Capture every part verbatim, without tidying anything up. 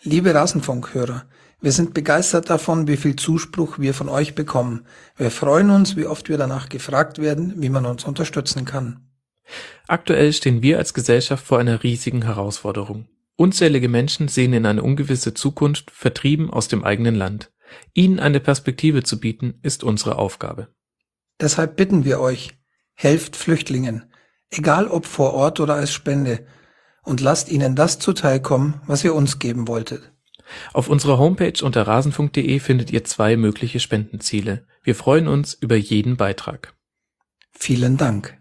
Liebe Rasenfunkhörer, wir sind begeistert davon, wie viel Zuspruch wir von euch bekommen. Wir freuen uns, wie oft wir danach gefragt werden, wie man uns unterstützen kann. Aktuell stehen wir als Gesellschaft vor einer riesigen Herausforderung. Unzählige Menschen sehen in eine ungewisse Zukunft, vertrieben aus dem eigenen Land. Ihnen eine Perspektive zu bieten, ist unsere Aufgabe. Deshalb bitten wir euch, helft Flüchtlingen, egal ob vor Ort oder als Spende, und lasst ihnen das zuteilkommen, was ihr uns geben wolltet. Auf unserer Homepage unter rasenfunk punkt de findet ihr zwei mögliche Spendenziele. Wir freuen uns über jeden Beitrag. Vielen Dank.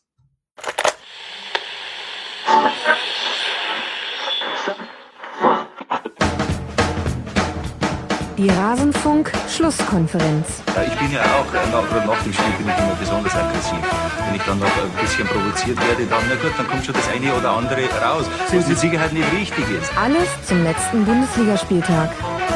Die Rasenfunk-Schlusskonferenz. Ja, ich bin ja auch, nach, nach dem Spiel bin ich immer besonders aggressiv. Wenn ich dann noch ein bisschen provoziert werde, dann, na gut, dann kommt schon das eine oder andere raus, was mit Sicherheit nicht richtig ist. Alles zum letzten Bundesligaspieltag.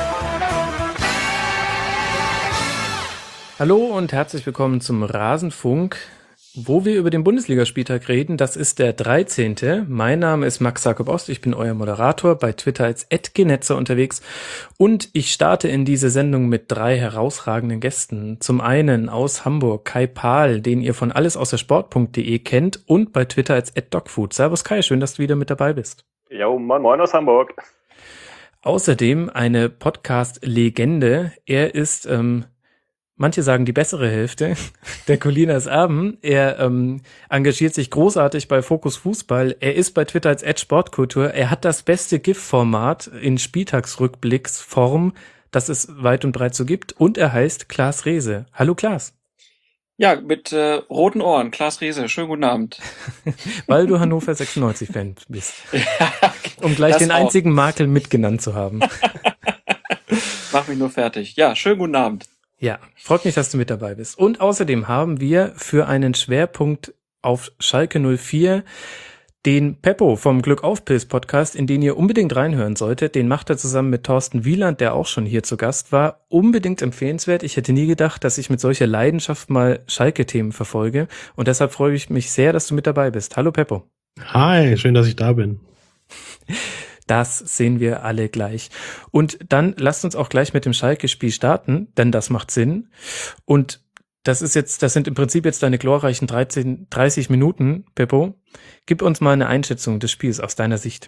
Hallo und herzlich willkommen zum Rasenfunk, wo wir über den Bundesligaspieltag reden. Das ist der dreizehnte. Mein Name ist Max Jakob Ost, ich bin euer Moderator, bei Twitter als at genetzer unterwegs und ich starte in diese Sendung mit drei herausragenden Gästen. Zum einen aus Hamburg Kai Pahl, den ihr von alles außer sport punkt de kennt und bei Twitter als at dogfood. Servus Kai, schön, dass du wieder mit dabei bist. Jo, moin moin aus Hamburg. Außerdem eine Podcast-Legende. Er ist... ähm, Manche sagen die bessere Hälfte, der Colinas Erben. Er ähm, engagiert sich großartig bei Fokus Fußball. Er ist bei Twitter als at sportkultur. Er hat das beste GIF-Format in Spieltagsrückblicksform, das es weit und breit so gibt. Und er heißt Klaas Reese. Hallo Klaas. Ja, mit äh, roten Ohren. Klaas Reese, schönen guten Abend. Weil du Hannover sechsundneunzig-Fan bist. Ja, um gleich den auch. einzigen Makel mitgenannt zu haben. Mach mich nur fertig. Ja, schönen guten Abend. Ja, freut mich, dass du mit dabei bist. Und außerdem haben wir für einen Schwerpunkt auf Schalke null vier den Peppo vom Glück auf Pilz Podcast, in den ihr unbedingt reinhören solltet. Den macht er zusammen mit Thorsten Wieland, der auch schon hier zu Gast war. Unbedingt empfehlenswert. Ich hätte nie gedacht, dass ich mit solcher Leidenschaft mal Schalke-Themen verfolge. Und deshalb freue ich mich sehr, dass du mit dabei bist. Hallo Peppo. Hi, schön, dass ich da bin. Das sehen wir alle gleich. Und dann lasst uns auch gleich mit dem Schalke-Spiel starten, denn das macht Sinn. Und das ist jetzt, das sind im Prinzip jetzt deine glorreichen dreizehn, dreißig Minuten, Peppo. Gib uns mal eine Einschätzung des Spiels aus deiner Sicht.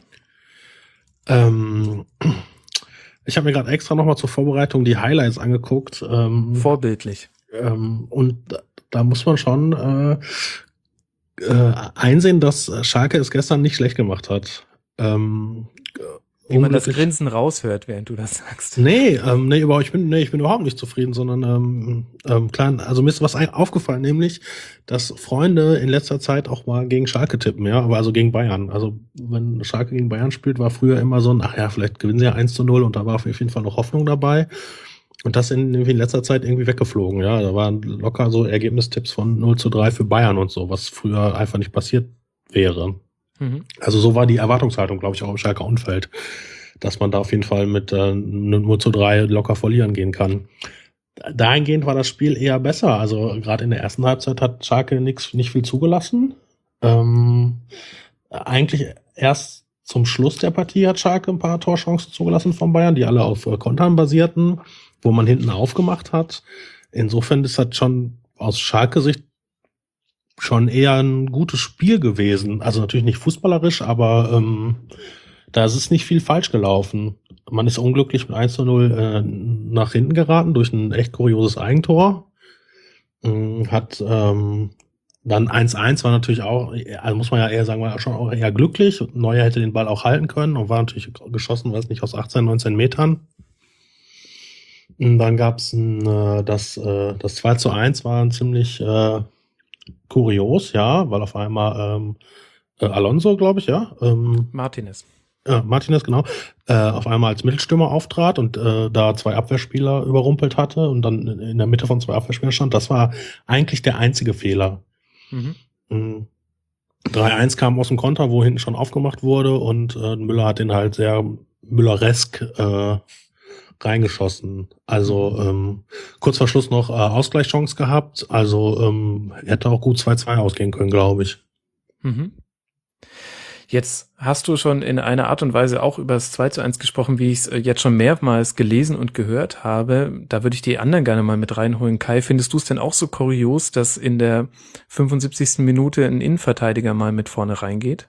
Ähm, ich habe mir gerade extra nochmal zur Vorbereitung die Highlights angeguckt. Ähm, Vorbildlich. Ähm, und da, da muss man schon äh, äh, einsehen, dass Schalke es gestern nicht schlecht gemacht hat. Ähm, Wie man das Grinsen raushört, während du das sagst. Nee, ähm, nee, überhaupt, ich bin, nee, ich bin überhaupt nicht zufrieden, sondern ähm, ähm, klar, also mir ist was ein, aufgefallen, nämlich, dass Freunde in letzter Zeit auch mal gegen Schalke tippen, ja, aber also gegen Bayern. Also wenn Schalke gegen Bayern spielt, war früher immer so ein, ach ja, vielleicht gewinnen sie ja eins zu null und da war auf jeden Fall noch Hoffnung dabei. Und das in, in letzter Zeit irgendwie weggeflogen, ja. Da waren locker so Ergebnistipps von null zu drei für Bayern und so, was früher einfach nicht passiert wäre. Also so war die Erwartungshaltung, glaube ich, auch im Schalker Umfeld, dass man da auf jeden Fall mit äh, null zu drei locker verlieren gehen kann. Dahingehend war das Spiel eher besser. Also gerade in der ersten Halbzeit hat Schalke nix, nicht viel zugelassen. Ähm, eigentlich erst zum Schluss der Partie hat Schalke ein paar Torchancen zugelassen von Bayern, die alle auf äh, Kontern basierten, wo man hinten aufgemacht hat. Insofern ist das schon aus Schalke-Sicht schon eher ein gutes Spiel gewesen. Also natürlich nicht fußballerisch, aber ähm, da ist es nicht viel falsch gelaufen. Man ist unglücklich mit eins zu null äh, nach hinten geraten durch ein echt kurioses Eigentor. Ähm, hat ähm, dann eins eins war natürlich auch, also muss man ja eher sagen, war schon auch eher glücklich. Neuer hätte den Ball auch halten können und war natürlich geschossen, weiß nicht, aus achtzehn, neunzehn Metern. Und dann gab's ein, äh, das, äh, das zwei zu eins war ein ziemlich äh, kurios, ja, weil auf einmal ähm, äh, Alonso, glaube ich, ja. Ähm, Martinez. Ja, Martinez, genau. Äh, auf einmal als Mittelstürmer auftrat und äh, da zwei Abwehrspieler überrumpelt hatte und dann in der Mitte von zwei Abwehrspielern stand. Das war eigentlich der einzige Fehler. Mhm. Mhm. drei eins kam aus dem Konter, wo hinten schon aufgemacht wurde und äh, Müller hat den halt sehr Mülleresk äh, reingeschossen. Also ähm, kurz vor Schluss noch äh, Ausgleichschance gehabt. Also ähm, hätte auch gut zwei zwei ausgehen können, glaube ich. Mhm. Jetzt hast du schon in einer Art und Weise auch über das zwei zu eins gesprochen, wie ich es jetzt schon mehrmals gelesen und gehört habe. Da würde ich die anderen gerne mal mit reinholen. Kai, findest du es denn auch so kurios, dass in der fünfundsiebzigsten Minute ein Innenverteidiger mal mit vorne reingeht?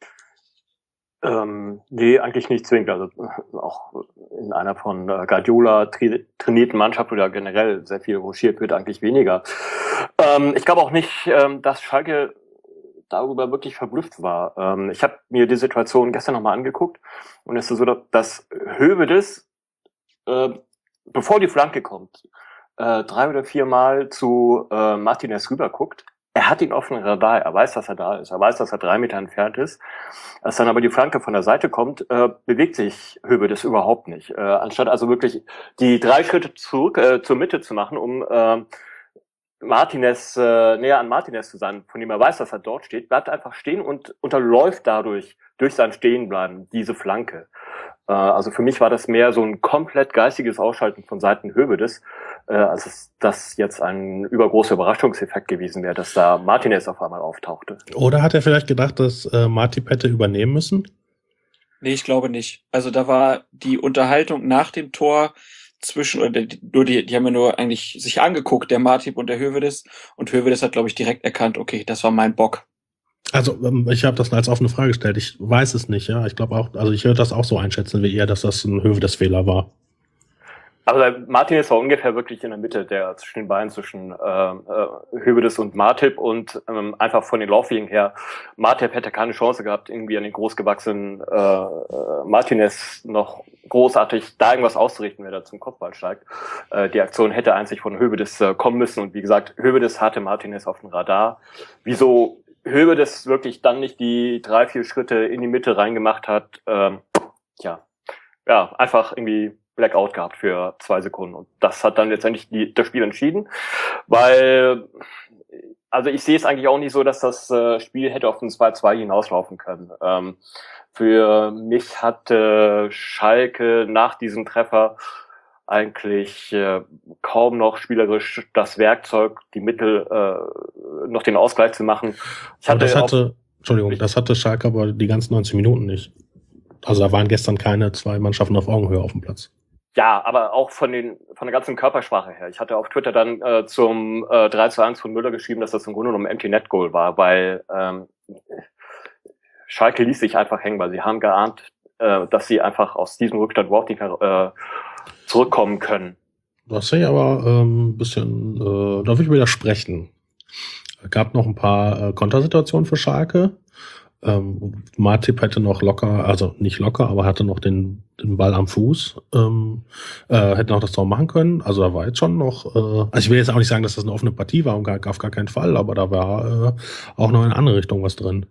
Ähm, nee, eigentlich nicht zwingend. Also auch in einer von äh, Guardiola tri- trainierten Mannschaft oder generell sehr viel rochiert wird, eigentlich weniger. Ähm, ich glaube auch nicht, ähm, dass Schalke darüber wirklich verblüfft war. Ähm, ich habe mir die Situation gestern nochmal angeguckt und es ist so, dass Höwedes, äh, bevor die Flanke kommt, äh, drei oder viermal zu äh, Martinez rüberguckt. Er hat ihn auf dem Radar, er weiß, dass er da ist, er weiß, dass er drei Meter entfernt ist. Als dann aber die Flanke von der Seite kommt, äh, bewegt sich Höwedes überhaupt nicht. Äh, anstatt also wirklich die drei Schritte zurück äh, zur Mitte zu machen, um äh, Martinez, äh, näher an Martinez zu sein, von dem er weiß, dass er dort steht, bleibt einfach stehen und unterläuft dadurch, durch sein Stehenbleiben, diese Flanke. Äh, also für mich war das mehr so ein komplett geistiges Ausschalten von Seiten Höwedes, äh, als es das jetzt ein übergroßer Überraschungseffekt gewesen wäre, dass da Martinez auf einmal auftauchte. Oder hat er vielleicht gedacht, dass äh, Matip hätte übernehmen müssen? Nee, ich glaube nicht. Also da war die Unterhaltung nach dem Tor zwischen, oder die, nur die, die haben ja nur eigentlich sich angeguckt, der Matip und der Höwedes. Und Höwedes hat, glaube ich, direkt erkannt, okay, das war mein Bock. Also ähm, ich habe das als offene Frage gestellt. Ich weiß es nicht, ja. Ich glaube auch, also ich würde das auch so einschätzen wie ihr, dass das ein Höwedes-Fehler war. Also Martinez war ungefähr wirklich in der Mitte der zwischen den beiden, zwischen äh, äh, Höwedes und Matip und ähm, einfach von den Laufwegen her, Matip hätte keine Chance gehabt, irgendwie an den großgewachsenen äh, äh, Martinez noch großartig da irgendwas auszurichten, wenn er zum Kopfball steigt. Äh, die Aktion hätte einzig von Höwedes äh, kommen müssen und wie gesagt, Höwedes hatte Martinez auf dem Radar. Wieso Höwedes wirklich dann nicht die drei, vier Schritte in die Mitte reingemacht hat, ähm, tja, ja, einfach irgendwie Blackout gehabt für zwei Sekunden. Und das hat dann letztendlich die, das Spiel entschieden, weil, also ich sehe es eigentlich auch nicht so, dass das äh, Spiel hätte auf ein zwei zwei hinauslaufen können. Ähm, für mich hatte Schalke nach diesem Treffer eigentlich äh, kaum noch spielerisch das Werkzeug, die Mittel, äh, noch den Ausgleich zu machen. Ich aber hatte das hatte, auch, Entschuldigung, das hatte Schalke aber die ganzen neunzig Minuten nicht. Also da waren gestern keine zwei Mannschaften auf Augenhöhe auf dem Platz. Ja, aber auch von den von der ganzen Körpersprache her. Ich hatte auf Twitter dann äh, zum äh, drei zu eins von Müller geschrieben, dass das im Grunde genommen ein Empty Net Goal war, weil ähm, Schalke ließ sich einfach hängen, weil sie haben geahnt, äh, dass sie einfach aus diesem Rückstand überhaupt nicht mehr äh, zurückkommen können. Das sehe ich aber ein ähm, bisschen, äh, darf ich widersprechen. Es gab noch ein paar äh, Kontersituationen für Schalke. Ähm, Matip hätte noch locker, also nicht locker, aber hatte noch den, den Ball am Fuß, ähm, äh, hätte noch das Tor machen können. Also da war jetzt schon noch, äh, also ich will jetzt auch nicht sagen, dass das eine offene Partie war, gar, auf gar keinen Fall, aber da war äh, auch noch in eine andere Richtung was drin.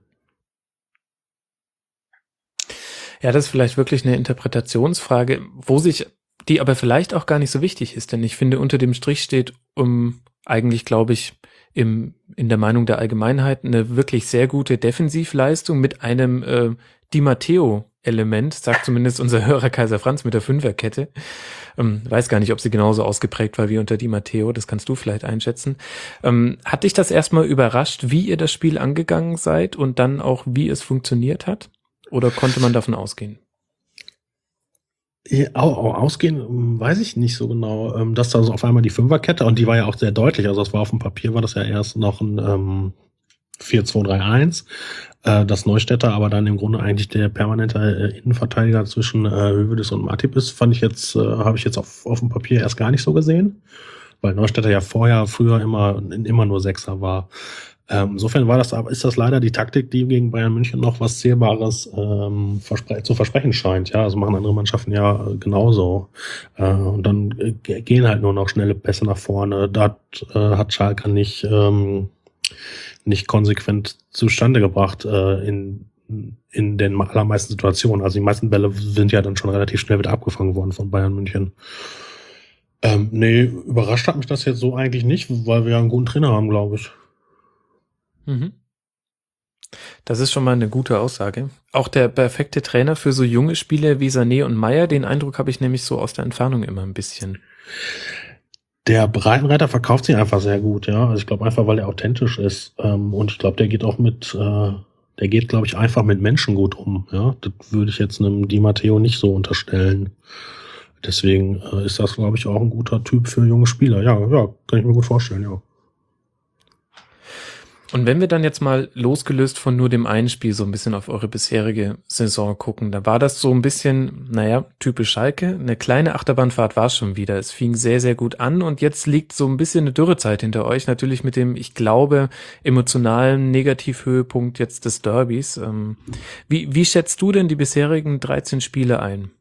Ja, das ist vielleicht wirklich eine Interpretationsfrage, wo sich, die aber vielleicht auch gar nicht so wichtig ist, denn ich finde, unter dem Strich steht um eigentlich, glaube ich, im, in der Meinung der Allgemeinheit eine wirklich sehr gute Defensivleistung mit einem äh, Di Matteo-Element, sagt zumindest unser Hörer Kaiser Franz mit der Fünferkette. Ähm, weiß gar nicht, ob sie genauso ausgeprägt war wie unter Di Matteo, das kannst du vielleicht einschätzen. Ähm, hat dich das erstmal überrascht, wie ihr das Spiel angegangen seid und dann auch, wie es funktioniert hat? Oder konnte man davon ausgehen? Ja, ausgehen weiß ich nicht so genau, dass da so auf einmal die Fünferkette, und die war ja auch sehr deutlich, also das war auf dem Papier, war das ja erst noch ein ähm, vier zwei drei eins, äh, das Neustädter aber dann im Grunde eigentlich der permanente äh, Innenverteidiger zwischen äh, Höwedes und Matip ist, fand ich jetzt, äh, habe ich jetzt auf, auf dem Papier erst gar nicht so gesehen, weil Neustädter ja vorher, früher immer, immer nur Sechser war. Ähm, insofern war das, aber ist das leider die Taktik, die gegen Bayern München noch was Zählbares ähm, verspre- zu versprechen scheint. Ja, also machen andere Mannschaften ja äh, genauso. Äh, und dann äh, gehen halt nur noch schnelle Pässe nach vorne. Da hat, äh, hat Schalke nicht, ähm, nicht konsequent zustande gebracht äh, in, in den allermeisten Situationen. Also die meisten Bälle sind ja dann schon relativ schnell wieder abgefangen worden von Bayern München. Ähm, nee, überrascht hat mich das jetzt so eigentlich nicht, weil wir ja einen guten Trainer haben, glaube ich. Mhm. Das ist schon mal eine gute Aussage. Auch der perfekte Trainer für so junge Spieler wie Sané und Meier, den Eindruck habe ich nämlich so aus der Entfernung immer ein bisschen. Der Breitenreiter verkauft sich einfach sehr gut, ja. Also ich glaube einfach, weil er authentisch ist. Ähm, und ich glaube, der geht auch mit, äh, der geht, glaube ich, einfach mit Menschen gut um. Ja, das würde ich jetzt einem Di Matteo nicht so unterstellen. Deswegen äh, ist das, glaube ich, auch ein guter Typ für junge Spieler. Ja, ja, kann ich mir gut vorstellen, ja. Und wenn wir dann jetzt mal losgelöst von nur dem einen Spiel so ein bisschen auf eure bisherige Saison gucken, da war das so ein bisschen, naja, typisch Schalke. Eine kleine Achterbahnfahrt war es schon wieder. Es fing sehr, sehr gut an und jetzt liegt so ein bisschen eine Dürrezeit hinter euch. Natürlich mit dem, ich glaube, emotionalen Negativhöhepunkt jetzt des Derbys. Ähm, wie, wie schätzt du denn die bisherigen dreizehn Spiele ein?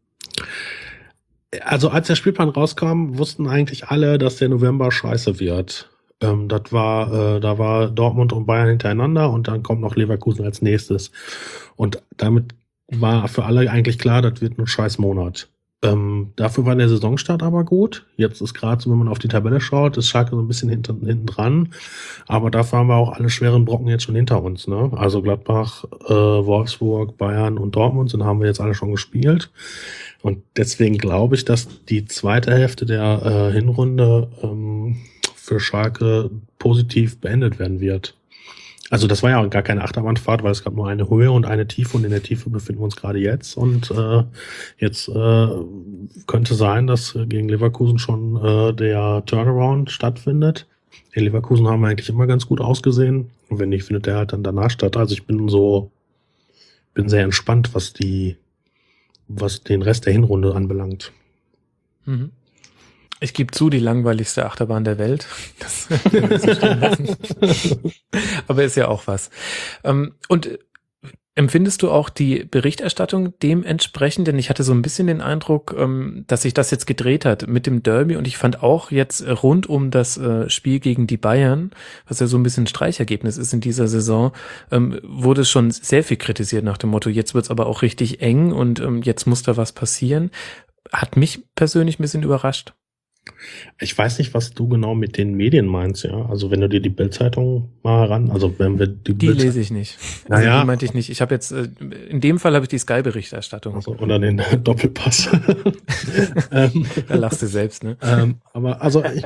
Also als der Spielplan rauskam, wussten eigentlich alle, dass der November scheiße wird. Ähm, das war, äh, da war Dortmund und Bayern hintereinander und dann kommt noch Leverkusen als nächstes. Und damit war für alle eigentlich klar, das wird ein scheiß Monat. Ähm, dafür war der Saisonstart aber gut. Jetzt ist gerade so, wenn man auf die Tabelle schaut, ist Schalke so ein bisschen hinten, hinten dran. Aber dafür haben wir auch alle schweren Brocken jetzt schon hinter uns, ne? Also Gladbach, äh, Wolfsburg, Bayern und Dortmund sind, haben wir jetzt alle schon gespielt. Und deswegen glaube ich, dass die zweite Hälfte der äh, Hinrunde ähm, für Schalke positiv beendet werden wird. Also das war ja gar keine Achterbahnfahrt, weil es gab nur eine Höhe und eine Tiefe und in der Tiefe befinden wir uns gerade jetzt. Und äh, jetzt äh, könnte sein, dass gegen Leverkusen schon äh, der Turnaround stattfindet. In Leverkusen haben wir eigentlich immer ganz gut ausgesehen. Und wenn nicht, findet der halt dann danach statt. Also ich bin so, bin sehr entspannt, was die was den Rest der Hinrunde anbelangt. Mhm. Ich gebe zu, die langweiligste Achterbahn der Welt. Das muss ich stehen lassen. Aber ist ja auch was. Und empfindest du auch die Berichterstattung dementsprechend? Denn ich hatte so ein bisschen den Eindruck, dass sich das jetzt gedreht hat mit dem Derby. Und ich fand auch jetzt rund um das Spiel gegen die Bayern, was ja so ein bisschen ein Streichergebnis ist in dieser Saison, wurde es schon sehr viel kritisiert nach dem Motto, jetzt wird's aber auch richtig eng und jetzt muss da was passieren. Hat mich persönlich ein bisschen überrascht. Ich weiß nicht, was du genau mit den Medien meinst, ja. Also wenn du dir die Bild-Zeitung mal ran, also wenn wir die, die lese ich nicht. Also naja. Die meinte ich nicht. Ich habe jetzt, in dem Fall habe ich die Sky-Berichterstattung. Also, oder den Doppelpass. ähm, da lachst du selbst, ne? Ähm, aber also ich,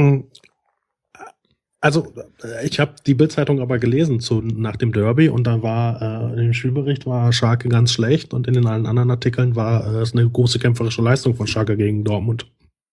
also ich habe die Bild-Zeitung aber gelesen zu nach dem Derby und da war äh, in dem Spielbericht war Schalke ganz schlecht und in den allen anderen Artikeln war äh, es eine große kämpferische Leistung von Schalke gegen Dortmund.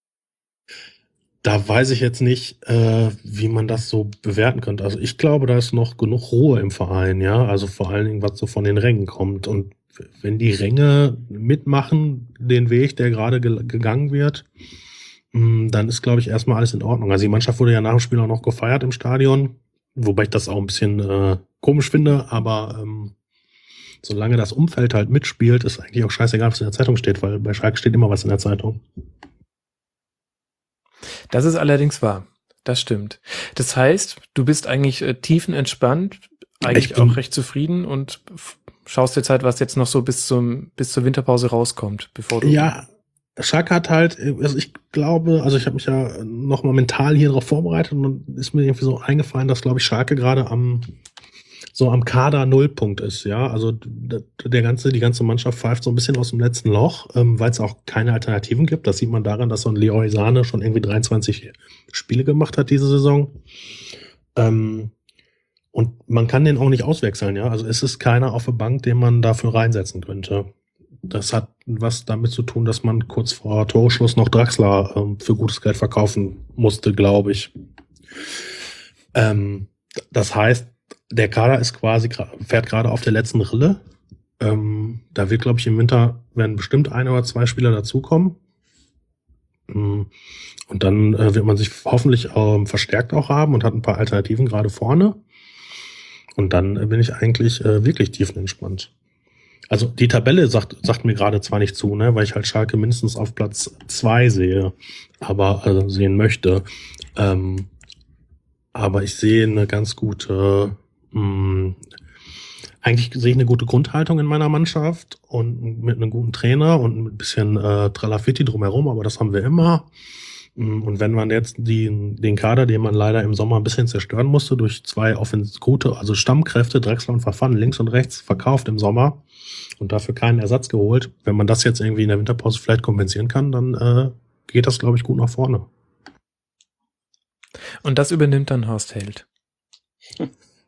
Da weiß ich jetzt nicht, äh, wie man das so bewerten könnte. Also ich glaube, da ist noch genug Ruhe im Verein, ja. Also vor allen Dingen, was so von den Rängen kommt. Und wenn die Ränge mitmachen, den Weg, der gerade ge- gegangen wird, mh, dann ist, glaube ich, erstmal alles in Ordnung. Also die Mannschaft wurde ja nach dem Spiel auch noch gefeiert im Stadion, wobei ich das auch ein bisschen äh, komisch finde, aber ähm, solange das Umfeld halt mitspielt, ist eigentlich auch scheißegal, was in der Zeitung steht, weil bei Schalke steht immer was in der Zeitung. Das ist allerdings wahr. Das stimmt. Das heißt, du bist eigentlich äh, tiefenentspannt, eigentlich auch recht zufrieden und f- schaust jetzt halt, was jetzt noch so bis zum bis zur Winterpause rauskommt, bevor du... Ja, Schalke hat halt, also ich glaube, also ich habe mich ja nochmal mental hier drauf vorbereitet und ist mir irgendwie so eingefallen, dass, glaube ich, Schalke gerade am so am Kader Nullpunkt ist, ja. Also der ganze, die ganze Mannschaft pfeift so ein bisschen aus dem letzten Loch, ähm, weil es auch keine Alternativen gibt. Das sieht man daran, dass so ein Leroy Sane schon irgendwie dreiundzwanzig Spiele gemacht hat diese Saison. Ähm, und man kann den auch nicht auswechseln, ja. Also es ist keiner auf der Bank, den man dafür reinsetzen könnte. Das hat was damit zu tun, dass man kurz vor Torschluss noch Draxler ähm, für gutes Geld verkaufen musste, glaube ich. Ähm, das heißt, der Kader ist quasi, fährt gerade auf der letzten Rille. Ähm, da wird, glaube ich, im Winter werden bestimmt ein oder zwei Spieler dazukommen. Ähm, und dann äh, wird man sich hoffentlich ähm, verstärkt auch haben und hat ein paar Alternativen gerade vorne. Und dann äh, bin ich eigentlich äh, wirklich tiefenentspannt. Also die Tabelle sagt, sagt mir gerade zwar nicht zu, ne, weil ich halt Schalke mindestens auf Platz zwei sehe, aber also sehen möchte. Ähm, aber ich sehe eine ganz gute Mh, eigentlich sehe ich eine gute Grundhaltung in meiner Mannschaft und mit einem guten Trainer und ein bisschen äh, Tralafitti drumherum, aber das haben wir immer. Und wenn man jetzt die, den Kader, den man leider im Sommer ein bisschen zerstören musste, durch zwei offens- gute, also Stammkräfte, Drexler und Verfahren, links und rechts verkauft im Sommer und dafür keinen Ersatz geholt, wenn man das jetzt irgendwie in der Winterpause vielleicht kompensieren kann, dann äh, geht das, glaube ich, gut nach vorne. Und das übernimmt dann Horst Held.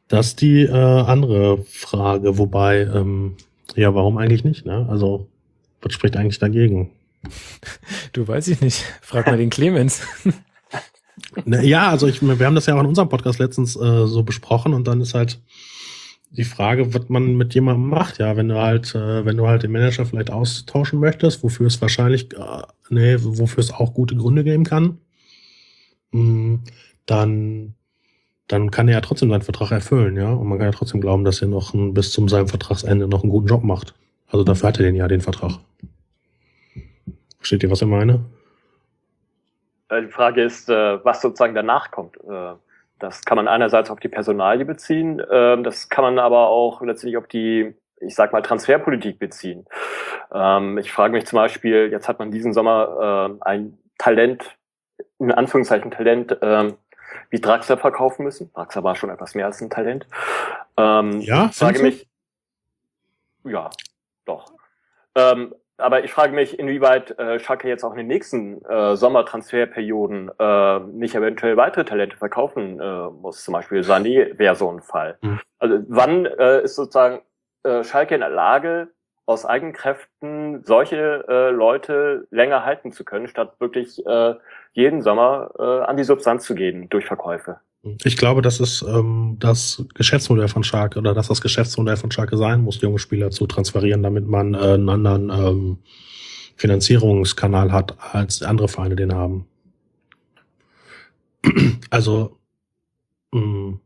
Das ist die äh, andere Frage, wobei, ähm, ja, warum eigentlich nicht, ne? Also, was spricht eigentlich dagegen? Du, weiß ich nicht. Frag mal den Clemens. Ne, ja, also ich, wir haben das ja auch in unserem Podcast letztens äh, so besprochen und dann ist halt die Frage, was man mit jemandem macht, ja, wenn du halt, äh, wenn du halt den Manager vielleicht austauschen möchtest, wofür es wahrscheinlich, äh, nee, wofür es auch gute Gründe geben kann, mh, dann dann kann er ja trotzdem seinen Vertrag erfüllen, ja. Und man kann ja trotzdem glauben, dass er noch ein, bis zum seinem Vertragsende noch einen guten Job macht. Also dafür hat er den ja, den Vertrag. Versteht ihr, was ich meine? Die Frage ist, was sozusagen danach kommt. Das kann man einerseits auf die Personalie beziehen, das kann man aber auch letztendlich auf die, ich sag mal, Transferpolitik beziehen. Ich frage mich zum Beispiel, jetzt hat man diesen Sommer ein Talent, in Anführungszeichen Talent, wie Draxler verkaufen müssen. Draxler war schon etwas mehr als ein Talent. Ähm, ja, ich frage mich, ja, doch. Ähm, aber ich frage mich, inwieweit äh, Schalke jetzt auch in den nächsten äh, Sommertransferperioden äh, nicht eventuell weitere Talente verkaufen äh, muss. Zum Beispiel Sané wäre so ein Fall. Mhm. Also wann äh, ist sozusagen äh, Schalke in der Lage, aus eigenen Kräften solche äh, Leute länger halten zu können, statt wirklich äh, jeden Sommer äh, an die Substanz zu gehen durch Verkäufe? Ich glaube, das ist ähm, das Geschäftsmodell von Schalke oder dass das Geschäftsmodell von Schalke sein muss, junge Spieler zu transferieren, damit man äh, einen anderen ähm, Finanzierungskanal hat, als andere Vereine den haben. Also mh,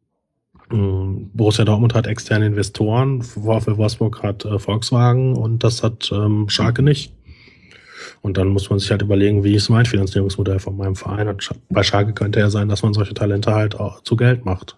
Borussia Dortmund hat externe Investoren, VfL Wolfsburg hat äh, Volkswagen und das hat ähm, Schalke nicht. Und dann muss man sich halt überlegen, wie ist mein Finanzierungsmodell von meinem Verein? Und bei Schalke könnte ja sein, dass man solche Talente halt auch zu Geld macht.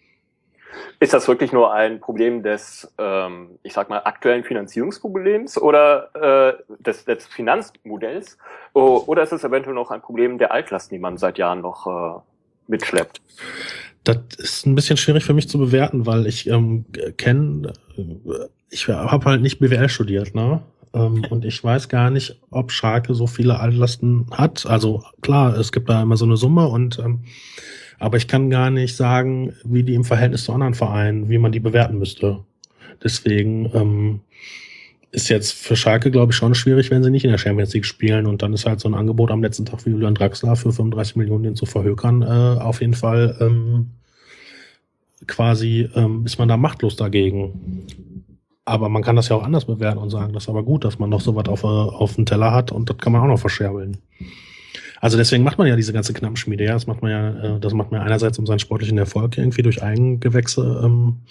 Ist das wirklich nur ein Problem des, ähm, ich sag mal, aktuellen Finanzierungsproblems oder äh, des, des Finanzmodells? O- oder ist es eventuell noch ein Problem der Altlasten, die man seit Jahren noch äh, mitschleppt? Das ist ein bisschen schwierig für mich zu bewerten, weil ich ähm, kenne, ich habe halt nicht B W L studiert, ne? Ähm, und ich weiß gar nicht, ob Schalke so viele Altlasten hat. Also klar, es gibt da immer so eine Summe und ähm, aber ich kann gar nicht sagen, wie die im Verhältnis zu anderen Vereinen, wie man die bewerten müsste. Deswegen ähm, ist jetzt für Schalke, glaube ich, schon schwierig, wenn sie nicht in der Champions League spielen und dann ist halt so ein Angebot am letzten Tag wie Julian Draxler für fünfunddreißig Millionen den zu verhökern, äh, auf jeden Fall ähm, quasi ähm, ist man da machtlos dagegen. Aber man kann das ja auch anders bewerten und sagen, das ist aber gut, dass man noch so was auf, auf dem Teller hat und das kann man auch noch verscherbeln. Also deswegen macht man ja diese ganze Knappenschmiede, ja, das macht man ja, das macht man ja einerseits, um seinen sportlichen Erfolg irgendwie durch Eigengewächse ähm,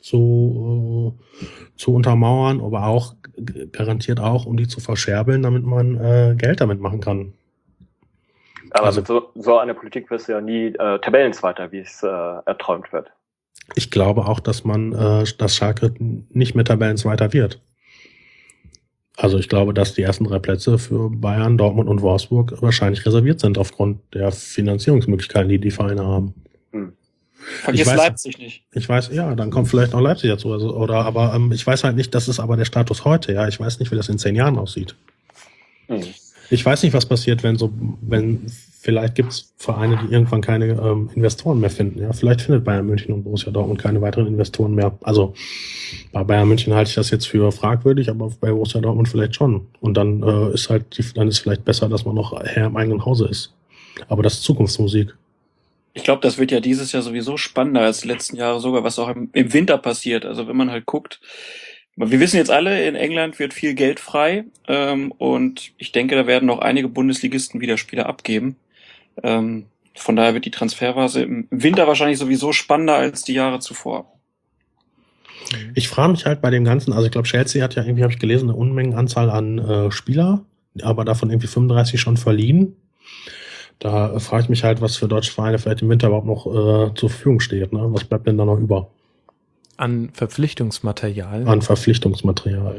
zu, äh, zu untermauern, aber auch garantiert auch, um die zu verscherbeln, damit man äh, Geld damit machen kann. Aber also, mit so, so einer Politik wirst du ja nie äh, Tabellenzweiter, wie es äh, erträumt wird. Ich glaube auch, dass man, äh, dass Schalke nicht mehr Tabellenzweiter wird. Also ich glaube, dass die ersten drei Plätze für Bayern, Dortmund und Wolfsburg wahrscheinlich reserviert sind aufgrund der Finanzierungsmöglichkeiten, die die Vereine haben. Hm. Vergiss weiß, Leipzig nicht. Ich weiß, ja, dann kommt vielleicht noch Leipzig dazu. Also, oder, aber ähm, ich weiß halt nicht, das ist aber der Status heute. Ja, ich weiß nicht, wie das in zehn Jahren aussieht. Hm. Ich weiß nicht, was passiert, wenn so, wenn vielleicht gibt es Vereine, die irgendwann keine ähm, Investoren mehr finden. Ja, vielleicht findet Bayern München und Borussia Dortmund keine weiteren Investoren mehr. Also bei Bayern München halte ich das jetzt für fragwürdig, aber bei Borussia Dortmund vielleicht schon. Und dann äh, ist halt, die, dann ist vielleicht besser, dass man noch Herr im eigenen Hause ist. Aber das ist Zukunftsmusik. Ich glaube, das wird ja dieses Jahr sowieso spannender als die letzten Jahre sogar, was auch im, im Winter passiert. Also wenn man halt guckt, wir wissen jetzt alle, in England wird viel Geld frei ähm, und ich denke, da werden noch einige Bundesligisten wieder Spieler abgeben. Ähm, von daher wird die Transferphase im Winter wahrscheinlich sowieso spannender als die Jahre zuvor. Ich frage mich halt bei dem Ganzen, also ich glaube, Chelsea hat ja irgendwie, habe ich gelesen, eine Unmengenanzahl an äh, Spieler, aber davon irgendwie fünfunddreißig schon verliehen. Da äh, frage ich mich halt, was für deutsche Vereine vielleicht im Winter überhaupt noch äh, zur Verfügung steht. Ne? Was bleibt denn da noch über? An Verpflichtungsmaterial. An Verpflichtungsmaterial.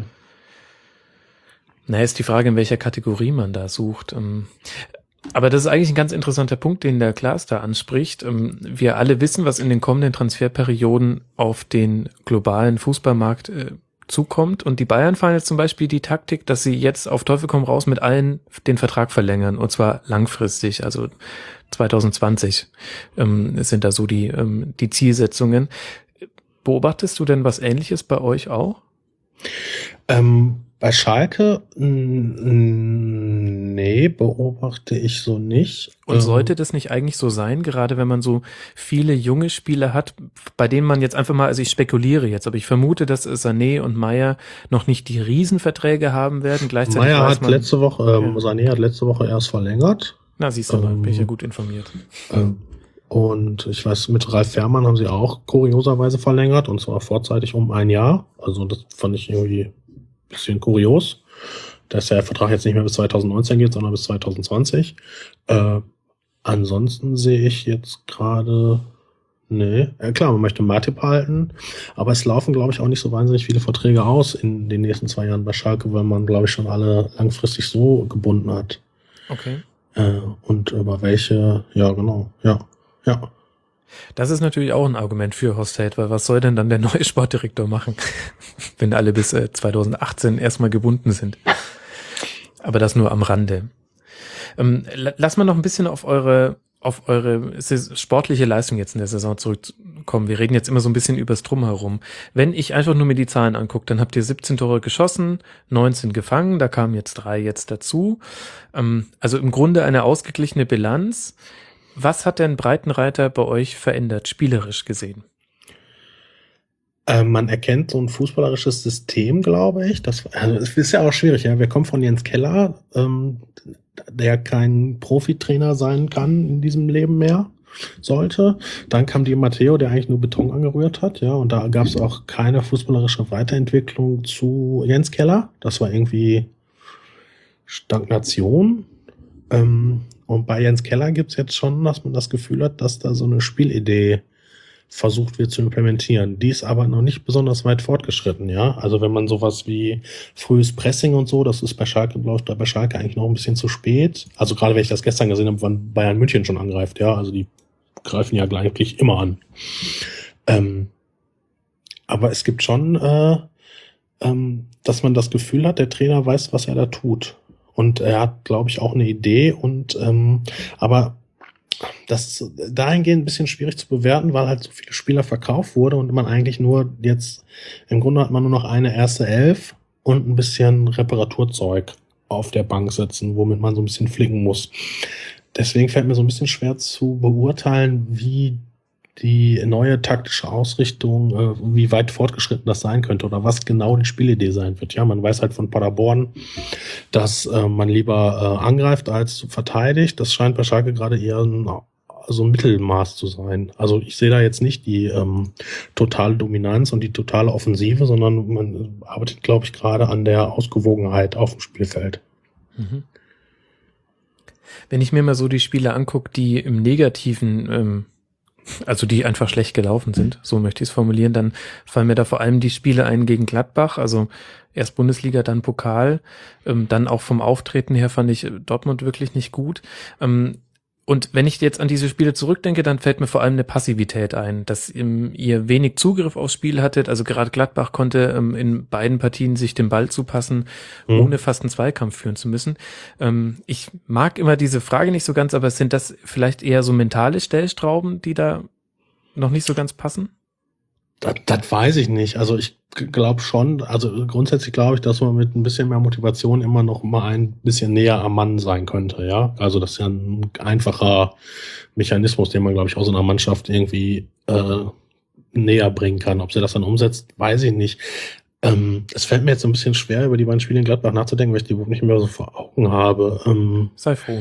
Na, ist die Frage, in welcher Kategorie man da sucht. Aber das ist eigentlich ein ganz interessanter Punkt, den der Klaas da anspricht. Wir alle wissen, was in den kommenden Transferperioden auf den globalen Fußballmarkt zukommt. Und die Bayern fahren jetzt zum Beispiel die Taktik, dass sie jetzt auf Teufel komm raus mit allen den Vertrag verlängern. Und zwar langfristig, also zwanzig zwanzig ähm, sind da so die, ähm, die Zielsetzungen. Beobachtest du denn was Ähnliches bei euch auch? Ähm, bei Schalke, n- nee, beobachte ich so nicht. Und Ähm, sollte das nicht eigentlich so sein, gerade wenn man so viele junge Spieler hat, bei denen man jetzt einfach mal, also ich spekuliere jetzt, aber ich vermute, dass Sané und Meier noch nicht die Riesenverträge haben werden. Gleichzeitig Meier weiß hat man, letzte Woche, ähm, Ja. Sané hat letzte Woche erst verlängert. na siehst du mal, bin ich ja ähm, gut informiert. Ähm, und ich weiß, mit Ralf Fährmann haben sie auch kurioserweise verlängert, und zwar vorzeitig um ein Jahr. Also das fand ich irgendwie ein bisschen kurios, dass der Vertrag jetzt nicht mehr bis zwanzig neunzehn geht, sondern bis zwanzig zwanzig. Äh, ansonsten sehe ich jetzt gerade, nee, ja, klar, man möchte Matip halten, aber es laufen, glaube ich, auch nicht so wahnsinnig viele Verträge aus in den nächsten zwei Jahren bei Schalke, weil man, glaube ich, schon alle langfristig so gebunden hat. Okay. Äh, und über welche, ja, genau, ja, ja. Das ist natürlich auch ein Argument für Horst Held, weil was soll denn dann der neue Sportdirektor machen, wenn alle bis äh, zwanzig achtzehn erstmal gebunden sind? Aber das nur am Rande. Ähm, la- lass mal noch ein bisschen auf eure auf eure ses- sportliche Leistung jetzt in der Saison zurückkommen. Wir reden jetzt immer so ein bisschen übers Drumherum. Wenn ich einfach nur mir die Zahlen angucke, dann habt ihr siebzehn Tore geschossen, neunzehn gefangen, da kamen jetzt drei jetzt dazu. Ähm, also im Grunde eine ausgeglichene Bilanz. Was hat denn Breitenreiter bei euch verändert, spielerisch gesehen? Äh, man erkennt so ein fußballerisches System, glaube ich. Das, also es ist ja auch schwierig. Ja, wir kommen von Jens Keller, ähm, der kein Profitrainer sein kann in diesem Leben mehr sollte. Dann kam die Matteo, der eigentlich nur Beton angerührt hat, ja, und da gab es auch keine fußballerische Weiterentwicklung zu Jens Keller. Das war irgendwie Stagnation. Ähm, und bei Jens Keller gibt's jetzt schon, dass man das Gefühl hat, dass da so eine Spielidee versucht wird zu implementieren. Die ist aber noch nicht besonders weit fortgeschritten, ja. Also wenn man sowas wie frühes Pressing und so, das ist bei Schalke, glaube ich, bei Schalke eigentlich noch ein bisschen zu spät. Also gerade wenn ich das gestern gesehen habe, wann Bayern München schon angreift, ja. Also die greifen ja eigentlich immer an. Ähm, aber es gibt schon, äh, ähm, dass man das Gefühl hat, der Trainer weiß, was er da tut. Und er hat, glaube ich, auch eine Idee und ähm, aber das ist dahingehend ein bisschen schwierig zu bewerten, weil halt so viele Spieler verkauft wurde und man eigentlich nur jetzt, im Grunde hat man nur noch eine erste Elf und ein bisschen Reparaturzeug auf der Bank sitzen, womit man so ein bisschen flicken muss. Deswegen fällt mir so ein bisschen schwer zu beurteilen, wie die neue taktische Ausrichtung, äh, wie weit fortgeschritten das sein könnte oder was genau die Spielidee sein wird. Ja, man weiß halt von Paderborn, dass äh, man lieber äh, angreift als verteidigt. Das scheint bei Schalke gerade eher ein, so ein Mittelmaß zu sein. Also ich sehe da jetzt nicht die ähm, totale Dominanz und die totale Offensive, sondern man arbeitet, glaube ich, gerade an der Ausgewogenheit auf dem Spielfeld. Mhm. Wenn ich mir mal so die Spiele angucke, die im Negativen, ähm, also die einfach schlecht gelaufen sind, so möchte ich es formulieren, dann fallen mir da vor allem die Spiele ein gegen Gladbach, also erst Bundesliga, dann Pokal, ähm, dann auch vom Auftreten her fand ich Dortmund wirklich nicht gut. Ähm, und wenn ich jetzt an diese Spiele zurückdenke, dann fällt mir vor allem eine Passivität ein, dass ähm, ihr wenig Zugriff aufs Spiel hattet, also gerade Gladbach konnte ähm, in beiden Partien sich den Ball zupassen, Mhm. ohne fast einen Zweikampf führen zu müssen. Ähm, ich mag immer diese Frage nicht so ganz, aber sind das vielleicht eher so mentale Stellstrauben, die da noch nicht so ganz passen? Das, das weiß ich nicht. Also ich glaube schon, also grundsätzlich glaube ich, dass man mit ein bisschen mehr Motivation immer noch mal ein bisschen näher am Mann sein könnte, ja. Also das ist ja ein einfacher Mechanismus, den man, glaube ich, auch so einer Mannschaft irgendwie äh, näher bringen kann. Ob sie das dann umsetzt, weiß ich nicht. Ähm, es fällt mir jetzt so ein bisschen schwer, über die beiden Spiele in Gladbach nachzudenken, weil ich die überhaupt nicht mehr so vor Augen habe. Ähm, Sei froh.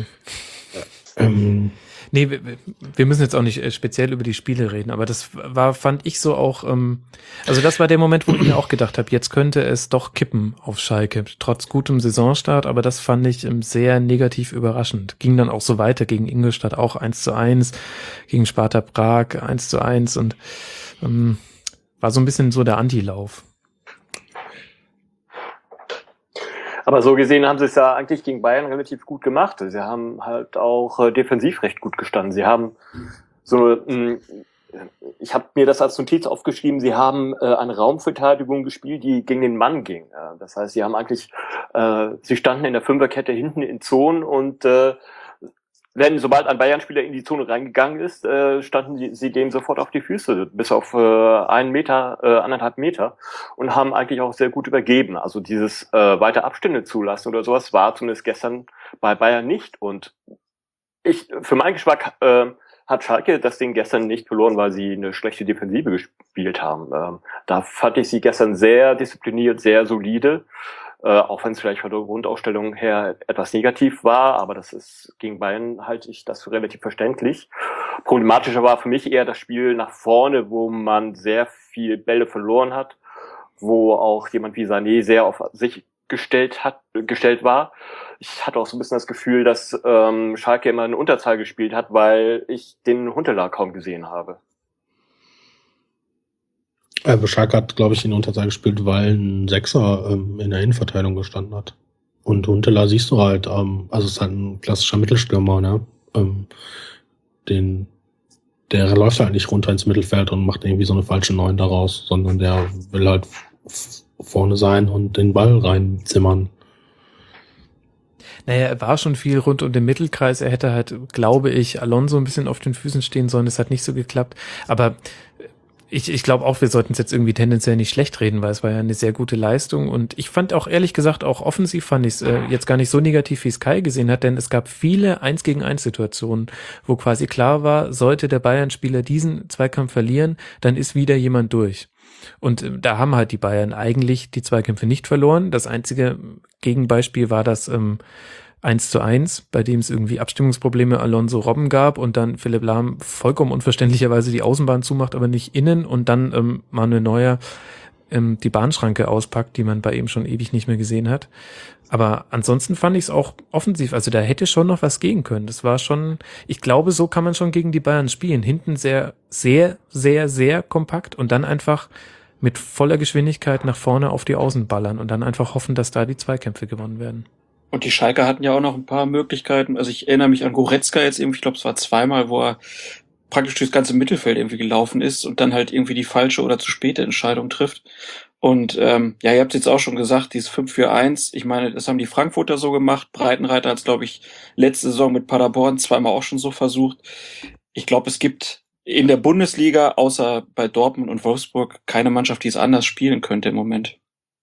ähm, Nee, wir, wir müssen jetzt auch nicht äh, speziell über die Spiele reden, aber das war, fand ich so auch, ähm, also das war der Moment, wo ich mir auch gedacht habe, jetzt könnte es doch kippen auf Schalke, trotz gutem Saisonstart, aber das fand ich ähm, sehr negativ überraschend. Ging dann auch so weiter gegen Ingolstadt, auch eins zu eins, gegen Sparta Prag eins zu eins und ähm, war so ein bisschen so der Antilauf. Aber so gesehen haben sie es ja eigentlich gegen Bayern relativ gut gemacht. Sie haben halt auch äh, defensiv recht gut gestanden. Sie haben so, mh, ich habe mir das als Notiz aufgeschrieben, sie haben äh, eine Raumverteidigung gespielt, die gegen den Mann ging. Ja, das heißt, sie haben eigentlich, äh, sie standen in der Fünferkette hinten in Zonen und äh, Denn sobald ein Bayern-Spieler in die Zone reingegangen ist, äh, standen die, sie dem sofort auf die Füße, bis auf äh, einen Meter, äh, anderthalb Meter, und haben eigentlich auch sehr gut übergeben. Also dieses äh, weite Abstände zulassen oder sowas war zumindest gestern bei Bayern nicht. Und ich, für meinen Geschmack, äh, hat Schalke das Ding gestern nicht verloren, weil sie eine schlechte Defensive gespielt haben. Ähm, da fand ich sie gestern sehr diszipliniert, sehr solide. Äh, auch wenn es vielleicht von der Grundausstellung her etwas negativ war, aber das ist gegen Bayern halte ich das für relativ verständlich. Problematischer war für mich eher das Spiel nach vorne, wo man sehr viel Bälle verloren hat, wo auch jemand wie Sané sehr auf sich gestellt hat, gestellt war. Ich hatte auch so ein bisschen das Gefühl, dass ähm, Schalke immer eine Unterzahl gespielt hat, weil ich den Huntelaar kaum gesehen habe. Also Schalke hat, glaube ich, in Unterzahl gespielt, weil ein Sechser ähm, in der Innenverteidigung gestanden hat. Und Huntelaar siehst du halt, ähm, also es ist halt ein klassischer Mittelstürmer, ne? Ähm, den, der läuft halt nicht runter ins Mittelfeld und macht irgendwie so eine falsche Neun daraus, sondern der will halt f- vorne sein und den Ball reinzimmern. Naja, er war schon viel rund um den Mittelkreis. Er hätte halt, glaube ich, Alonso ein bisschen auf den Füßen stehen sollen. Das hat nicht so geklappt. Aber ich, ich glaube auch, wir sollten es jetzt irgendwie tendenziell nicht schlecht reden, weil es war ja eine sehr gute Leistung. Und ich fand auch, ehrlich gesagt, auch offensiv fand ich es äh, jetzt gar nicht so negativ, wie es Kai gesehen hat, denn es gab viele eins gegen eins Situationen, wo quasi klar war, sollte der Bayern-Spieler diesen Zweikampf verlieren, dann ist wieder jemand durch. Und äh, da haben halt die Bayern eigentlich die Zweikämpfe nicht verloren. Das einzige Gegenbeispiel war das ähm, eins zu eins, bei dem es irgendwie Abstimmungsprobleme Alonso Robben gab und dann Philipp Lahm vollkommen unverständlicherweise die Außenbahn zumacht, aber nicht innen, und dann ähm, Manuel Neuer ähm, die Bahnschranke auspackt, die man bei ihm schon ewig nicht mehr gesehen hat. Aber ansonsten fand ich es auch offensiv, also da hätte schon noch was gehen können. Das war schon, ich glaube, so kann man schon gegen die Bayern spielen. Hinten sehr, sehr, sehr, sehr kompakt und dann einfach mit voller Geschwindigkeit nach vorne auf die Außen ballern und dann einfach hoffen, dass da die Zweikämpfe gewonnen werden. Und die Schalker hatten ja auch noch ein paar Möglichkeiten. Also ich erinnere mich an Goretzka jetzt irgendwie, ich glaube, es war zweimal, wo er praktisch durchs ganze Mittelfeld irgendwie gelaufen ist und dann halt irgendwie die falsche oder zu späte Entscheidung trifft. Und ähm, ja, ihr habt jetzt auch schon gesagt, dieses fünf vier eins, ich meine, das haben die Frankfurter so gemacht. Breitenreiter hat es, glaube ich, letzte Saison mit Paderborn zweimal auch schon so versucht. Ich glaube, es gibt in der Bundesliga, außer bei Dortmund und Wolfsburg, keine Mannschaft, die es anders spielen könnte im Moment.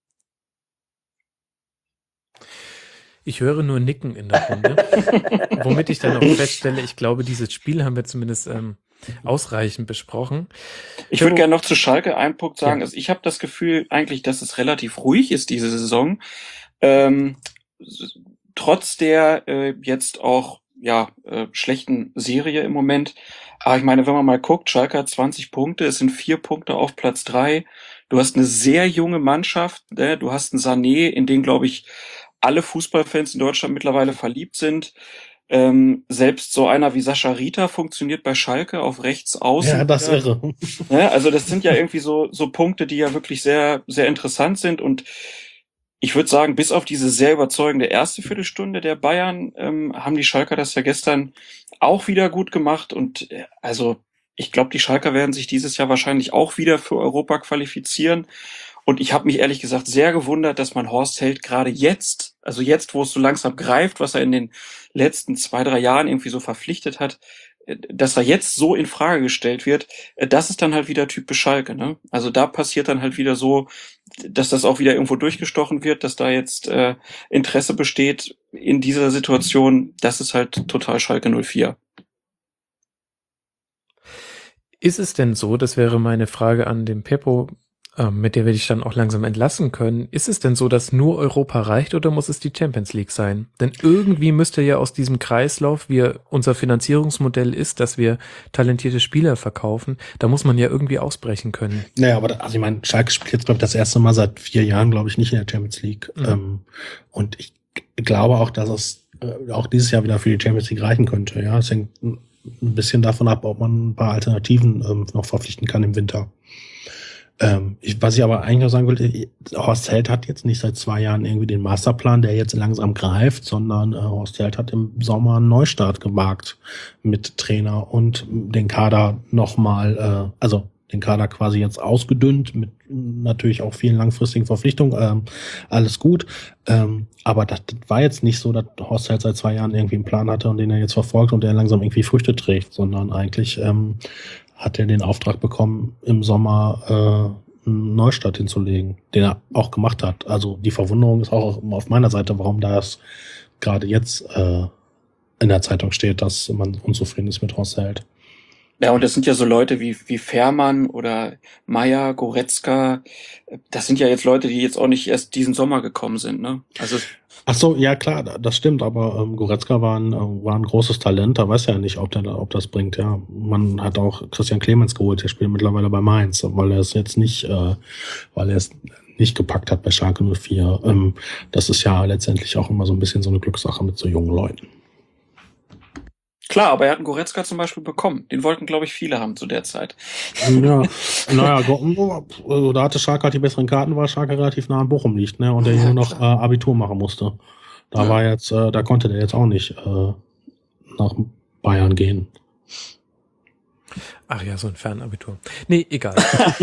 Ich höre nur Nicken in der Runde, womit ich dann auch feststelle, ich glaube, dieses Spiel haben wir zumindest ähm, ausreichend besprochen. Ich würde gerne noch zu Schalke einen Punkt sagen. Ja. Also ich habe das Gefühl eigentlich, dass es relativ ruhig ist diese Saison. Ähm, s- trotz der äh, jetzt auch ja äh, schlechten Serie im Moment. Aber ich meine, wenn man mal guckt, Schalke hat zwanzig Punkte, es sind vier Punkte auf Platz drei. Du hast eine sehr junge Mannschaft, ne? Du hast einen Sané, in den, glaube ich, alle Fußballfans in Deutschland mittlerweile verliebt sind. Ähm, selbst so einer wie Sascha Rita funktioniert bei Schalke auf rechts außen. Ja, das ist irre. Ja, also das sind ja irgendwie so so Punkte, die ja wirklich sehr sehr interessant sind, und ich würde sagen, bis auf diese sehr überzeugende erste Viertelstunde der Bayern ähm, haben die Schalker das ja gestern auch wieder gut gemacht, und äh, also ich glaube, die Schalker werden sich dieses Jahr wahrscheinlich auch wieder für Europa qualifizieren. Und ich habe mich ehrlich gesagt sehr gewundert, dass man Horst Held gerade jetzt, also jetzt, wo es so langsam greift, was er in den letzten zwei, drei Jahren irgendwie so verpflichtet hat, äh, dass er jetzt so in Frage gestellt wird. Äh, Das ist dann halt wieder typisch Schalke, ne? Also da passiert dann halt wieder so, dass das auch wieder irgendwo durchgestochen wird, dass da jetzt äh, Interesse besteht in dieser Situation. Das ist halt total Schalke null vier. Ist es denn so, das wäre meine Frage an den Peppo, ähm, mit der wir dich dann auch langsam entlassen können, ist es denn so, dass nur Europa reicht oder muss es die Champions League sein? Denn irgendwie müsste ja aus diesem Kreislauf, wie unser Finanzierungsmodell ist, dass wir talentierte Spieler verkaufen, da muss man ja irgendwie ausbrechen können. Naja, aber da, also ich meine, Schalke spielt jetzt, glaube ich, das erste Mal seit vier Jahren, glaube ich, nicht in der Champions League. Mhm. Ähm, und ich glaube auch, dass es äh, auch dieses Jahr wieder für die Champions League reichen könnte. Ja, es hängt ein bisschen davon ab, ob man ein paar Alternativen ähm, noch verpflichten kann im Winter. Ähm, ich, was ich aber eigentlich noch sagen wollte, Horst Held hat jetzt nicht seit zwei Jahren irgendwie den Masterplan, der jetzt langsam greift, sondern äh, Horst Held hat im Sommer einen Neustart gewagt mit Trainer und den Kader nochmal, äh, also den Kader quasi jetzt ausgedünnt, mit natürlich auch vielen langfristigen Verpflichtungen, ähm, alles gut. Ähm, aber das, das war jetzt nicht so, dass Horst Held seit zwei Jahren irgendwie einen Plan hatte und den er jetzt verfolgt und der langsam irgendwie Früchte trägt, sondern eigentlich ähm, hat er den Auftrag bekommen, im Sommer äh, einen Neustart hinzulegen, den er auch gemacht hat. Also die Verwunderung ist auch auf meiner Seite, warum das gerade jetzt äh, in der Zeitung steht, dass man unzufrieden ist mit Horst Held. Ja, und das sind ja so Leute wie, wie Fährmann oder Meier, Goretzka. Das sind ja jetzt Leute, die jetzt auch nicht erst diesen Sommer gekommen sind, ne? Also, Ach so, ja klar, das stimmt, aber ähm, Goretzka war ein, war ein großes Talent, da weiß ja nicht, ob, der, ob das bringt, ja. Man hat auch Christian Clemens geholt, der spielt mittlerweile bei Mainz, weil er es jetzt nicht, äh, weil er es nicht gepackt hat bei Schalke null vier. Ähm, das ist ja letztendlich auch immer so ein bisschen so eine Glückssache mit so jungen Leuten. klar, aber er hat einen Goretzka zum Beispiel bekommen. Den wollten, glaube ich, viele haben zu der Zeit. Ja, naja, da hatte Schalke halt die besseren Karten, weil Schalke relativ nah an Bochum liegt, ne, und der Ja, nur noch äh, Abitur machen musste. Da Ja. war jetzt, äh, da konnte der jetzt auch nicht äh, nach Bayern gehen. Ach ja, so ein Fernabitur. Nee, egal.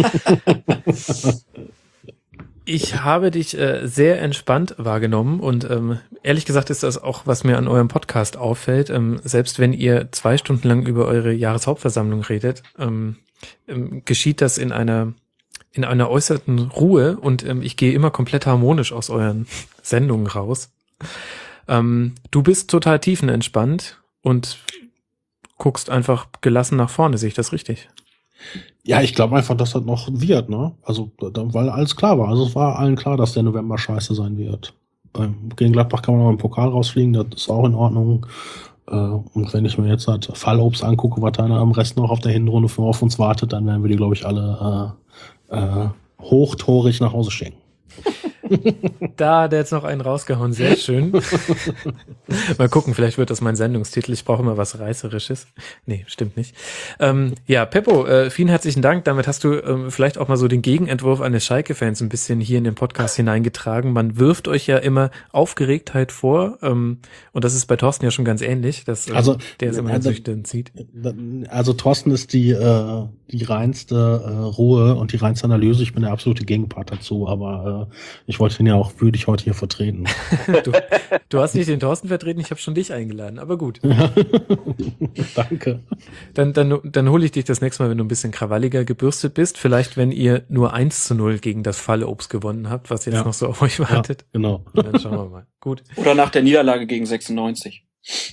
Ich habe dich äh, sehr entspannt wahrgenommen und ähm, ehrlich gesagt ist das auch, was mir an eurem Podcast auffällt. Ähm, selbst wenn ihr zwei Stunden lang über eure Jahreshauptversammlung redet, ähm, ähm, geschieht das in einer in einer äußerten Ruhe und ähm, ich gehe immer komplett harmonisch aus euren Sendungen raus. Ähm, du bist total tiefenentspannt und guckst einfach gelassen nach vorne. Sehe ich das richtig? Ja, ich glaube einfach, dass das noch wird, ne? Also, da, weil alles klar war. Also es war allen klar, dass der November scheiße sein wird. Ähm, gegen Gladbach kann man noch im Pokal rausfliegen, das ist auch in Ordnung. Äh, und wenn ich mir jetzt halt Fallobst angucke, was da am Rest noch auf der Hinrunde für auf uns wartet, dann werden wir die, glaube ich, alle äh, äh, hochtorig nach Hause schicken. Da hat er jetzt noch einen rausgehauen, sehr schön. Mal gucken, vielleicht wird das mein Sendungstitel. Ich brauche immer was Reißerisches. Nee, stimmt nicht. Ähm, ja, Peppo, äh, vielen herzlichen Dank. Damit hast du ähm, vielleicht auch mal so den Gegenentwurf eines Schalke-Fans ein bisschen hier in den Podcast hineingetragen. Man wirft euch ja immer Aufgeregtheit vor ähm, und das ist bei Thorsten ja schon ganz ähnlich, dass ähm, Also, der es immer also- ganz nüchtern sieht. Also Thorsten ist die, äh, die reinste äh, Ruhe und die reinste Analyse. Ich bin der absolute Gegenpart dazu, aber äh, ich wollte ihn ja auch würdig heute hier vertreten. Du, du hast nicht den Thorsten vertreten, ich habe schon dich eingeladen, aber gut. Danke. Dann, dann, dann hole ich dich das nächste Mal, wenn du ein bisschen krawalliger gebürstet bist. Vielleicht, wenn ihr nur eins zu null gegen das Fallobst gewonnen habt, was jetzt Ja. noch so auf euch wartet. Ja, genau. Dann schauen wir mal. Gut. Oder nach der Niederlage gegen sechsundneunzig.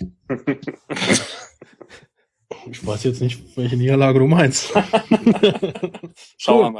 Ich weiß jetzt nicht, welche Niederlage du meinst. Schauen wir Cool. mal.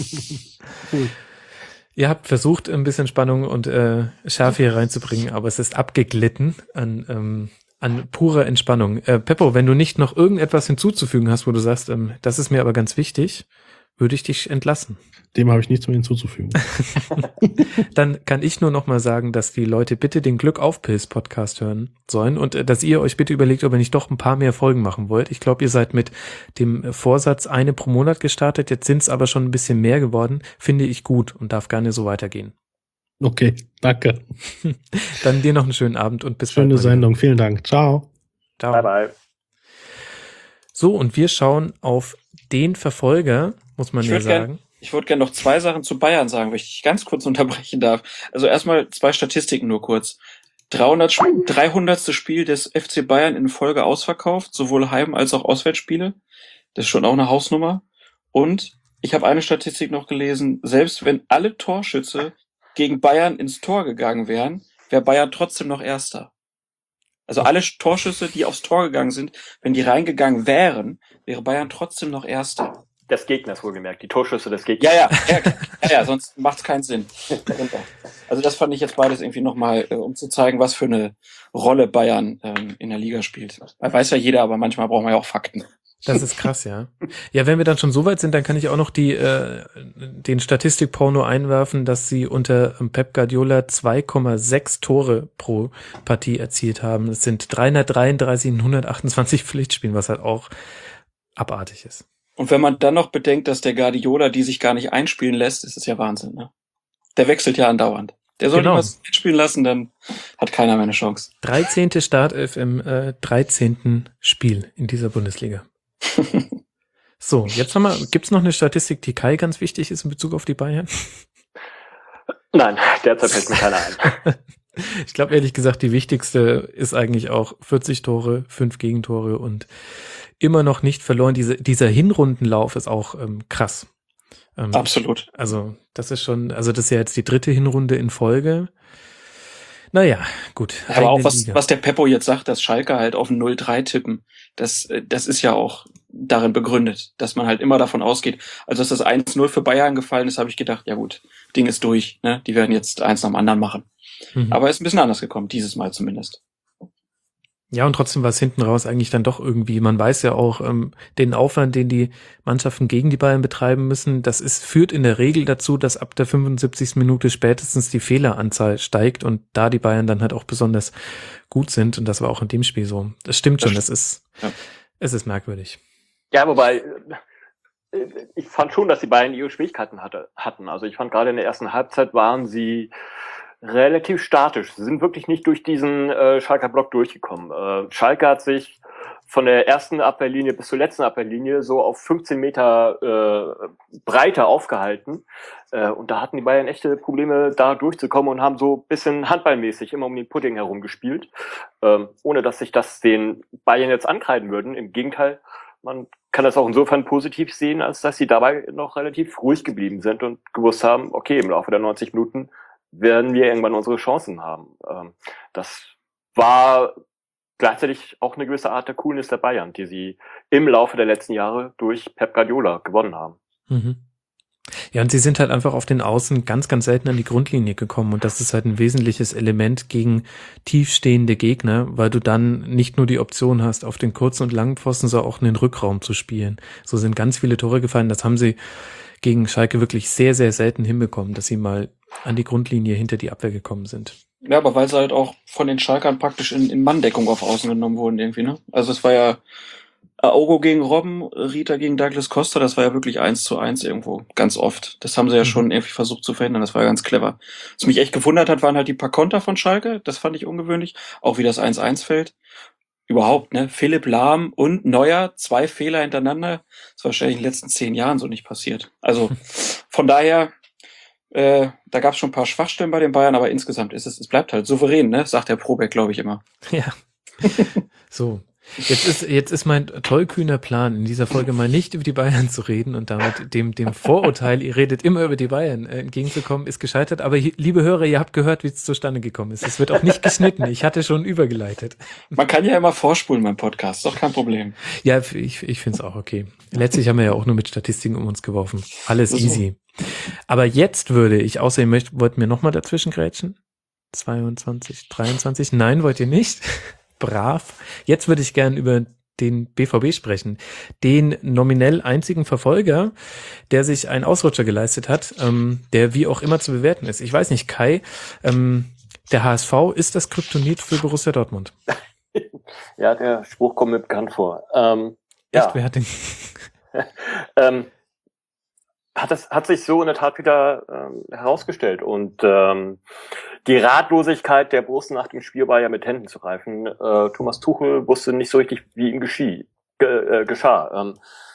Ihr habt versucht, ein bisschen Spannung und äh, Schärfe hier reinzubringen, aber es ist abgeglitten an, ähm, an purer Entspannung. Äh, Peppo, wenn du nicht noch irgendetwas hinzuzufügen hast, wo du sagst, ähm, das ist mir aber ganz wichtig, würde ich dich entlassen. Dem habe ich nichts mehr hinzuzufügen. Dann kann ich nur noch mal sagen, dass die Leute bitte den Glück auf Pilz Podcast hören sollen und äh, dass ihr euch bitte überlegt, ob ihr nicht doch ein paar mehr Folgen machen wollt. Ich glaube, ihr seid mit dem Vorsatz eine pro Monat gestartet. Jetzt sind es aber schon ein bisschen mehr geworden. Finde ich gut und darf gerne so weitergehen. Okay, danke. Dann dir noch einen schönen Abend und bis Schöne bald mal wieder. Sendung. Vielen Dank. Ciao. Ciao. Bye, bye. So, und wir schauen auf den Verfolger, muss man Ich ja würd gern- sagen. Ich würde gerne noch zwei Sachen zu Bayern sagen, wenn ich dich ganz kurz unterbrechen darf. Also erstmal zwei Statistiken nur kurz. dreihundert, Sp- dreihundertste Spiel des F C Bayern in Folge ausverkauft, sowohl Heim- als auch Auswärtsspiele. Das ist schon auch eine Hausnummer. Und ich habe eine Statistik noch gelesen, selbst wenn alle Torschütze gegen Bayern ins Tor gegangen wären, wäre Bayern trotzdem noch Erster. Also alle Torschüsse, die aufs Tor gegangen sind, wenn die reingegangen wären, wäre Bayern trotzdem noch Erster. Des Gegners wohlgemerkt, die Torschüsse des Gegners. Ja, ja, ja, ja, ja sonst macht es keinen Sinn. Also das fand ich jetzt beides irgendwie nochmal, äh, um zu zeigen, was für eine Rolle Bayern ähm, in der Liga spielt. Weiß ja jeder, aber manchmal braucht man ja auch Fakten. Das ist krass, ja. Ja, wenn wir dann schon so weit sind, dann kann ich auch noch die äh, den Statistikporno einwerfen, dass sie unter ähm, Pep Guardiola zwei Komma sechs Tore pro Partie erzielt haben. Das sind dreihundertdreiunddreißig in hundertachtundzwanzig Pflichtspielen, was halt auch abartig ist. Und wenn man dann noch bedenkt, dass der Guardiola die sich gar nicht einspielen lässt, ist es ja Wahnsinn, ne? Der wechselt ja andauernd. Der soll Genau. genau. was einspielen lassen, dann hat keiner mehr eine Chance. dreizehnte Startelf im äh, dreizehnten Spiel in dieser Bundesliga. So, jetzt haben wir, gibt's noch eine Statistik, die Kai ganz wichtig ist in Bezug auf die Bayern? Nein, derzeit fällt mir keiner ein. Ich glaube, ehrlich gesagt, die wichtigste ist eigentlich auch vierzig Tore, fünf Gegentore und immer noch nicht verloren. Diese, dieser Hinrundenlauf ist auch ähm, krass. Ähm, Absolut. Also, das ist schon, also das ist ja jetzt die dritte Hinrunde in Folge. Naja, gut. Ja, aber auch Eigene was, Liga. was der Peppo jetzt sagt, dass Schalke halt auf ein null drei tippen, das, äh, das ist ja auch darin begründet, dass man halt immer davon ausgeht. Also, dass das eins null für Bayern gefallen ist, habe ich gedacht, ja gut, Ding ist durch, ne? Die werden jetzt eins nach dem anderen machen. Mhm. Aber ist ein bisschen anders gekommen, dieses Mal zumindest. Ja, und trotzdem war es hinten raus eigentlich dann doch irgendwie, man weiß ja auch, ähm, den Aufwand, den die Mannschaften gegen die Bayern betreiben müssen, das ist, führt in der Regel dazu, dass ab der fünfundsiebzigsten Minute spätestens die Fehleranzahl steigt und da die Bayern dann halt auch besonders gut sind und das war auch in dem Spiel so. Das stimmt schon, Das das ist, ja. es ist merkwürdig. Ja, wobei, äh, ich fand schon, dass die Bayern ihre Schwierigkeiten hatte, hatten. Also ich fand gerade in der ersten Halbzeit waren sie relativ statisch. Sie sind wirklich nicht durch diesen äh, Schalker Block durchgekommen. Äh, Schalke hat sich von der ersten Abwehrlinie bis zur letzten Abwehrlinie so auf fünfzehn Meter äh, Breite aufgehalten. Äh, und da hatten die Bayern echte Probleme, da durchzukommen und haben so ein bisschen handballmäßig immer um den Pudding herum gespielt. Ähm, ohne dass sich das den Bayern jetzt ankreiden würden. Im Gegenteil, man kann das auch insofern positiv sehen, als dass sie dabei noch relativ ruhig geblieben sind und gewusst haben, okay, im Laufe der neunzig Minuten werden wir irgendwann unsere Chancen haben. Ähm, das war gleichzeitig auch eine gewisse Art der Coolness der Bayern, die sie im Laufe der letzten Jahre durch Pep Guardiola gewonnen haben. Mhm. Ja, und sie sind halt einfach auf den Außen ganz, ganz selten an die Grundlinie gekommen und das ist halt ein wesentliches Element gegen tiefstehende Gegner, weil du dann nicht nur die Option hast, auf den kurzen und langen Pfosten, sondern auch in den Rückraum zu spielen. So sind ganz viele Tore gefallen, das haben sie gegen Schalke wirklich sehr, sehr selten hinbekommen, dass sie mal an die Grundlinie hinter die Abwehr gekommen sind. Ja, aber weil sie halt auch von den Schalkern praktisch in, in Manndeckung auf Außen genommen wurden irgendwie, ne? Also es war ja Aogo gegen Robben, Rita gegen Douglas Costa, das war ja wirklich eins zu eins irgendwo, ganz oft. Das haben sie ja schon irgendwie versucht zu verhindern, das war ja ganz clever. Was mich echt gewundert hat, waren halt die paar Konter von Schalke, das fand ich ungewöhnlich, auch wie das eins eins fällt. Überhaupt, ne? Philipp Lahm und Neuer, zwei Fehler hintereinander, das war wahrscheinlich in den letzten zehn Jahren so nicht passiert. Also von daher, äh, da gab es schon ein paar Schwachstellen bei den Bayern, aber insgesamt ist es, es bleibt halt souverän, ne? Sagt der Probeck, glaube ich, immer. Ja. So. Jetzt ist, jetzt ist mein tollkühner Plan, in dieser Folge mal nicht über die Bayern zu reden und damit dem, dem Vorurteil, ihr redet immer über die Bayern, äh, entgegenzukommen, ist gescheitert. Aber hier, liebe Hörer, ihr habt gehört, wie es zustande gekommen ist. Es wird auch nicht geschnitten. Ich hatte schon übergeleitet. Man kann ja immer vorspulen beim Podcast, ist doch kein Problem. Ja, ich, ich finde es auch okay. Letztlich haben wir ja auch nur mit Statistiken um uns geworfen. Alles So. easy. Aber jetzt würde ich, außerdem möcht, wollten wir nochmal dazwischen grätschen? zweiundzwanzig, dreiundzwanzig? Nein, wollt ihr nicht? Brav. Jetzt würde ich gern über den B V B sprechen. Den nominell einzigen Verfolger, der sich einen Ausrutscher geleistet hat, ähm, der wie auch immer zu bewerten ist. Ich weiß nicht, Kai, ähm, der H S V ist das Kryptonit für Borussia Dortmund. Ja, der Spruch kommt mir bekannt vor. Ähm, Echt, ja. wer hat den? ähm, hat das hat sich so in der Tat wieder ähm, herausgestellt und ähm, die Ratlosigkeit der Borussen nach dem Spiel war ja mit Händen zu greifen. Äh, Thomas Tuchel wusste nicht so richtig, wie ihm geschie, ge, äh, geschah. Ähm,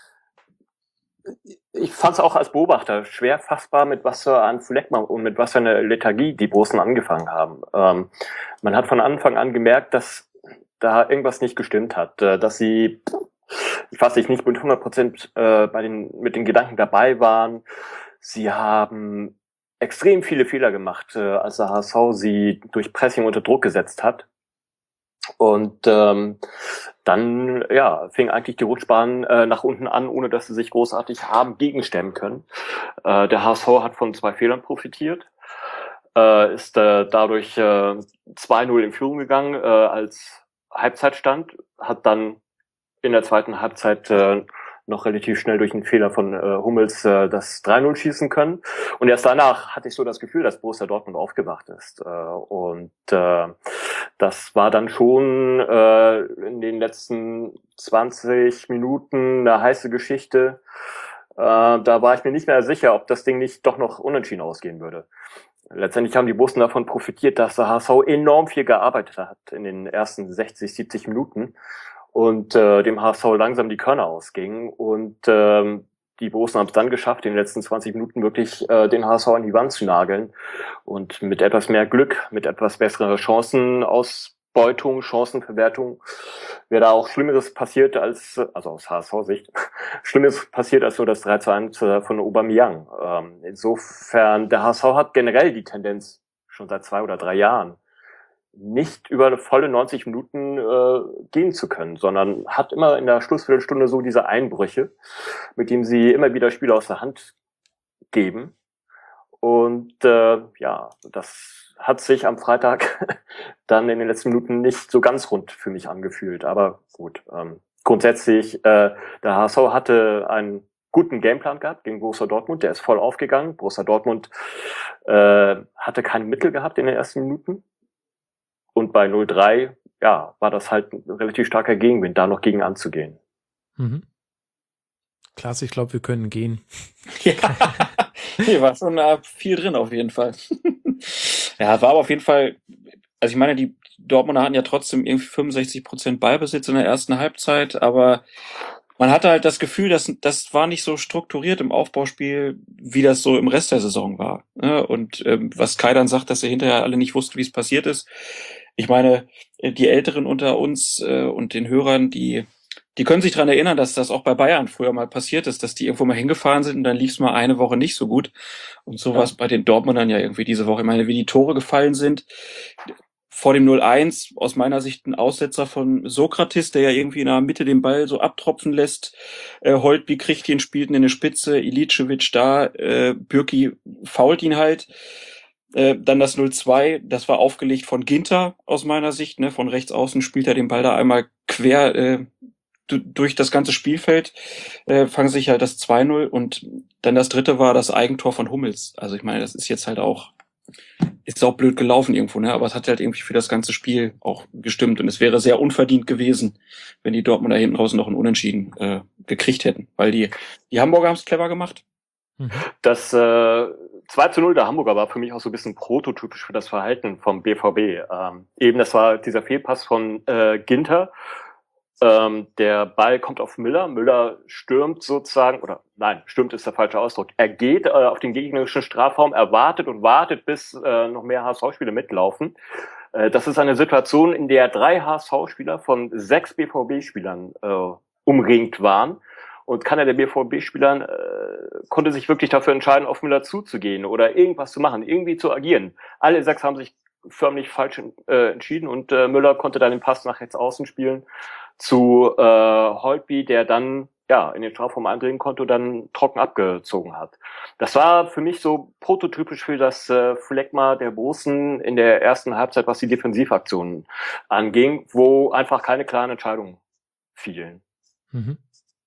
ich fand es auch als Beobachter schwer fassbar, mit was für einem Phlegma und mit was für einer Lethargie die Borussen angefangen haben. Ähm, man hat von Anfang an gemerkt, dass da irgendwas nicht gestimmt hat, äh, dass sie ich weiß nicht, nicht mit hundert Prozent äh, bei den, mit den Gedanken dabei waren. Sie haben extrem viele Fehler gemacht, äh, als der H S V sie durch Pressing unter Druck gesetzt hat. Und ähm, dann ja fing eigentlich die Rutschbahn äh, nach unten an, ohne dass sie sich großartig haben gegenstemmen können. Äh, der H S V hat von zwei Fehlern profitiert, äh, ist äh, dadurch äh, zwei null in Führung gegangen äh, als Halbzeitstand, hat dann in der zweiten Halbzeit äh, noch relativ schnell durch einen Fehler von äh, Hummels äh, das drei null schießen können. Und erst danach hatte ich so das Gefühl, dass Borussia Dortmund aufgewacht ist. Äh, und äh, das war dann schon äh, in den letzten zwanzig Minuten eine heiße Geschichte. Äh, da war ich mir nicht mehr sicher, ob das Ding nicht doch noch unentschieden ausgehen würde. Letztendlich haben die Borussen davon profitiert, dass der H S V enorm viel gearbeitet hat in den ersten sechzig, siebzig Minuten. und äh, dem H S V langsam die Körner ausgingen. Und ähm, die Borussen haben es dann geschafft, in den letzten zwanzig Minuten wirklich äh, den H S V an die Wand zu nageln. Und mit etwas mehr Glück, mit etwas besseren Chancenausbeutung, Chancenverwertung, wäre da auch Schlimmeres passiert als, also aus H S V-Sicht, Schlimmeres passiert als so das drei zu eins von Aubameyang. Ähm, insofern, der H S V hat generell die Tendenz, schon seit zwei oder drei Jahren, nicht über eine volle neunzig Minuten äh, gehen zu können, sondern hat immer in der Schlussviertelstunde so diese Einbrüche, mit denen sie immer wieder Spiele aus der Hand geben. Und äh, ja, das hat sich am Freitag dann in den letzten Minuten nicht so ganz rund für mich angefühlt. Aber gut, ähm, grundsätzlich, äh, der H S V hatte einen guten Gameplan gehabt gegen Borussia Dortmund, der ist voll aufgegangen. Borussia Dortmund äh, hatte keine Mittel gehabt in den ersten Minuten. Und bei null drei, ja, war das halt ein relativ starker Gegenwind, da noch gegen anzugehen. Mhm. Klasse, ich glaube, wir können gehen. Ja, hier war schon äh, viel drin auf jeden Fall. Ja, war aber auf jeden Fall, also ich meine, die Dortmunder hatten ja trotzdem irgendwie fünfundsechzig Prozent Ballbesitz in der ersten Halbzeit, aber man hatte halt das Gefühl, dass das war nicht so strukturiert im Aufbauspiel, wie das so im Rest der Saison war. Und ähm, was Kai dann sagt, dass sie hinterher alle nicht wussten, wie es passiert ist. Ich meine, die Älteren unter uns äh, und den Hörern, die die können sich daran erinnern, dass das auch bei Bayern früher mal passiert ist, dass die irgendwo mal hingefahren sind und dann lief es mal eine Woche nicht so gut. Und so war es bei den Dortmundern ja irgendwie diese Woche. Ich meine, wie die Tore gefallen sind. Vor dem null eins aus meiner Sicht ein Aussetzer von Sokratis, der ja irgendwie in der Mitte den Ball so abtropfen lässt. Äh, Holtby kriegt ihn, spielt ihn in eine Spitze, Ilicevic da, äh, Bürki fault ihn halt. Äh, dann das null zwei, das war aufgelegt von Ginter aus meiner Sicht. Ne? Von rechts außen spielt er den Ball da einmal quer äh, d- durch das ganze Spielfeld, äh, fangen sich halt das zwei null und dann das dritte war das Eigentor von Hummels. Also ich meine, das ist jetzt halt auch ist auch blöd gelaufen irgendwo, ne? Aber es hat halt irgendwie für das ganze Spiel auch gestimmt. Und es wäre sehr unverdient gewesen, wenn die Dortmunder hinten raus noch ein Unentschieden äh, gekriegt hätten. Weil die, die Hamburger haben es clever gemacht. Mhm. Das äh, zwei zu null der Hamburger war für mich auch so ein bisschen prototypisch für das Verhalten vom B V B. Ähm, eben, das war dieser Fehlpass von äh, Ginter. Ähm, der Ball kommt auf Müller. Müller stürmt sozusagen, oder nein, stürmt ist der falsche Ausdruck. Er geht äh, auf den gegnerischen Strafraum, er wartet und wartet, bis äh, noch mehr H S V-Spieler mitlaufen. Äh, das ist eine Situation, in der drei H S V-Spieler von sechs B V B-Spielern äh, umringt waren. Und keiner der B V B-Spielern äh, konnte sich wirklich dafür entscheiden, auf Müller zuzugehen oder irgendwas zu machen, irgendwie zu agieren. Alle sechs haben sich förmlich falsch äh, entschieden und äh, Müller konnte dann den Pass nach rechts außen spielen zu äh, Holtby, der dann ja in den Strafraum eindringen konnte und dann trocken abgezogen hat. Das war für mich so prototypisch für das äh, Phlegma der Borussen in der ersten Halbzeit, was die Defensivaktionen anging, wo einfach keine klaren Entscheidungen fielen. Mhm.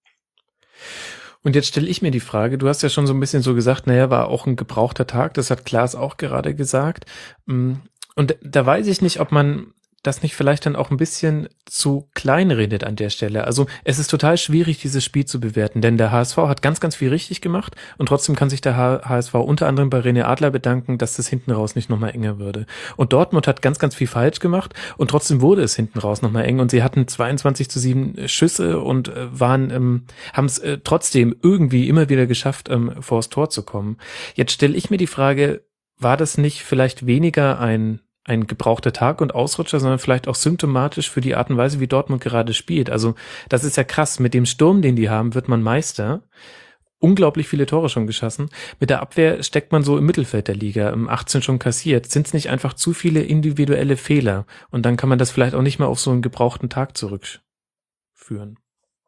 Und jetzt stelle ich mir die Frage, du hast ja schon so ein bisschen so gesagt, naja, war auch ein gebrauchter Tag, das hat Klaas auch gerade gesagt. Und da weiß ich nicht, ob man das nicht vielleicht dann auch ein bisschen zu klein redet an der Stelle. Also es ist total schwierig, dieses Spiel zu bewerten, denn der H S V hat ganz, ganz viel richtig gemacht und trotzdem kann sich der H S V unter anderem bei René Adler bedanken, dass das hinten raus nicht nochmal enger würde. Und Dortmund hat ganz, ganz viel falsch gemacht und trotzdem wurde es hinten raus nochmal eng und sie hatten zweiundzwanzig zu sieben Schüsse und waren, ähm, haben es äh, trotzdem irgendwie immer wieder geschafft, ähm, vors Tor zu kommen. Jetzt stelle ich mir die Frage, war das nicht vielleicht weniger ein ein gebrauchter Tag und Ausrutscher, sondern vielleicht auch symptomatisch für die Art und Weise, wie Dortmund gerade spielt. Also das ist ja krass. Mit dem Sturm, den die haben, wird man Meister. Unglaublich viele Tore schon geschossen. Mit der Abwehr steckt man so im Mittelfeld der Liga, im achtzehn schon kassiert. Sind es nicht einfach zu viele individuelle Fehler? Und dann kann man das vielleicht auch nicht mehr auf so einen gebrauchten Tag zurückführen.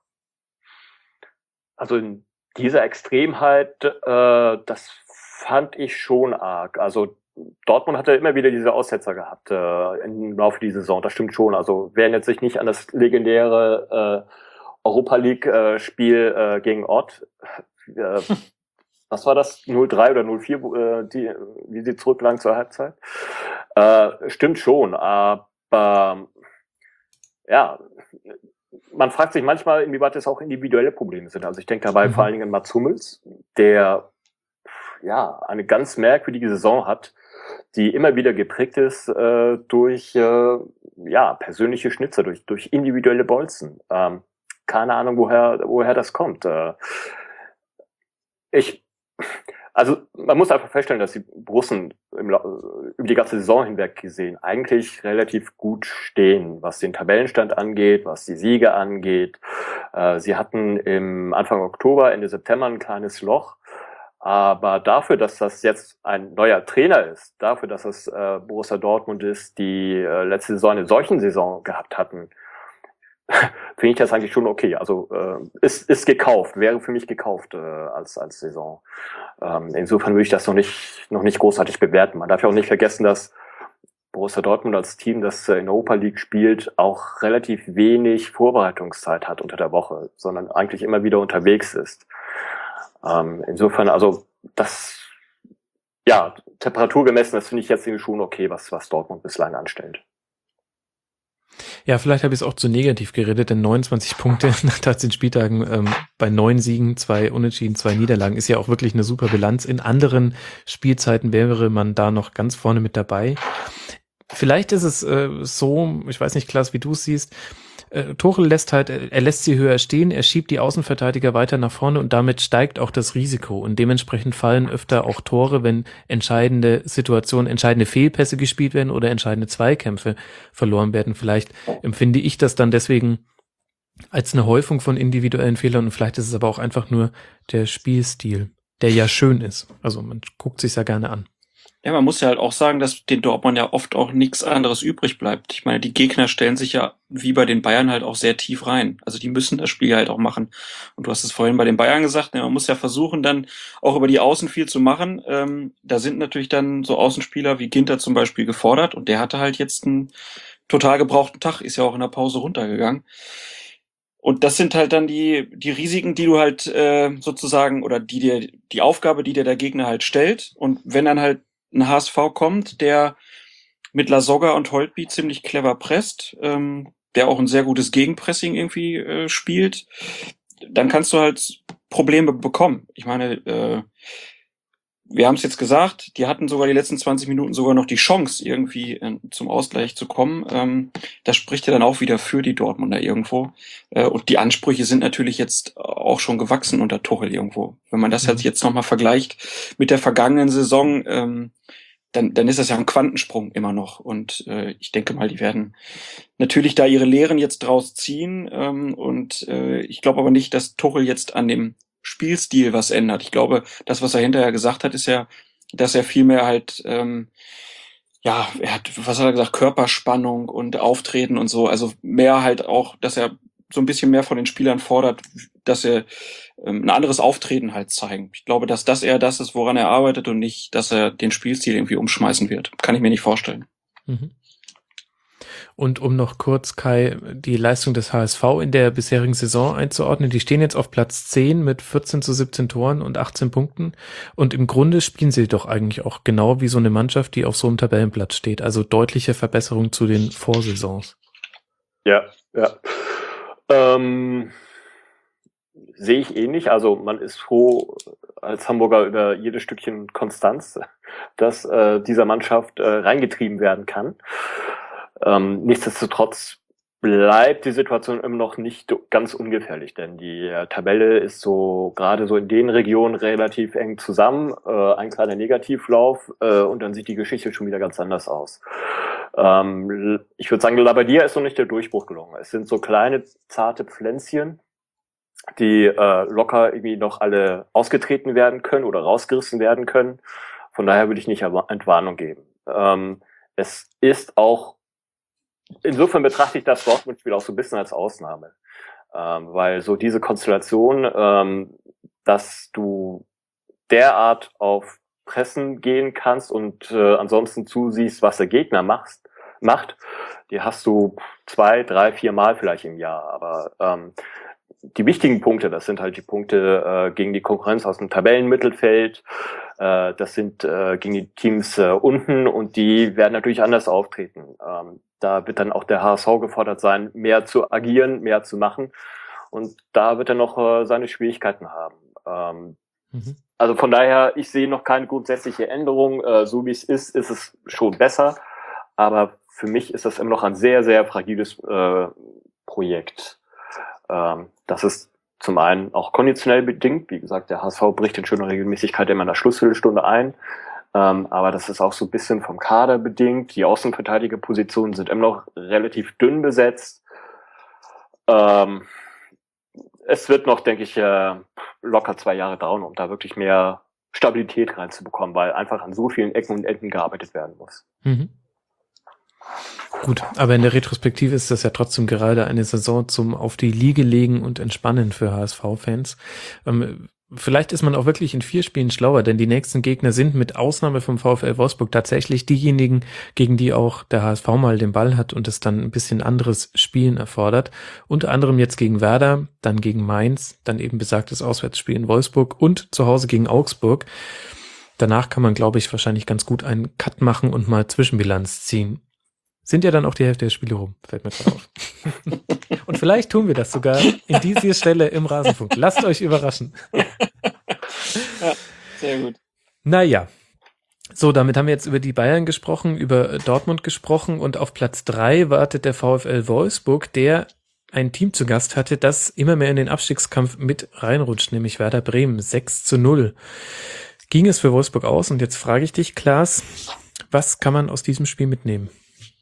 Also in dieser Extremheit, äh, das fand ich schon arg. Also Dortmund hatte immer wieder diese Aussetzer gehabt äh, im Laufe dieser Saison, das stimmt schon. Also wer erinnert sich nicht an das legendäre äh, Europa League äh, Spiel äh, gegen Ott? Äh, was war das? null drei oder null vier, äh, die, wie sie zurücklagen zur Halbzeit? Äh, stimmt schon, aber ja, man fragt sich manchmal, inwieweit es auch individuelle Probleme sind. Also ich denke dabei mhm. vor allen Dingen an Mats Hummels, der ja eine ganz merkwürdige Saison hat, die immer wieder geprägt ist äh, durch äh, ja persönliche Schnitzer, durch durch individuelle Bolzen. Ähm, keine Ahnung, woher woher das kommt. Äh, ich Also man muss einfach feststellen, dass die Borussen im, über die ganze Saison hinweg gesehen eigentlich relativ gut stehen, was den Tabellenstand angeht, was die Siege angeht. Äh, sie hatten im Anfang Oktober, Ende September ein kleines Loch, aber dafür, dass das jetzt ein neuer Trainer ist, dafür, dass es äh, Borussia Dortmund ist, die äh, letzte Saison eine solchen Saison gehabt hatten, finde ich das eigentlich schon okay. Also äh, ist ist gekauft, wäre für mich gekauft äh, als als Saison. Ähm, insofern würde ich das noch nicht noch nicht großartig bewerten. Man darf ja auch nicht vergessen, dass Borussia Dortmund als Team, das äh, in der Europa League spielt, auch relativ wenig Vorbereitungszeit hat unter der Woche, sondern eigentlich immer wieder unterwegs ist. Ähm, insofern, also das ja Temperatur gemessen, das finde ich jetzt irgendwie schon okay, was was Dortmund bislang anstellt. Ja, vielleicht habe ich es auch zu negativ geredet, denn neunundzwanzig Punkte nach dreizehn Spieltagen ähm, bei neun Siegen, zwei Unentschieden, zwei Niederlagen ist ja auch wirklich eine super Bilanz. In anderen Spielzeiten wäre man da noch ganz vorne mit dabei. Vielleicht ist es äh, so, ich weiß nicht, Klaas, wie du es siehst, äh, Tuchel lässt halt, er lässt sie höher stehen, er schiebt die Außenverteidiger weiter nach vorne und damit steigt auch das Risiko und dementsprechend fallen öfter auch Tore, wenn entscheidende Situationen, entscheidende Fehlpässe gespielt werden oder entscheidende Zweikämpfe verloren werden. Vielleicht empfinde ich das dann deswegen als eine Häufung von individuellen Fehlern und vielleicht ist es aber auch einfach nur der Spielstil, der ja schön ist. Also man guckt sich's ja gerne an. Ja, man muss ja halt auch sagen, dass den Dortmund ja oft auch nichts anderes übrig bleibt. Ich meine, die Gegner stellen sich ja wie bei den Bayern halt auch sehr tief rein. Also die müssen das Spiel halt auch machen. Und du hast es vorhin bei den Bayern gesagt, ne, man muss ja versuchen, dann auch über die Außen viel zu machen. Ähm, da sind natürlich dann so Außenspieler wie Ginter zum Beispiel gefordert und der hatte halt jetzt einen total gebrauchten Tag, ist ja auch in der Pause runtergegangen. Und das sind halt dann die die Risiken, die du halt äh, sozusagen, oder die dir die Aufgabe, die dir der Gegner halt stellt. Und wenn dann halt ein H S V kommt, der mit Lasogga und Holtby ziemlich clever presst, ähm, der auch ein sehr gutes Gegenpressing irgendwie äh, spielt, dann kannst du halt Probleme bekommen. Ich meine, äh, wir haben es jetzt gesagt, die hatten sogar die letzten zwanzig Minuten sogar noch die Chance, irgendwie äh, zum Ausgleich zu kommen. Ähm, das spricht ja dann auch wieder für die Dortmunder irgendwo. Äh, und die Ansprüche sind natürlich jetzt auch schon gewachsen unter Tuchel irgendwo. Wenn man das halt jetzt nochmal vergleicht mit der vergangenen Saison, ähm, dann, dann ist das ja ein Quantensprung immer noch. Und äh, ich denke mal, die werden natürlich da ihre Lehren jetzt draus ziehen. Ähm, und äh, ich glaube aber nicht, dass Tuchel jetzt an dem Spielstil was ändert. Ich glaube, das, was er hinterher gesagt hat, ist ja, dass er vielmehr halt, ähm, ja, er hat, was hat er gesagt, Körperspannung und Auftreten und so, also mehr halt auch, dass er so ein bisschen mehr von den Spielern fordert, dass er ähm, ein anderes Auftreten halt zeigen. Ich glaube, dass das eher das ist, woran er arbeitet und nicht, dass er den Spielstil irgendwie umschmeißen wird. Kann ich mir nicht vorstellen. Mhm. Und um noch kurz, Kai, die Leistung des H S V in der bisherigen Saison einzuordnen, die stehen jetzt auf Platz zehn mit vierzehn zu siebzehn Toren und achtzehn Punkten. Und im Grunde spielen sie doch eigentlich auch genau wie so eine Mannschaft, die auf so einem Tabellenplatz steht. Also deutliche Verbesserung zu den Vorsaisons. Ja, ja. Ähm, sehe ich ähnlich. Also man ist froh als Hamburger über jedes Stückchen Konstanz, das äh, dieser Mannschaft äh, reingetrieben werden kann. Ähm, nichtsdestotrotz bleibt die Situation immer noch nicht ganz ungefährlich, denn die äh, Tabelle ist so gerade so in den Regionen relativ eng zusammen, äh, ein kleiner Negativlauf äh, und dann sieht die Geschichte schon wieder ganz anders aus. Ähm, ich würde sagen, Labadia ist noch nicht der Durchbruch gelungen. Es sind so kleine, zarte Pflänzchen, die äh, locker irgendwie noch alle ausgetreten werden können oder rausgerissen werden können. Von daher würde ich nicht Entwarnung geben. Ähm, es ist auch Insofern betrachte ich das Dortmund-Spiel auch so ein bisschen als Ausnahme, ähm, weil so diese Konstellation, ähm, dass du derart auf Pressen gehen kannst und äh, ansonsten zusiehst, was der Gegner macht, macht, die hast du zwei, drei, vier Mal vielleicht im Jahr, aber ähm, die wichtigen Punkte, das sind halt die Punkte äh, gegen die Konkurrenz aus dem Tabellenmittelfeld, äh, das sind äh, gegen die Teams äh, unten und die werden natürlich anders auftreten. Ähm, da wird dann auch der H S V gefordert sein, mehr zu agieren, mehr zu machen und da wird er noch äh, seine Schwierigkeiten haben. Ähm, mhm. also von daher, ich sehe noch keine grundsätzliche Änderung. Äh, so wie es ist, ist es schon besser. Aber für mich ist das immer noch ein sehr, sehr fragiles äh, Projekt. Ähm, das ist zum einen auch konditionell bedingt. Wie gesagt, der H S V bricht in schöner Regelmäßigkeit immer in der Schlussviertelstunde ein. Ähm, aber das ist auch so ein bisschen vom Kader bedingt. Die Außenverteidigerpositionen sind immer noch relativ dünn besetzt. Ähm, es wird noch, denke ich, äh, locker zwei Jahre dauern, um da wirklich mehr Stabilität reinzubekommen, weil einfach an so vielen Ecken und Enden gearbeitet werden muss. Mhm. Gut, aber in der Retrospektive ist das ja trotzdem gerade eine Saison zum auf die Liege legen und entspannen für H S V-Fans. Ähm, vielleicht ist man auch wirklich in vier Spielen schlauer, denn die nächsten Gegner sind mit Ausnahme vom VfL Wolfsburg tatsächlich diejenigen, gegen die auch der H S V mal den Ball hat und es dann ein bisschen anderes Spielen erfordert. Unter anderem jetzt gegen Werder, dann gegen Mainz, dann eben besagtes Auswärtsspiel in Wolfsburg und zu Hause gegen Augsburg. Danach kann man, glaube ich, wahrscheinlich ganz gut einen Cut machen und mal Zwischenbilanz ziehen. Sind ja dann auch die Hälfte der Spiele rum, fällt mir gerade auf. Und vielleicht tun wir das sogar in dieser Stelle im Rasenfunk. Lasst euch überraschen. Ja, sehr gut. Naja, so, damit haben wir jetzt über die Bayern gesprochen, über Dortmund gesprochen und auf Platz drei wartet der VfL Wolfsburg, der ein Team zu Gast hatte, das immer mehr in den Abstiegskampf mit reinrutscht, nämlich Werder Bremen, sechs zu null. Ging es für Wolfsburg aus? Und jetzt frage ich dich, Klaas, was kann man aus diesem Spiel mitnehmen?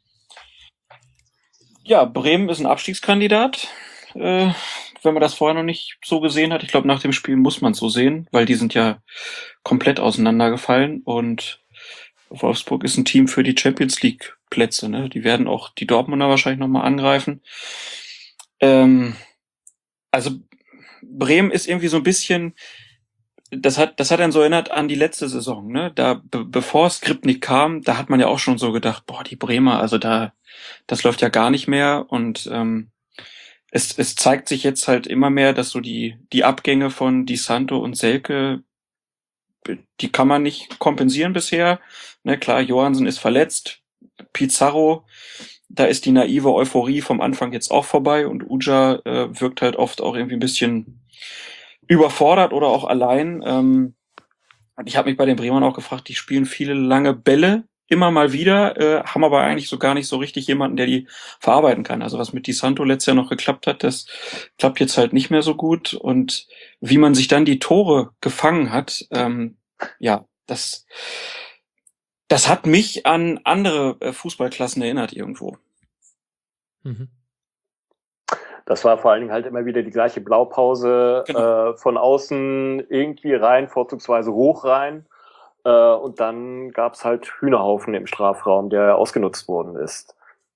Ja, Bremen ist ein Abstiegskandidat, äh, wenn man das vorher noch nicht so gesehen hat. Ich glaube, nach dem Spiel muss man es so sehen, weil die sind ja komplett auseinandergefallen und Wolfsburg ist ein Team für die Champions League Plätze. Ne? Die werden auch die Dortmunder wahrscheinlich nochmal angreifen. Ähm, also Bremen ist irgendwie so ein bisschen, das hat, das hat einen so erinnert an die letzte Saison. Ne? Da, be- bevor Skripnik kam, da hat man ja auch schon so gedacht, boah, die Bremer, also da, das läuft ja gar nicht mehr und ähm, es, es zeigt sich jetzt halt immer mehr, dass so die, die Abgänge von Di Santo und Selke, die kann man nicht kompensieren bisher. Ne, klar, Johansen ist verletzt, Pizarro, da ist die naive Euphorie vom Anfang jetzt auch vorbei und Uja äh, wirkt halt oft auch irgendwie ein bisschen überfordert oder auch allein. Ähm, ich habe mich bei den Bremern auch gefragt, die spielen viele lange Bälle, immer mal wieder, äh, haben aber eigentlich so gar nicht so richtig jemanden, der die verarbeiten kann. Also was mit Di Santo letztes Jahr noch geklappt hat, das klappt jetzt halt nicht mehr so gut. Und wie man sich dann die Tore gefangen hat, ähm, ja, das, das hat mich an andere äh, Fußballklassen erinnert irgendwo. Mhm. Das war vor allen Dingen halt immer wieder die gleiche Blaupause, Genau. äh, von außen irgendwie rein, vorzugsweise hoch rein. Äh, und dann gab's halt Hühnerhaufen im Strafraum, der ausgenutzt worden ist.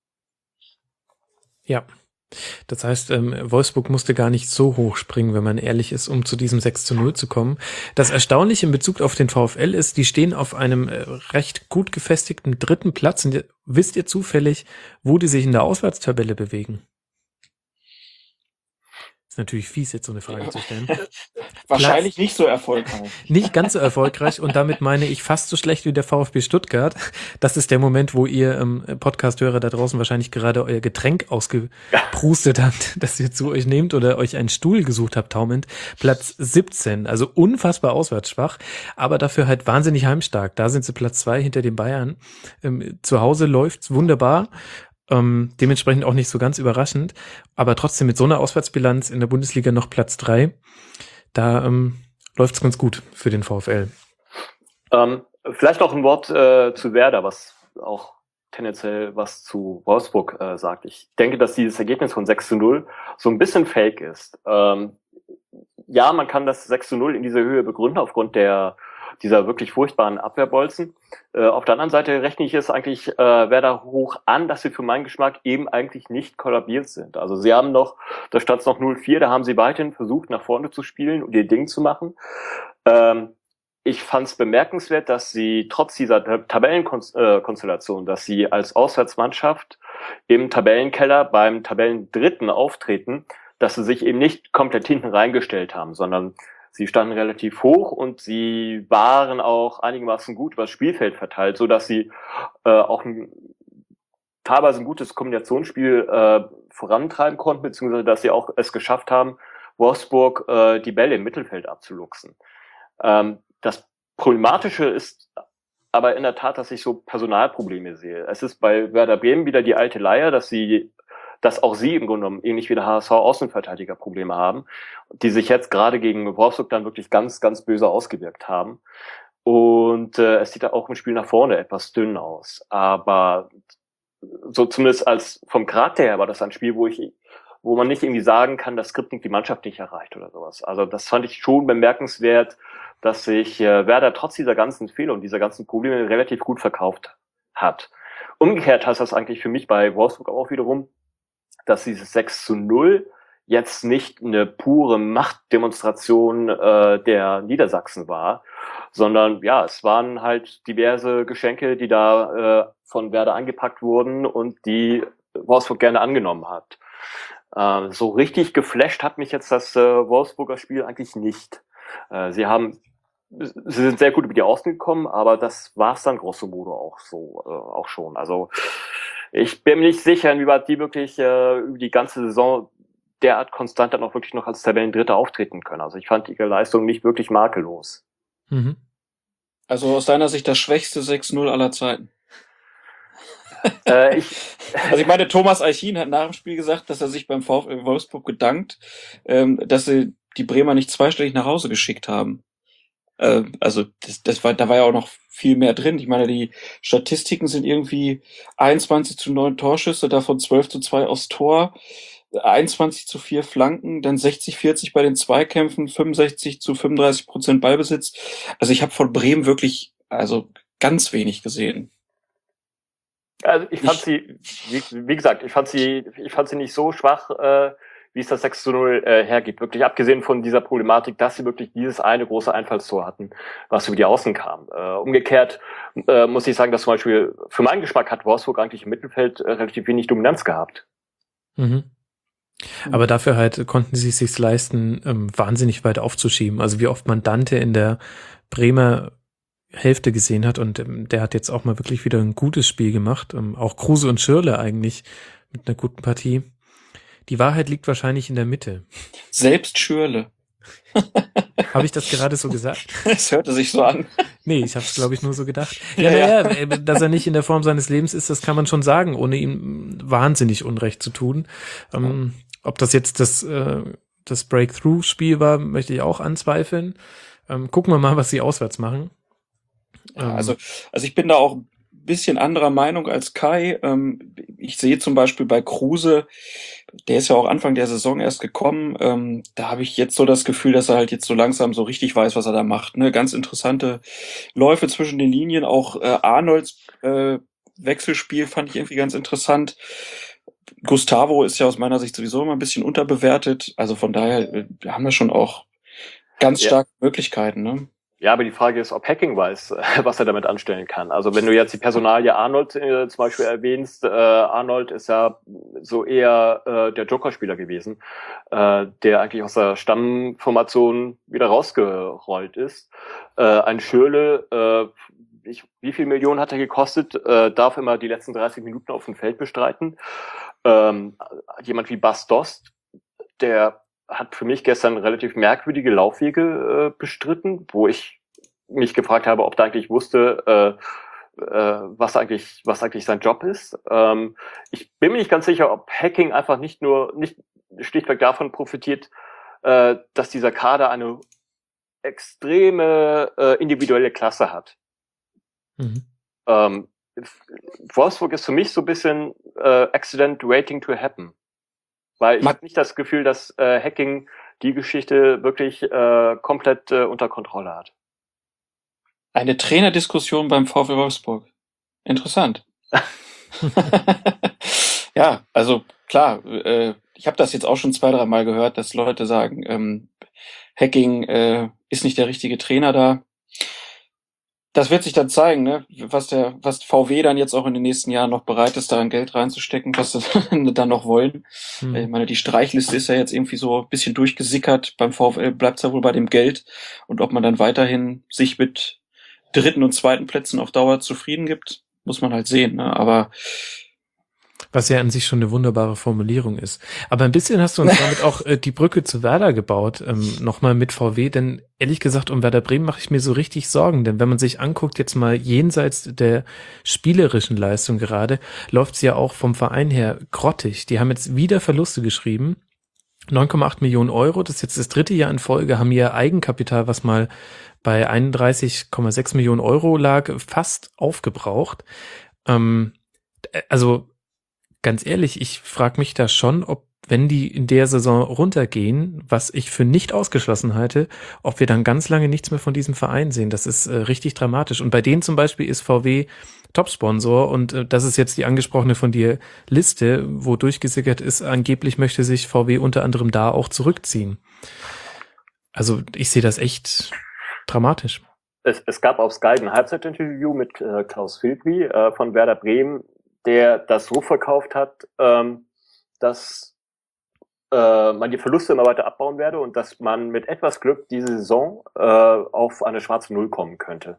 Ja, das heißt, ähm, Wolfsburg musste gar nicht so hoch springen, wenn man ehrlich ist, um zu diesem sechs zu null zu kommen. Das Erstaunliche in Bezug auf den VfL ist, die stehen auf einem äh, recht gut gefestigten dritten Platz. Und wisst ihr zufällig, wo die sich in der Auswärtstabelle bewegen? Ist natürlich fies, jetzt so eine Frage zu stellen. Wahrscheinlich nicht so erfolgreich. Nicht ganz so erfolgreich und damit meine ich fast so schlecht wie der VfB Stuttgart. Das ist der Moment, wo ihr ähm, Podcast-Hörer da draußen wahrscheinlich gerade euer Getränk ausgeprustet habt, das ihr zu euch nehmt oder euch einen Stuhl gesucht habt, taumelnd. Platz siebzehn, also unfassbar auswärtsschwach, aber dafür halt wahnsinnig heimstark. Da sind sie Platz zwei hinter den Bayern. Ähm, zu Hause läuft's wunderbar. Ähm, dementsprechend auch nicht so ganz überraschend, aber trotzdem mit so einer Auswärtsbilanz in der Bundesliga noch Platz drei, da ähm, läuft's ganz gut für den VfL. Ähm, vielleicht noch ein Wort äh, zu Werder, was auch tendenziell was zu Wolfsburg äh, sagt. Ich denke, dass dieses Ergebnis von sechs zu null so ein bisschen fake ist. Ähm, ja, man kann das sechs zu null in dieser Höhe begründen aufgrund der dieser wirklich furchtbaren Abwehrbolzen. Äh, auf der anderen Seite rechne ich es eigentlich äh, Werder hoch an, dass sie für meinen Geschmack eben eigentlich nicht kollabiert sind. Also sie haben noch, da stand es noch null vier, da haben sie weiterhin versucht, nach vorne zu spielen und ihr Ding zu machen. Ähm, ich fand es bemerkenswert, dass sie trotz dieser Tabellenkonstellation, dass sie als Auswärtsmannschaft im Tabellenkeller beim Tabellendritten auftreten, dass sie sich eben nicht komplett hinten reingestellt haben, sondern sie standen relativ hoch und sie waren auch einigermaßen gut über das Spielfeld verteilt, so dass sie äh, auch ein, teilweise ein gutes Kombinationsspiel äh, vorantreiben konnten, beziehungsweise dass sie auch es geschafft haben, Wolfsburg äh, die Bälle im Mittelfeld abzuluxen. Ähm, das Problematische ist aber in der Tat, dass ich so Personalprobleme sehe. Es ist bei Werder Bremen wieder die alte Leier, dass sie, dass auch sie im Grunde genommen ähnlich wie der H S V Außenverteidigerprobleme haben, die sich jetzt gerade gegen Wolfsburg dann wirklich ganz, ganz böse ausgewirkt haben. Und äh, es sieht da auch im Spiel nach vorne etwas dünn aus. Aber so zumindest als vom Charakter her war das ein Spiel, wo ich, wo man nicht irgendwie sagen kann, dass Skripnik die Mannschaft nicht erreicht oder sowas. Also das fand ich schon bemerkenswert, dass sich äh, Werder trotz dieser ganzen Fehler und dieser ganzen Probleme relativ gut verkauft hat. Umgekehrt heißt das eigentlich für mich bei Wolfsburg auch wiederum, dass dieses sechs zu null jetzt nicht eine pure Machtdemonstration äh, der Niedersachsen war, sondern ja, es waren halt diverse Geschenke, die da äh, von Werder eingepackt wurden und die Wolfsburg gerne angenommen hat. Äh, so richtig geflasht hat mich jetzt das äh, Wolfsburger Spiel eigentlich nicht. Äh, sie haben Sie sind sehr gut über die Außen gekommen, aber das war's dann grosso modo auch so, äh, auch schon. Also ich bin mir nicht sicher, inwieweit die wirklich äh, über die ganze Saison derart konstant dann auch wirklich noch als Tabellendritter auftreten können. Also ich fand ihre Leistung nicht wirklich makellos. Mhm. Also aus deiner Sicht das schwächste sechs null aller Zeiten. äh, ich, also ich meine, Thomas Eichin hat nach dem Spiel gesagt, dass er sich beim VfL Wolfsburg bedankt, ähm, dass sie die Bremer nicht zweistellig nach Hause geschickt haben. Also das, das war, da war ja auch noch viel mehr drin. Ich meine, die Statistiken sind irgendwie einundzwanzig zu neun Torschüsse, davon zwölf zu zwei aufs Tor, einundzwanzig zu vier Flanken, dann sechzig vierzig bei den Zweikämpfen, fünfundsechzig zu fünfunddreißig Prozent Ballbesitz. Also ich habe von Bremen wirklich also ganz wenig gesehen. Also ich fand Ich- sie, wie, wie gesagt, ich fand sie, ich fand sie nicht so schwach, äh, wie es das sechs zu null äh, hergibt. Wirklich abgesehen von dieser Problematik, dass sie wirklich dieses eine große Einfallstor hatten, was über die Außen kam. Äh, umgekehrt äh, muss ich sagen, dass zum Beispiel für meinen Geschmack hat Wolfsburg eigentlich im Mittelfeld äh, relativ wenig Dominanz gehabt. Mhm. Aber dafür halt konnten sie es sich leisten, ähm, wahnsinnig weit aufzuschieben. Also wie oft man Dante in der Bremer Hälfte gesehen hat und ähm, der hat jetzt auch mal wirklich wieder ein gutes Spiel gemacht. Ähm, auch Kruse und Schürrle eigentlich mit einer guten Partie. Die Wahrheit liegt wahrscheinlich in der Mitte. Selbst Schürle. Habe ich das gerade so gesagt? Es hörte sich so an. Nee, ich habe es, glaube ich, nur so gedacht. Ja, Ja, ja. naja, äh, dass er nicht in der Form seines Lebens ist, das kann man schon sagen, ohne ihm wahnsinnig Unrecht zu tun. Ähm, ob das jetzt das, äh, das Breakthrough-Spiel war, möchte ich auch anzweifeln. Ähm, gucken wir mal, was sie auswärts machen. Ja, Ähm, also, also ich bin da auch ein bisschen anderer Meinung als Kai. Ähm, ich sehe zum Beispiel bei Kruse, der ist ja auch Anfang der Saison erst gekommen, ähm, da habe ich jetzt so das Gefühl, dass er halt jetzt so langsam so richtig weiß, was er da macht. Ne? Ganz interessante Läufe zwischen den Linien, auch äh, Arnolds äh, Wechselspiel fand ich irgendwie ganz interessant. Gustavo ist ja aus meiner Sicht sowieso immer ein bisschen unterbewertet, also von daher äh, wir haben da schon auch ganz Ja. starke Möglichkeiten. Ne? Ja, aber die Frage ist, ob Hacking weiß, äh, was er damit anstellen kann. Also wenn du jetzt die Personalie Arnold äh, zum Beispiel erwähnst, äh, Arnold ist ja so eher äh, der Jokerspieler gewesen, äh, der eigentlich aus der Stammformation wieder rausgerollt ist. Äh, ein Schürrle, äh, ich, wie viel Millionen hat er gekostet, äh, darf immer die letzten dreißig Minuten auf dem Feld bestreiten. Ähm, jemand wie Bas Dost, der hat für mich gestern relativ merkwürdige Laufwege äh, bestritten, wo ich mich gefragt habe, ob der eigentlich wusste, äh, äh, was eigentlich was eigentlich sein Job ist. Ähm, ich bin mir nicht ganz sicher, ob Hacking einfach nicht nur nicht schlichtweg davon profitiert, äh, dass dieser Kader eine extreme äh, individuelle Klasse hat. mhm. Ähm, Wolfsburg ist für mich so ein bisschen äh, Accident waiting to happen. Weil ich Ma- habe nicht das Gefühl, dass äh, Hacking die Geschichte wirklich äh, komplett äh, unter Kontrolle hat. Eine Trainerdiskussion beim VfL Wolfsburg. Interessant. Ja, also klar, äh, ich habe das jetzt auch schon zwei, drei Mal gehört, dass Leute sagen, ähm, Hacking äh, ist nicht der richtige Trainer da. Das wird sich dann zeigen, ne, was der, was V W dann jetzt auch in den nächsten Jahren noch bereit ist, da an Geld reinzustecken, was sie dann noch wollen. Mhm. Ich meine, die Streichliste ist ja jetzt irgendwie so ein bisschen durchgesickert. Beim VfL bleibt's ja wohl bei dem Geld. Und ob man dann weiterhin sich mit dritten und zweiten Plätzen auf Dauer zufrieden gibt, muss man halt sehen. Ne? Aber Was ja an sich schon eine wunderbare Formulierung ist. Aber ein bisschen hast du uns damit auch äh, die Brücke zu Werder gebaut, ähm, nochmal mit V W, denn ehrlich gesagt um Werder Bremen mache ich mir so richtig Sorgen, denn wenn man sich anguckt, jetzt mal jenseits der spielerischen Leistung gerade, läuft es ja auch vom Verein her grottig. Die haben jetzt wieder Verluste geschrieben, neun Komma acht Millionen Euro, das ist jetzt das dritte Jahr in Folge, haben ihr Eigenkapital, was mal bei einunddreißig Komma sechs Millionen Euro lag, fast aufgebraucht. Ähm, also ganz ehrlich, ich frage mich da schon, ob, wenn die in der Saison runtergehen, was ich für nicht ausgeschlossen halte, ob wir dann ganz lange nichts mehr von diesem Verein sehen. Das ist äh, richtig dramatisch. Und bei denen zum Beispiel ist V W Topsponsor und äh, das ist jetzt die angesprochene von dir Liste, wo durchgesickert ist, angeblich möchte sich V W unter anderem da auch zurückziehen. Also ich sehe das echt dramatisch. Es, es gab auf Sky ein Halbzeitinterview mit äh, Klaus Filbri äh, von Werder Bremen, der das so verkauft hat, ähm, dass äh, man die Verluste immer weiter abbauen werde und dass man mit etwas Glück diese Saison äh, auf eine schwarze Null kommen könnte.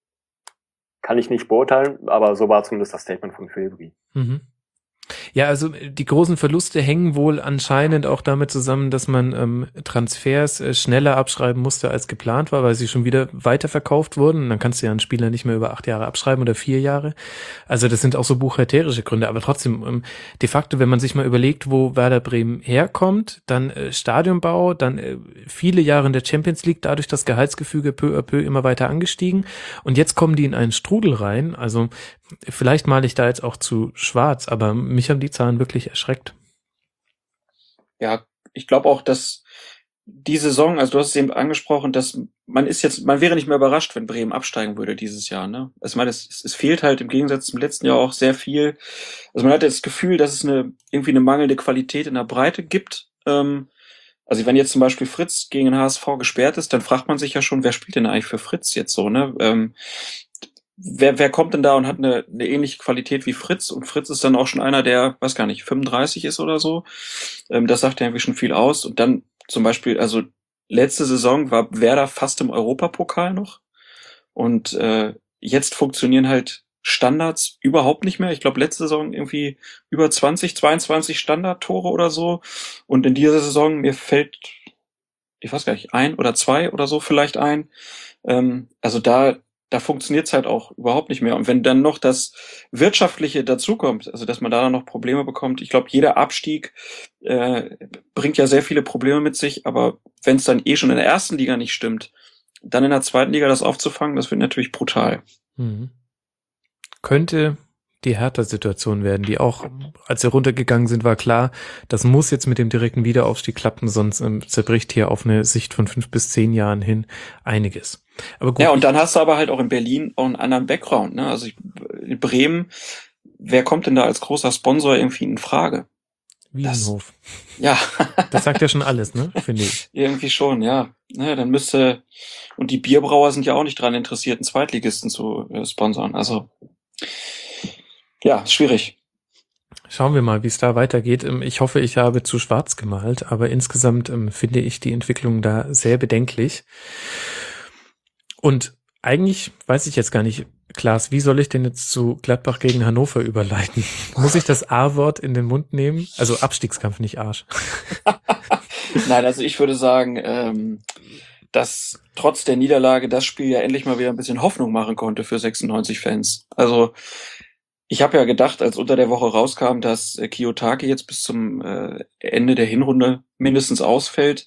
Kann ich nicht beurteilen, aber so war zumindest das Statement von Filbri. Mhm. Ja, also die großen Verluste hängen wohl anscheinend auch damit zusammen, dass man ähm, Transfers äh, schneller abschreiben musste, als geplant war, weil sie schon wieder weiterverkauft wurden. Und dann kannst du ja einen Spieler nicht mehr über acht Jahre abschreiben oder vier Jahre. Also das sind auch so buchhalterische Gründe. Aber trotzdem, ähm, de facto, wenn man sich mal überlegt, wo Werder Bremen herkommt, dann äh, Stadionbau, dann äh, viele Jahre in der Champions League, dadurch das Gehaltsgefüge peu à peu immer weiter angestiegen. Und jetzt kommen die in einen Strudel rein. Also vielleicht male ich da jetzt auch zu schwarz, aber mich haben die Zahlen wirklich erschreckt. Ja, ich glaube auch, dass die Saison, also du hast es eben angesprochen, dass man ist jetzt, man wäre nicht mehr überrascht, wenn Bremen absteigen würde dieses Jahr, ne? Also ich meine, es, es fehlt halt im Gegensatz zum letzten Jahr auch sehr viel. Also man hat das Gefühl, dass es eine irgendwie eine mangelnde Qualität in der Breite gibt. Ähm, also wenn jetzt zum Beispiel Fritz gegen den H S V gesperrt ist, dann fragt man sich ja schon, wer spielt denn eigentlich für Fritz jetzt so, ne? Ähm, Wer, wer kommt denn da und hat eine, eine ähnliche Qualität wie Fritz? Und Fritz ist dann auch schon einer, der, weiß gar nicht, fünfunddreißig ist oder so. Ähm, das sagt ja irgendwie schon viel aus. Und dann zum Beispiel, also letzte Saison war Werder fast im Europapokal noch. Und äh, jetzt funktionieren halt Standards überhaupt nicht mehr. Ich glaube, letzte Saison irgendwie über zwanzig, zweiundzwanzig Standardtore oder so. Und in dieser Saison, mir fällt, ich weiß gar nicht, ein oder zwei oder so vielleicht ein. Ähm, also da da funktioniert's halt auch überhaupt nicht mehr. Und wenn dann noch das Wirtschaftliche dazukommt, also dass man da noch Probleme bekommt, ich glaube, jeder Abstieg äh, bringt ja sehr viele Probleme mit sich, aber wenn es dann eh schon in der ersten Liga nicht stimmt, dann in der zweiten Liga das aufzufangen, das wird natürlich brutal. Mhm. Könnte die Hertha-Situation werden, die auch, als sie runtergegangen sind, war klar, das muss jetzt mit dem direkten Wiederaufstieg klappen, sonst ähm, zerbricht hier auf eine Sicht von fünf bis zehn Jahren hin einiges. Aber gut, ja, und dann hast du aber halt auch in Berlin auch einen anderen Background, ne? Also ich, in Bremen, wer kommt denn da als großer Sponsor irgendwie in Frage? Wiesenhof. Das, ja. Das sagt ja schon alles, ne? Finde ich. Irgendwie schon, ja. Naja, dann müsste, und die Bierbrauer sind ja auch nicht dran interessiert, einen Zweitligisten zu äh, sponsern. Also, ja, schwierig. Schauen wir mal, wie es da weitergeht. Ich hoffe, ich habe zu schwarz gemalt, aber insgesamt ähm, finde ich die Entwicklung da sehr bedenklich. Und eigentlich weiß ich jetzt gar nicht, Klaas, wie soll ich denn jetzt zu Gladbach gegen Hannover überleiten? Muss ich das A-Wort in den Mund nehmen? Also Abstiegskampf, nicht Arsch. Nein, also ich würde sagen, ähm, dass trotz der Niederlage das Spiel ja endlich mal wieder ein bisschen Hoffnung machen konnte für sechsundneunzig Fans. Also ich habe ja gedacht, als unter der Woche rauskam, dass äh, Kiyotaki jetzt bis zum äh, Ende der Hinrunde mindestens ausfällt.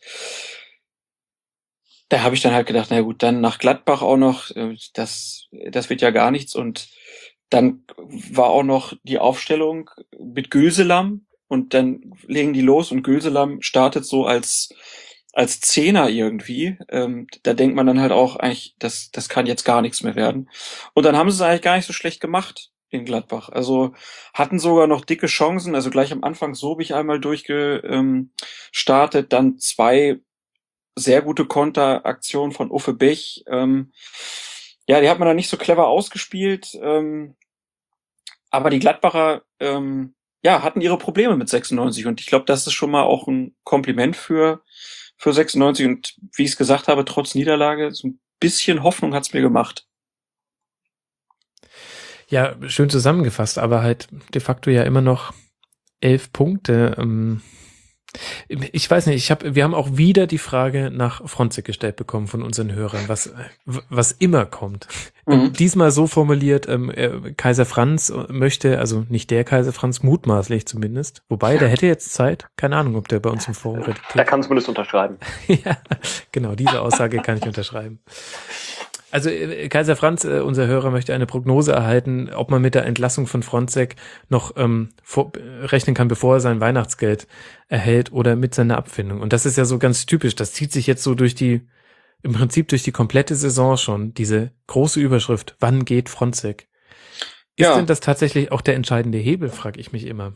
Da habe ich dann halt gedacht, na gut, dann nach Gladbach auch noch, äh, das das wird ja gar nichts. Und dann war auch noch die Aufstellung mit Gülselam und dann legen die los und Gülselam startet so als als Zehner irgendwie. Ähm, da denkt man dann halt auch eigentlich, das das kann jetzt gar nichts mehr werden. Und dann haben sie es eigentlich gar nicht so schlecht gemacht in Gladbach. Also hatten sogar noch dicke Chancen. Also gleich am Anfang so bin ich einmal durchgestartet, dann zwei sehr gute Konteraktionen von Uffe Bech. Ähm, ja, die hat man dann nicht so clever ausgespielt. Ähm, aber die Gladbacher ähm, ja, hatten ihre Probleme mit sechsundneunzig. Und ich glaube, das ist schon mal auch ein Kompliment für, für sechsundneunzig. Und wie ich es gesagt habe, trotz Niederlage, so ein bisschen Hoffnung hat's mir gemacht. Ja, schön zusammengefasst, aber halt de facto ja immer noch elf Punkte. Ähm, ich weiß nicht, ich habe, wir haben auch wieder die Frage nach Fronzek gestellt bekommen von unseren Hörern, was, was immer kommt. Mhm. Diesmal so formuliert, ähm, äh, Kaiser Franz möchte, also nicht der Kaiser Franz, mutmaßlich zumindest. Wobei, der hätte jetzt Zeit. Keine Ahnung, ob der bei uns im Forum Er redaktiert. kann zumindest unterschreiben. Ja, genau, diese Aussage kann ich unterschreiben. Also äh, Kaiser Franz, äh, unser Hörer, möchte eine Prognose erhalten, ob man mit der Entlassung von Fronzek noch ähm, vor, äh, rechnen kann, bevor er sein Weihnachtsgeld erhält oder mit seiner Abfindung. Und das ist ja so ganz typisch. Das zieht sich jetzt so durch die, im Prinzip durch die komplette Saison schon, diese große Überschrift, wann geht Fronzek? Ist Ja. denn das tatsächlich auch der entscheidende Hebel, frage ich mich immer.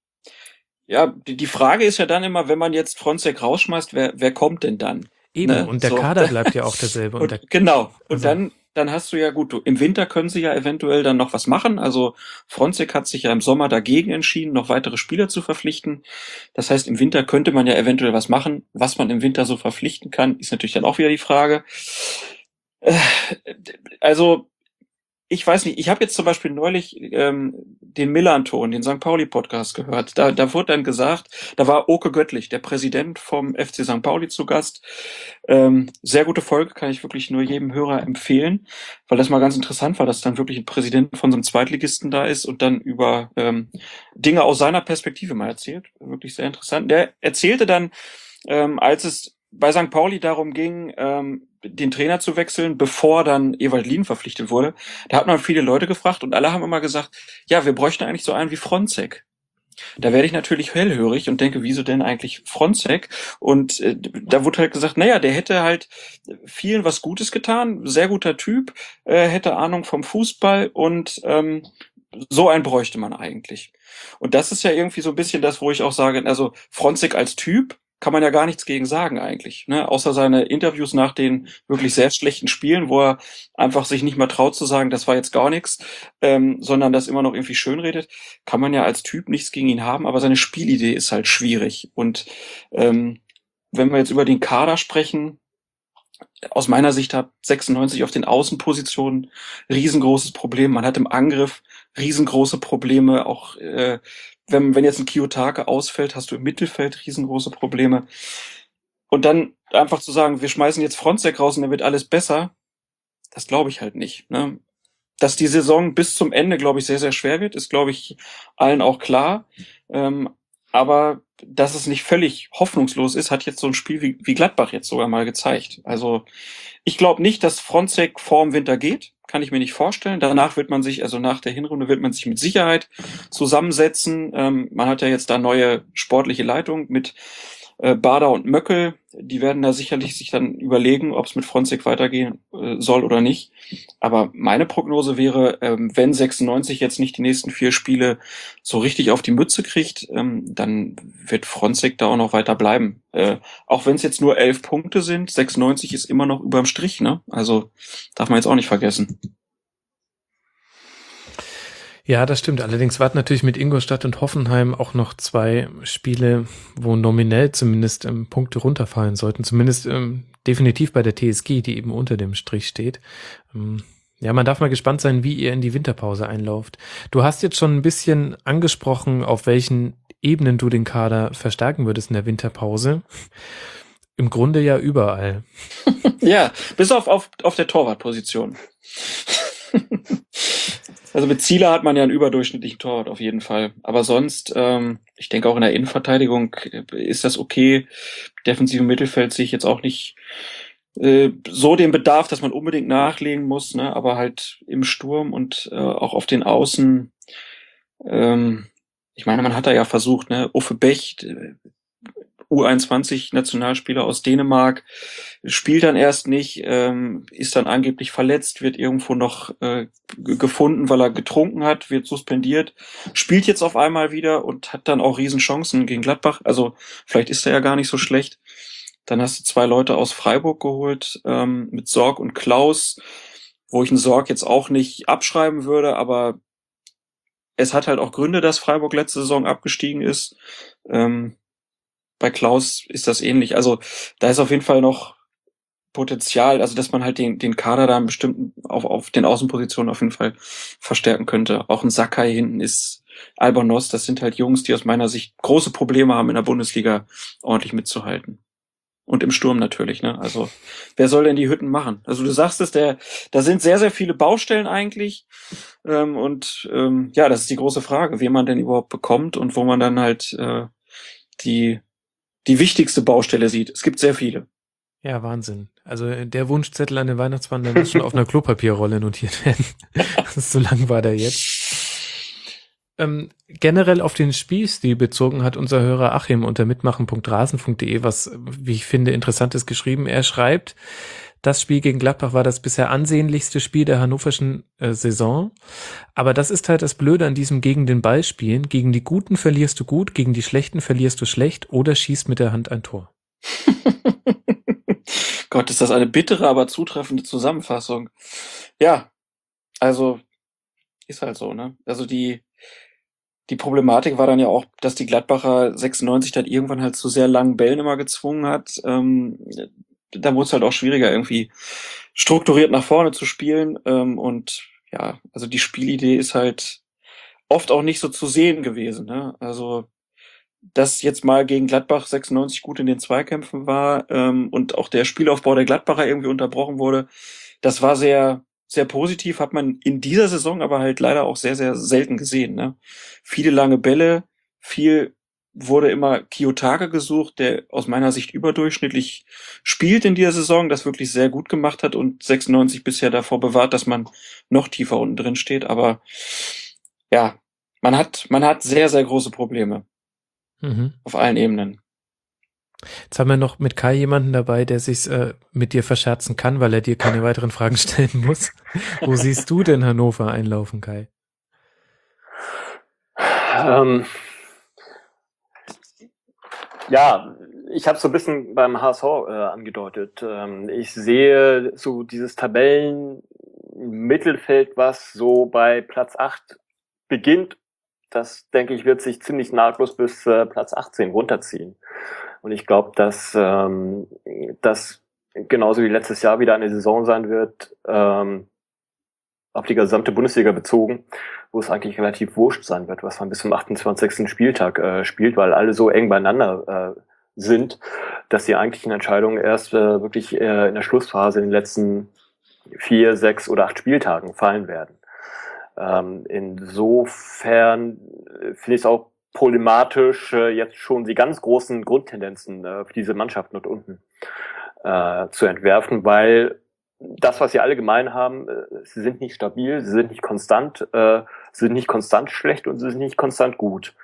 Ja, die, die Frage ist ja dann immer, wenn man jetzt Fronzek rausschmeißt, wer, wer kommt denn dann? Eben, Ne? und der So. Kader bleibt ja auch derselbe. Und Und, der, genau. Und also- dann, dann hast du ja gut, du, im Winter können sie ja eventuell dann noch was machen. Also Fronzek hat sich ja im Sommer dagegen entschieden, noch weitere Spieler zu verpflichten. Das heißt, im Winter könnte man ja eventuell was machen. Was man im Winter so verpflichten kann, ist natürlich dann auch wieder die Frage. Äh, Also, ich weiß nicht, ich habe jetzt zum Beispiel neulich ähm, den Millanton, den Sankt Pauli-Podcast gehört. Da, da wurde dann gesagt, da war Oke Göttlich, der Präsident vom F C Sankt Pauli, zu Gast. Ähm, sehr gute Folge, kann ich wirklich nur jedem Hörer empfehlen, weil das mal ganz interessant war, dass dann wirklich ein Präsident von so einem Zweitligisten da ist und dann über ähm, Dinge aus seiner Perspektive mal erzählt. Wirklich sehr interessant. Der erzählte dann, ähm, als es bei Sankt Pauli darum ging, ähm, den Trainer zu wechseln, bevor dann Ewald Lien verpflichtet wurde, da hat man viele Leute gefragt und alle haben immer gesagt, ja, wir bräuchten eigentlich so einen wie Fronzek. Da werde ich natürlich hellhörig und denke, wieso denn eigentlich Fronzek? Und äh, da wurde halt gesagt, naja, der hätte halt vielen was Gutes getan, sehr guter Typ, äh, hätte Ahnung vom Fußball und ähm, so einen bräuchte man eigentlich. Und das ist ja irgendwie so ein bisschen das, wo ich auch sage, also Fronzek als Typ kann man ja gar nichts gegen sagen eigentlich, ne? Außer seine Interviews nach den wirklich sehr schlechten Spielen, wo er einfach sich nicht mal traut zu sagen, das war jetzt gar nichts, ähm, sondern das immer noch irgendwie schönredet, kann man ja als Typ nichts gegen ihn haben, aber seine Spielidee ist halt schwierig. Und ähm, wenn wir jetzt über den Kader sprechen, aus meiner Sicht hat sechsundneunzig auf den Außenpositionen riesengroßes Problem. Man hat im Angriff riesengroße Probleme. Auch äh, wenn, wenn jetzt ein Kiyotake ausfällt, hast du im Mittelfeld riesengroße Probleme. Und dann einfach zu sagen, wir schmeißen jetzt Fronzek raus und dann wird alles besser, das glaube ich halt nicht. Ne? Dass die Saison bis zum Ende, glaube ich, sehr, sehr schwer wird, ist, glaube ich, allen auch klar. Ähm, aber dass es nicht völlig hoffnungslos ist, hat jetzt so ein Spiel wie, wie Gladbach jetzt sogar mal gezeigt. Also ich glaube nicht, dass Fronzek vorm Winter geht. Kann ich mir nicht vorstellen. Danach wird man sich, also nach der Hinrunde wird man sich mit Sicherheit zusammensetzen. Ähm, man hat ja jetzt da neue sportliche Leitung mit äh, Bader und Möckel. Die werden da sicherlich sich dann überlegen, ob es mit Fronzek weitergehen äh, soll oder nicht. Aber meine Prognose wäre, ähm, wenn sechsundneunzig jetzt nicht die nächsten vier Spiele so richtig auf die Mütze kriegt, ähm, dann wird Fronzek da auch noch weiter bleiben. Äh, auch wenn es jetzt nur elf Punkte sind, sechsundneunzig ist immer noch überm Strich, ne? Also darf man jetzt auch nicht vergessen. Ja, das stimmt. Allerdings warten natürlich mit Ingolstadt und Hoffenheim auch noch zwei Spiele, wo nominell zumindest ähm, Punkte runterfallen sollten. Zumindest ähm, definitiv bei der T S G, die eben unter dem Strich steht. Ähm, ja, man darf mal gespannt sein, wie ihr in die Winterpause einlauft. Du hast jetzt schon ein bisschen angesprochen, auf welchen Ebenen du den Kader verstärken würdest in der Winterpause. Im Grunde ja überall. Ja, bis auf, auf, auf der Torwartposition. Also mit Zieler hat man ja einen überdurchschnittlichen Torwart auf jeden Fall. Aber sonst, ähm, ich denke auch in der Innenverteidigung ist das okay. Defensive Mittelfeld sehe ich jetzt auch nicht äh, so den Bedarf, dass man unbedingt nachlegen muss, ne? Aber halt im Sturm und äh, auch auf den Außen. Ähm, ich meine, man hat da ja versucht, ne? Uffe Becht, U einundzwanzig Nationalspieler aus Dänemark, spielt dann erst nicht, ähm, ist dann angeblich verletzt, wird irgendwo noch äh, g- gefunden, weil er getrunken hat, wird suspendiert, spielt jetzt auf einmal wieder und hat dann auch Riesenchancen gegen Gladbach. Also vielleicht ist er ja gar nicht so schlecht. Dann hast du zwei Leute aus Freiburg geholt, ähm, mit Sorg und Klaus, wo ich einen Sorg jetzt auch nicht abschreiben würde, aber es hat halt auch Gründe, dass Freiburg letzte Saison abgestiegen ist. Ähm, Bei Klaus ist das ähnlich. Also da ist auf jeden Fall noch Potenzial, also dass man halt den, den Kader da einen bestimmten, auf, auf den Außenpositionen auf jeden Fall verstärken könnte. Auch ein Sakai hinten ist Albonos, das sind halt Jungs, die aus meiner Sicht große Probleme haben, in der Bundesliga ordentlich mitzuhalten. Und im Sturm natürlich, ne? Also, wer soll denn die Hütten machen? Also, du sagst es, der, da sind sehr, sehr viele Baustellen eigentlich. Ähm, und ähm, ja, das ist die große Frage, wen man denn überhaupt bekommt und wo man dann halt äh, die, die wichtigste Baustelle sieht. Es gibt sehr viele. Ja, Wahnsinn. Also äh, der Wunschzettel an den Weihnachtsmann, der muss schon auf einer Klopapierrolle notiert werden. So lang war der jetzt. Ähm, generell auf den Spielstil bezogen hat unser Hörer Achim unter mitmachen punkt rasen punkt de was, wie ich finde, Interessantes geschrieben. Er schreibt, das Spiel gegen Gladbach war das bisher ansehnlichste Spiel der hannoverschen äh, Saison. Aber das ist halt das Blöde an diesem gegen den Ball spielen. Gegen die Guten verlierst du gut, gegen die Schlechten verlierst du schlecht oder schießt mit der Hand ein Tor. Gott, ist das eine bittere, aber zutreffende Zusammenfassung. Ja, also ist halt so, ne? Also die die Problematik war dann ja auch, dass die Gladbacher sechsundneunzig dann irgendwann halt zu sehr langen Bällen immer gezwungen hat. Ähm, da wurde es halt auch schwieriger, irgendwie strukturiert nach vorne zu spielen. Ähm, und ja, also die Spielidee ist halt oft auch nicht so zu sehen gewesen, ne? Also dass jetzt mal gegen Gladbach sechsundneunzig gut in den Zweikämpfen war ähm, und auch der Spielaufbau der Gladbacher irgendwie unterbrochen wurde, das war sehr, sehr positiv, hat man in dieser Saison aber halt leider auch sehr, sehr selten gesehen. Ne? Viele lange Bälle, viel wurde immer Kiyotake gesucht, der aus meiner Sicht überdurchschnittlich spielt in dieser Saison, das wirklich sehr gut gemacht hat und sechsundneunzig bisher davor bewahrt, dass man noch tiefer unten drin steht. Aber ja, man hat, man hat sehr, sehr große Probleme. Mhm. Auf allen Ebenen. Jetzt haben wir noch mit Kai jemanden dabei, der sich äh, mit dir verscherzen kann, weil er dir keine weiteren Fragen stellen muss. Wo siehst du denn Hannover einlaufen, Kai? Ähm, ja, ich habe so ein bisschen beim H S V äh, angedeutet. Ähm, ich sehe so dieses Tabellenmittelfeld, was so bei Platz acht beginnt. Das, denke ich, wird sich ziemlich nahtlos bis äh, Platz achtzehn runterziehen. Und ich glaube, dass ähm, das genauso wie letztes Jahr wieder eine Saison sein wird, ähm, auf die gesamte Bundesliga bezogen, wo es eigentlich relativ wurscht sein wird, was man bis zum achtundzwanzigsten Spieltag äh, spielt, weil alle so eng beieinander äh, sind, dass die eigentlichen Entscheidungen erst äh, wirklich äh, in der Schlussphase in den letzten vier, sechs oder acht Spieltagen fallen werden. Ähm, insofern finde ich es auch problematisch, äh, jetzt schon die ganz großen Grundtendenzen äh, für diese Mannschaften dort unten äh, zu entwerfen, weil das, was sie alle gemein haben, äh, sie sind nicht stabil, sie sind nicht konstant, äh, sie sind nicht konstant schlecht und sie sind nicht konstant gut.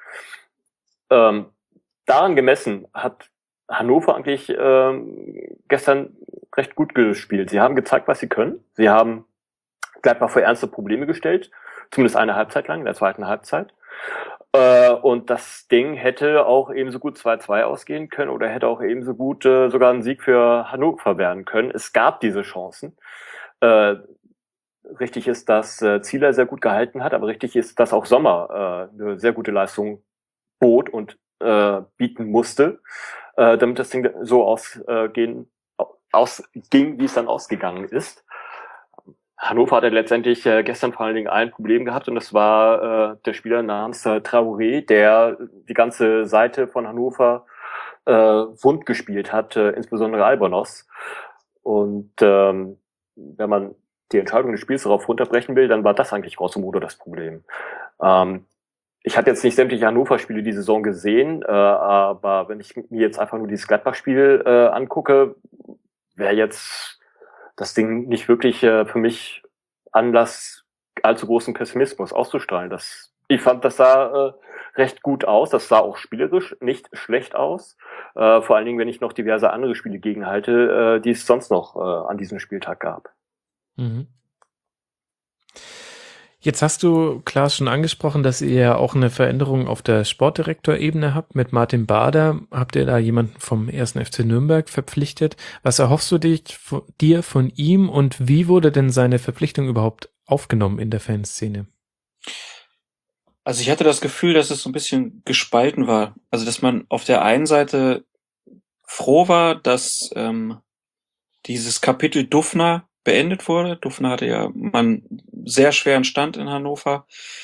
Ähm, daran gemessen hat Hannover eigentlich äh, gestern recht gut gespielt. Sie haben gezeigt, was sie können. Sie haben Gladbach vor ernste Probleme gestellt, zumindest eine Halbzeit lang, in der zweiten Halbzeit. Äh, und das Ding hätte auch ebenso gut zwei zwei ausgehen können oder hätte auch ebenso gut äh, sogar ein Sieg für Hannover werden können. Es gab diese Chancen. Äh, richtig ist, dass äh, Zieler sehr gut gehalten hat, aber richtig ist, dass auch Sommer äh, eine sehr gute Leistung bot und äh, bieten musste, äh, damit das Ding so ausgehen, ausging, wie es dann ausgegangen ist. Hannover hatte letztendlich äh, gestern vor allen Dingen ein Problem gehabt und das war äh, der Spieler namens äh, Traoré, der die ganze Seite von Hannover äh, wund gespielt hat, äh, insbesondere Albonos. Und ähm, wenn man die Entscheidung des Spiels darauf runterbrechen will, dann war das eigentlich grosso modo das Problem. Ähm, ich habe jetzt nicht sämtliche Hannover-Spiele die Saison gesehen, äh, aber wenn ich mir jetzt einfach nur dieses Gladbach-Spiel äh, angucke, wäre jetzt das Ding nicht wirklich äh, für mich Anlass, allzu großen Pessimismus auszustrahlen. Das, ich fand, das sah äh, recht gut aus. Das sah auch spielerisch nicht schlecht aus. Äh, vor allen Dingen, wenn ich noch diverse andere Spiele gegenhalte, äh, die es sonst noch äh, an diesem Spieltag gab. Mhm. Jetzt hast du, Klaas, schon angesprochen, dass ihr ja auch eine Veränderung auf der Sportdirektorebene habt. Mit Martin Bader habt ihr da jemanden vom ersten F C Nürnberg verpflichtet. Was erhoffst du dich, von, dir von ihm und wie wurde denn seine Verpflichtung überhaupt aufgenommen in der Fanszene? Also ich hatte das Gefühl, dass es so ein bisschen gespalten war. Also dass man auf der einen Seite froh war, dass ähm, dieses Kapitel Dufner beendet wurde. Dufner hatte ja mal einen sehr schweren Stand in Hannover.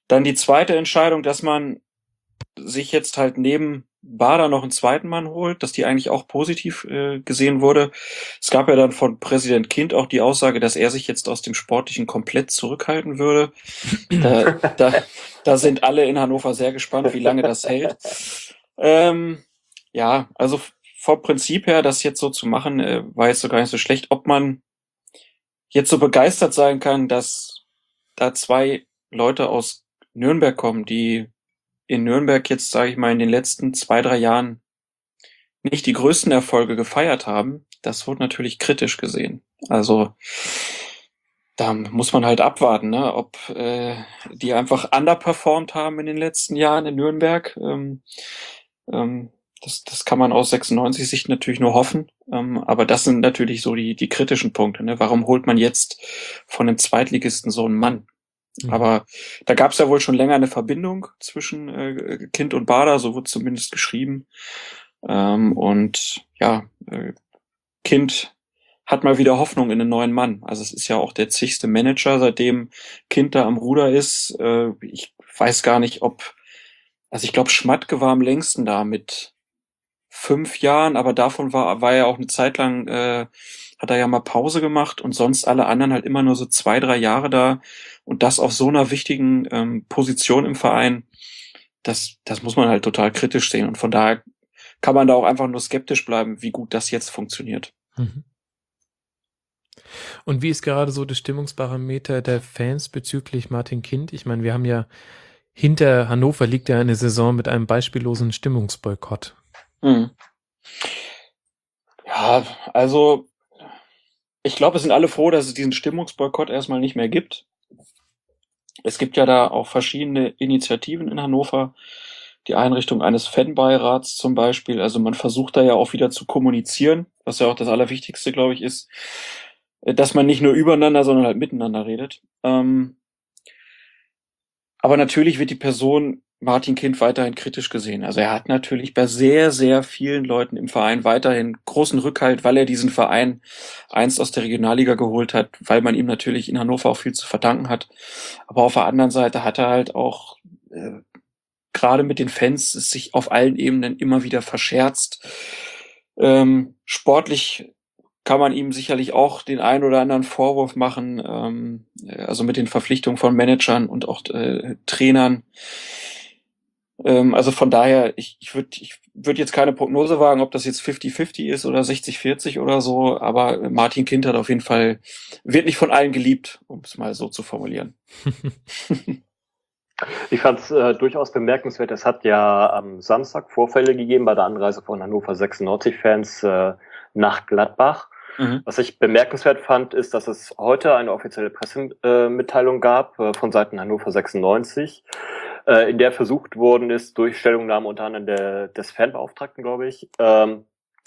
Dann die zweite Entscheidung, dass man sich jetzt halt neben Bader noch einen zweiten Mann holt, dass die eigentlich auch positiv äh, gesehen wurde. Es gab ja dann von Präsident Kind auch die Aussage, dass er sich jetzt aus dem Sportlichen komplett zurückhalten würde. Da, da, da sind alle in Hannover sehr gespannt, wie lange das hält. Ähm, ja, also vom Prinzip her, das jetzt so zu machen, äh, war jetzt so gar nicht so schlecht. Ob man jetzt so begeistert sein kann, dass da zwei Leute aus Nürnberg kommen, die in Nürnberg jetzt, sage ich mal, in den letzten zwei, drei Jahren nicht die größten Erfolge gefeiert haben, das wird natürlich kritisch gesehen. Also da muss man halt abwarten, ne, ob äh, die einfach underperformed haben in den letzten Jahren in Nürnberg. Ähm, ähm, das, das kann man aus sechsundneunzig-Sicht natürlich nur hoffen. Ähm, aber das sind natürlich so die, die kritischen Punkte. Ne? Warum holt man jetzt von einem Zweitligisten so einen Mann? Mhm. Aber da gab es ja wohl schon länger eine Verbindung zwischen äh, Kind und Bader, so wird zumindest geschrieben. Ähm, und ja, äh, Kind hat mal wieder Hoffnung in einen neuen Mann. Also es ist ja auch der zigste Manager, seitdem Kind da am Ruder ist. Äh, ich weiß gar nicht, ob, also ich glaube, Schmatke war am längsten da mit fünf Jahren, aber davon war, war er auch eine Zeit lang, äh, hat er ja mal Pause gemacht und sonst alle anderen halt immer nur so zwei, drei Jahre da und das auf so einer wichtigen ähm, Position im Verein, das, das muss man halt total kritisch sehen und von daher kann man da auch einfach nur skeptisch bleiben, wie gut das jetzt funktioniert. Mhm. Und wie ist gerade so das Stimmungsbarometer der Fans bezüglich Martin Kind? Ich meine, wir haben ja hinter Hannover liegt ja eine Saison mit einem beispiellosen Stimmungsboykott. Hm. Ja, also ich glaube, es sind alle froh, dass es diesen Stimmungsboykott erstmal nicht mehr gibt. Es gibt ja da auch verschiedene Initiativen in Hannover, die Einrichtung eines Fanbeirats zum Beispiel. Also man versucht da ja auch wieder zu kommunizieren, was ja auch das Allerwichtigste, glaube ich, ist, dass man nicht nur übereinander, sondern halt miteinander redet. Ähm, aber natürlich wird die Person Martin Kind weiterhin kritisch gesehen. Also er hat natürlich bei sehr, sehr vielen Leuten im Verein weiterhin großen Rückhalt, weil er diesen Verein einst aus der Regionalliga geholt hat, weil man ihm natürlich in Hannover auch viel zu verdanken hat. Aber auf der anderen Seite hat er halt auch äh, gerade mit den Fans es sich auf allen Ebenen immer wieder verscherzt. Ähm, sportlich kann man ihm sicherlich auch den einen oder anderen Vorwurf machen, ähm, also mit den Verpflichtungen von Managern und auch äh, Trainern. Ähm, also von daher, ich, ich würde ich würd jetzt keine Prognose wagen, ob das jetzt fünfzig fünfzig ist oder sechzig vierzig oder so, aber Martin Kind hat auf jeden Fall, wird nicht von allen geliebt, um es mal so zu formulieren. Ich fand es äh, durchaus bemerkenswert. Es hat ja am Samstag Vorfälle gegeben bei der Anreise von Hannover sechsundneunzig-Fans äh, nach Gladbach. Mhm. Was ich bemerkenswert fand, ist, dass es heute eine offizielle Pressemitteilung äh, gab äh, von Seiten Hannover sechsundneunzig, äh, in der versucht worden ist, durch Stellungnahme unter anderem der, des Fanbeauftragten, glaube ich, ähm,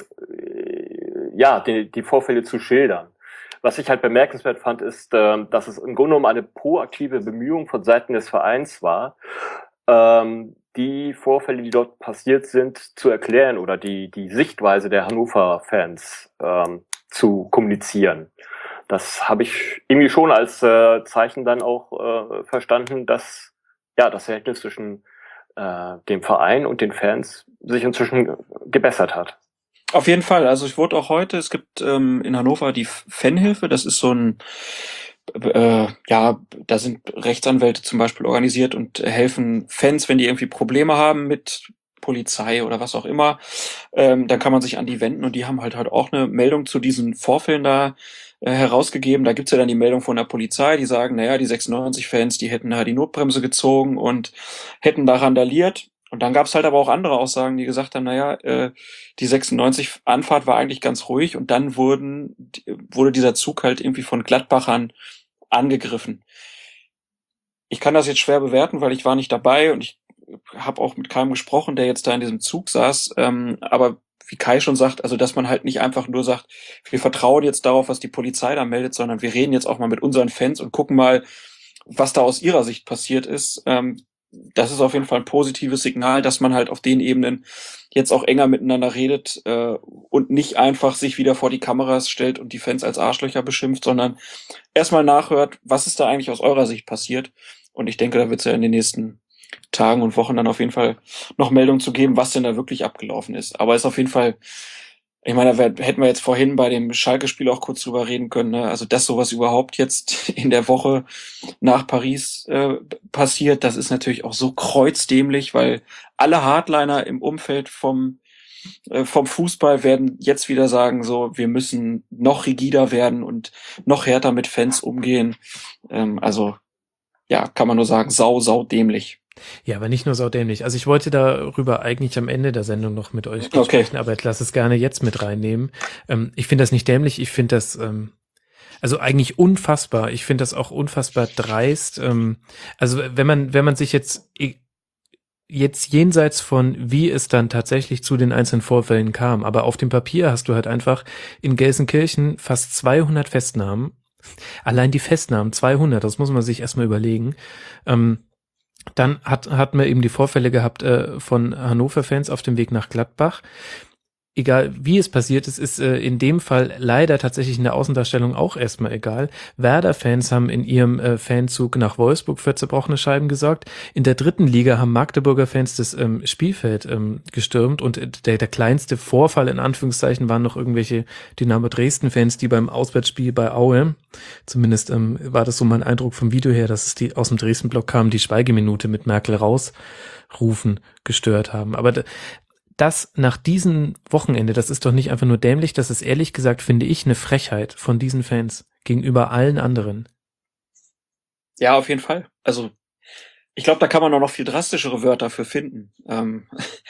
äh, ja, die, die Vorfälle zu schildern. Was ich halt bemerkenswert fand, ist, äh, dass es im Grunde genommen eine proaktive Bemühung von Seiten des Vereins war, ähm, die Vorfälle, die dort passiert sind, zu erklären oder die die Sichtweise der Hannover-Fans ähm, zu kommunizieren. Das habe ich irgendwie schon als äh, Zeichen dann auch äh, verstanden, dass ja das Verhältnis zwischen äh, dem Verein und den Fans sich inzwischen gebessert hat. Auf jeden Fall. Also ich wurde auch heute, es gibt ähm, in Hannover die Fanhilfe, das ist so ein, äh, ja, da sind Rechtsanwälte zum Beispiel organisiert und helfen Fans, wenn die irgendwie Probleme haben mit Polizei oder was auch immer, ähm, dann kann man sich an die wenden und die haben halt halt auch eine Meldung zu diesen Vorfällen da äh, herausgegeben. Da gibt's ja dann die Meldung von der Polizei, die sagen, naja, die sechsundneunzig-Fans, die hätten da die Notbremse gezogen und hätten da randaliert. Und dann gab's halt aber auch andere Aussagen, die gesagt haben, naja, äh, die sechsundneunzig-Anfahrt war eigentlich ganz ruhig und dann wurden, wurde dieser Zug halt irgendwie von Gladbachern angegriffen. Ich kann das jetzt schwer bewerten, weil ich war nicht dabei und ich habe auch mit keinem gesprochen, der jetzt da in diesem Zug saß. Ähm, aber wie Kai schon sagt, also dass man halt nicht einfach nur sagt, wir vertrauen jetzt darauf, was die Polizei da meldet, sondern wir reden jetzt auch mal mit unseren Fans und gucken mal, was da aus ihrer Sicht passiert ist. Ähm, das ist auf jeden Fall ein positives Signal, dass man halt auf den Ebenen jetzt auch enger miteinander redet äh, und nicht einfach sich wieder vor die Kameras stellt und die Fans als Arschlöcher beschimpft, sondern erstmal nachhört, was ist da eigentlich aus eurer Sicht passiert Und ich denke, da wird es ja in den nächsten Tagen und Wochen dann auf jeden Fall noch Meldungen zu geben, was denn da wirklich abgelaufen ist. Aber ist auf jeden Fall, ich meine, da wär, hätten wir jetzt vorhin bei dem Schalke-Spiel auch kurz drüber reden können, ne? Also, dass sowas überhaupt jetzt in der Woche nach Paris äh, passiert, das ist natürlich auch so kreuzdämlich, weil alle Hardliner im Umfeld vom äh, vom Fußball werden jetzt wieder sagen, so, wir müssen noch rigider werden und noch härter mit Fans umgehen. Ähm, also, ja, kann man nur sagen, sau, sau dämlich. Ja, aber nicht nur saudämlich. Also ich wollte darüber eigentlich am Ende der Sendung noch mit euch Okay. sprechen, aber ich lasse es gerne jetzt mit reinnehmen. Ähm, ich finde das nicht dämlich, ich finde das ähm, also eigentlich unfassbar. Ich finde das auch unfassbar dreist. Ähm, also wenn man wenn man sich jetzt jetzt jenseits von, wie es dann tatsächlich zu den einzelnen Vorfällen kam, aber auf dem Papier hast du halt einfach in Gelsenkirchen fast zweihundert Festnahmen. Allein die Festnahmen, zweihundert, das muss man sich erstmal überlegen. Ähm, Dann hat, hat man eben die Vorfälle gehabt äh, von Hannover-Fans auf dem Weg nach Gladbach. Egal wie es passiert ist, ist äh, in dem Fall leider tatsächlich in der Außendarstellung auch erstmal egal. Werder-Fans haben in ihrem äh, Fanzug nach Wolfsburg für zerbrochene Scheiben gesorgt. In der dritten Liga haben Magdeburger Fans das ähm, Spielfeld ähm, gestürmt und der, der kleinste Vorfall in Anführungszeichen waren noch irgendwelche Dynamo Dresden-Fans, die beim Auswärtsspiel bei Aue, zumindest ähm, war das so mein Eindruck vom Video her, dass es die aus dem Dresden-Block kamen, die Schweigeminute mit Merkel rausrufen gestört haben. Aber d- das nach diesem Wochenende, das ist doch nicht einfach nur dämlich, das ist ehrlich gesagt, finde ich, eine Frechheit von diesen Fans gegenüber allen anderen. Ja, auf jeden Fall. Also, ich glaube, da kann man auch noch viel drastischere Wörter für finden. Ähm,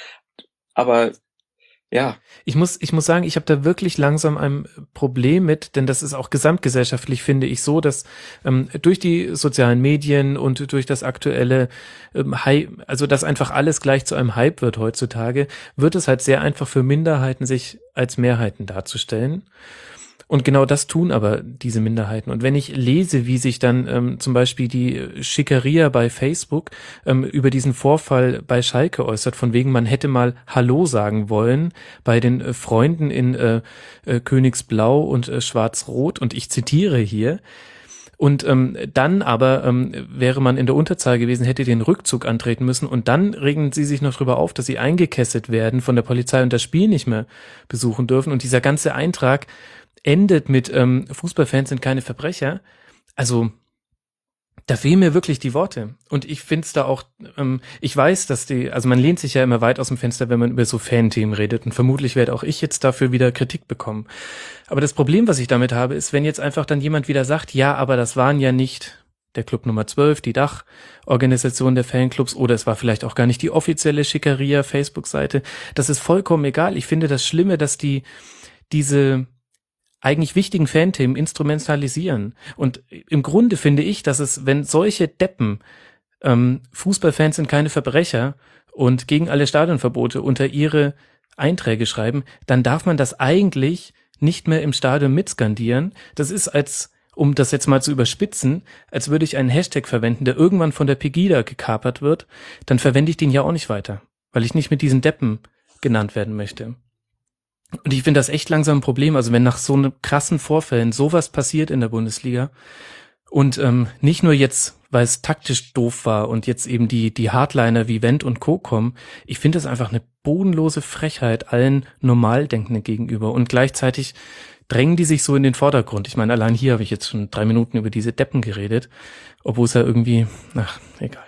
aber ja, Ich muss, ich muss sagen, ich habe da wirklich langsam ein Problem mit, denn das ist auch gesamtgesellschaftlich, finde ich, so, dass ähm, durch die sozialen Medien und durch das aktuelle ähm, Hype, also dass einfach alles gleich zu einem Hype wird heutzutage, wird es halt sehr einfach für Minderheiten, sich als Mehrheiten darzustellen. Und genau das tun aber diese Minderheiten. Und wenn ich lese, wie sich dann ähm, zum Beispiel die Schickeria bei Facebook ähm, über diesen Vorfall bei Schalke äußert, von wegen, man hätte mal Hallo sagen wollen bei den äh, Freunden in äh, äh, Königsblau und äh, Schwarz-Rot, und ich zitiere hier, und ähm, dann aber ähm, wäre man in der Unterzahl gewesen, hätte den Rückzug antreten müssen, und dann regen sie sich noch drüber auf, dass sie eingekesselt werden von der Polizei und das Spiel nicht mehr besuchen dürfen. Und dieser ganze Eintrag endet mit ähm, Fußballfans sind keine Verbrecher. Also da fehlen mir wirklich die Worte. Und ich finde es da auch, ähm, ich weiß, dass die, also man lehnt sich ja immer weit aus dem Fenster, wenn man über so Fan-Themen redet. Und vermutlich werde auch ich jetzt dafür wieder Kritik bekommen. Aber das Problem, was ich damit habe, ist, wenn jetzt einfach dann jemand wieder sagt, ja, aber das waren ja nicht der Club Nummer zwölf, die Dachorganisation der Fanclubs, oder es war vielleicht auch gar nicht die offizielle Schickeria Facebook-Seite. Das ist vollkommen egal. Ich finde das Schlimme, dass die diese eigentlich wichtigen Fanthemen instrumentalisieren. Und im Grunde finde ich, dass es, wenn solche Deppen, ähm, Fußballfans sind keine Verbrecher und gegen alle Stadionverbote unter ihre Einträge schreiben, dann darf man das eigentlich nicht mehr im Stadion mitskandieren. Das ist als, um das jetzt mal zu überspitzen, als würde ich einen Hashtag verwenden, der irgendwann von der Pegida gekapert wird, dann verwende ich den ja auch nicht weiter, weil ich nicht mit diesen Deppen genannt werden möchte. Und ich finde das echt langsam ein Problem, also wenn nach so einem krassen Vorfällen sowas passiert in der Bundesliga und ähm, nicht nur jetzt, weil es taktisch doof war und jetzt eben die die Hardliner wie Wendt und Co. kommen, ich finde das einfach eine bodenlose Frechheit allen Normaldenkenden gegenüber, und gleichzeitig drängen die sich so in den Vordergrund. Ich meine, allein hier habe ich jetzt schon drei Minuten über diese Deppen geredet, obwohl es ja irgendwie, ach, egal.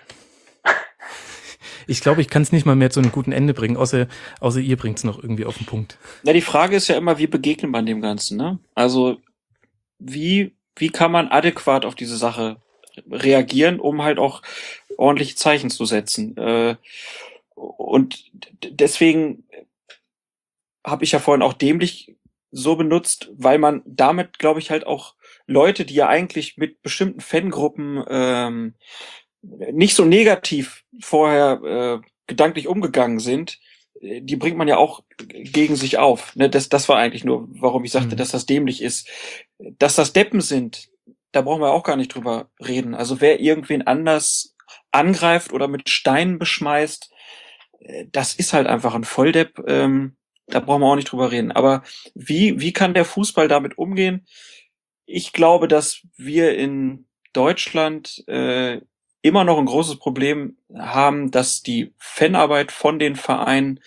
Ich glaube, ich kann es nicht mal mehr zu einem guten Ende bringen, außer, außer ihr bringt es noch irgendwie auf den Punkt. Ja, die Frage ist ja immer, wie begegnet man dem Ganzen, ne? Also, wie, wie kann man adäquat auf diese Sache reagieren, um halt auch ordentliche Zeichen zu setzen? Äh, und d- deswegen habe ich ja vorhin auch dämlich so benutzt, weil man damit, glaube ich, halt auch Leute, die ja eigentlich mit bestimmten Fangruppen ähm, nicht so negativ vorher äh, gedanklich umgegangen sind, äh, die bringt man ja auch gegen sich auf. Ne? Das, das war eigentlich nur, warum ich sagte, Mhm. dass das dämlich ist. Dass das Deppen sind, da brauchen wir auch gar nicht drüber reden. Also wer irgendwen anders angreift oder mit Steinen beschmeißt, äh, das ist halt einfach ein Volldepp. Ähm, da brauchen wir auch nicht drüber reden. Aber wie, wie kann der Fußball damit umgehen? Ich glaube, dass wir in Deutschland äh, immer noch ein großes Problem haben, dass die Fanarbeit von den Vereinen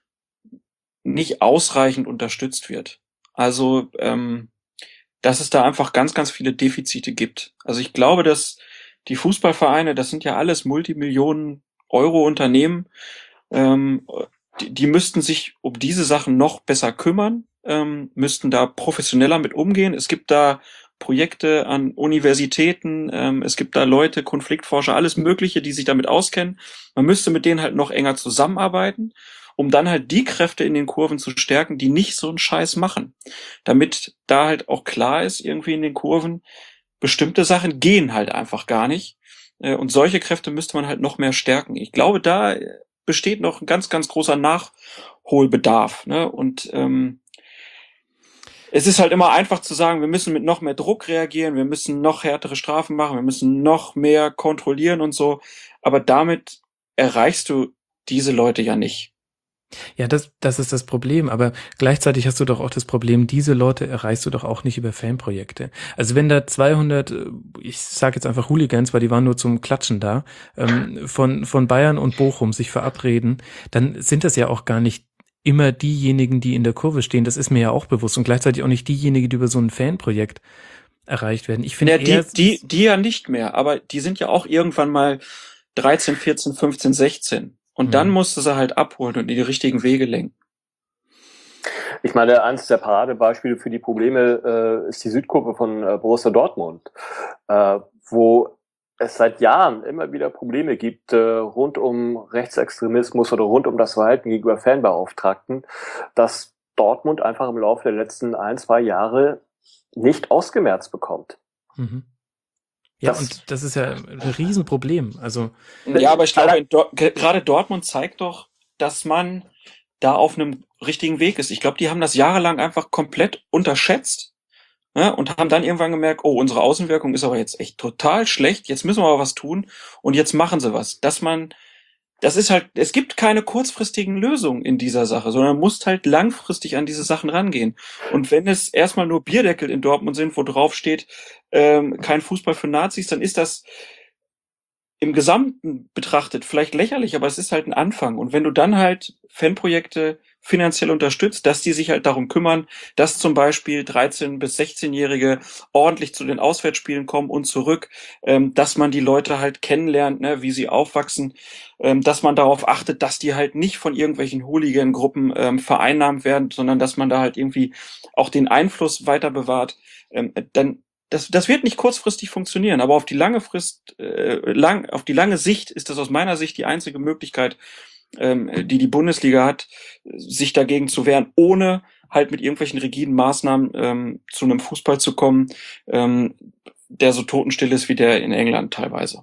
nicht ausreichend unterstützt wird. Also, ähm, dass es da einfach ganz, ganz viele Defizite gibt. Also ich glaube, dass die Fußballvereine, das sind ja alles Multimillionen-Euro-Unternehmen, ähm, die, die müssten sich um diese Sachen noch besser kümmern, ähm, müssten da professioneller mit umgehen. Es gibt da Projekte an Universitäten, ähm, es gibt da Leute, Konfliktforscher, alles Mögliche, die sich damit auskennen. Man müsste mit denen halt noch enger zusammenarbeiten, um dann halt die Kräfte in den Kurven zu stärken, die nicht so einen Scheiß machen. Damit da halt auch klar ist, irgendwie in den Kurven, bestimmte Sachen gehen halt einfach gar nicht. Äh, Und solche Kräfte müsste man halt noch mehr stärken. Ich glaube, da besteht noch ein ganz, ganz großer Nachholbedarf. Ne? Und ähm, es ist halt immer einfach zu sagen, wir müssen mit noch mehr Druck reagieren, wir müssen noch härtere Strafen machen, wir müssen noch mehr kontrollieren und so. Aber damit erreichst du diese Leute ja nicht. Ja, das, das ist das Problem, aber gleichzeitig hast du doch auch das Problem, diese Leute erreichst du doch auch nicht über Fanprojekte. Also wenn da zweihundert, ich sage jetzt einfach Hooligans, weil die waren nur zum Klatschen da, ähm, von, von Bayern und Bochum sich verabreden, dann sind das ja auch gar nicht immer diejenigen, die in der Kurve stehen, das ist mir ja auch bewusst und gleichzeitig auch nicht diejenigen, die über so ein Fanprojekt erreicht werden. Ich finde Ja, eher, die, die, die ja nicht mehr, aber die sind ja auch irgendwann mal dreizehn, vierzehn, fünfzehn, sechzehn. Und dann Hm. musst du sie halt abholen und in die richtigen Wege lenken. Ich meine, eines der Paradebeispiele für die Probleme äh, ist die Südkurve von äh, Borussia Dortmund, äh, wo es seit Jahren immer wieder Probleme gibt äh, rund um Rechtsextremismus oder rund um das Verhalten gegenüber Fanbeauftragten, dass Dortmund einfach im Laufe der letzten ein, zwei Jahre nicht ausgemerzt bekommt. Mhm. Ja, Das- und das ist ja ein Riesenproblem. Also, Ja, aber ich glaube, in Dor- ge- gerade Dortmund zeigt doch, dass man da auf einem richtigen Weg ist. Ich glaube, die haben das jahrelang einfach komplett unterschätzt, ne, und haben dann irgendwann gemerkt, oh, unsere Außenwirkung ist aber jetzt echt total schlecht, jetzt müssen wir aber was tun und jetzt machen sie was. Dass man, das ist halt, es gibt keine kurzfristigen Lösungen in dieser Sache, sondern man muss halt langfristig an diese Sachen rangehen. Und wenn es erstmal nur Bierdeckel in Dortmund sind, wo drauf steht, ähm, kein Fußball für Nazis, dann ist das im Gesamten betrachtet vielleicht lächerlich, aber es ist halt ein Anfang. Und wenn du dann halt Fanprojekte finanziell unterstützt, dass die sich halt darum kümmern, dass zum Beispiel dreizehn- bis sechzehnjährige ordentlich zu den Auswärtsspielen kommen und zurück, ähm, dass man die Leute halt kennenlernt, ne, wie sie aufwachsen, ähm, dass man darauf achtet, dass die halt nicht von irgendwelchen Hooligan-Gruppen ähm, vereinnahmt werden, sondern dass man da halt irgendwie auch den Einfluss weiter bewahrt, ähm, dann Das, das wird nicht kurzfristig funktionieren, aber auf die lange Frist, äh, lang, auf die lange Sicht ist das aus meiner Sicht die einzige Möglichkeit, ähm, die die Bundesliga hat, sich dagegen zu wehren, ohne halt mit irgendwelchen rigiden Maßnahmen ähm, zu einem Fußball zu kommen, ähm, der so totenstill ist wie der in England teilweise.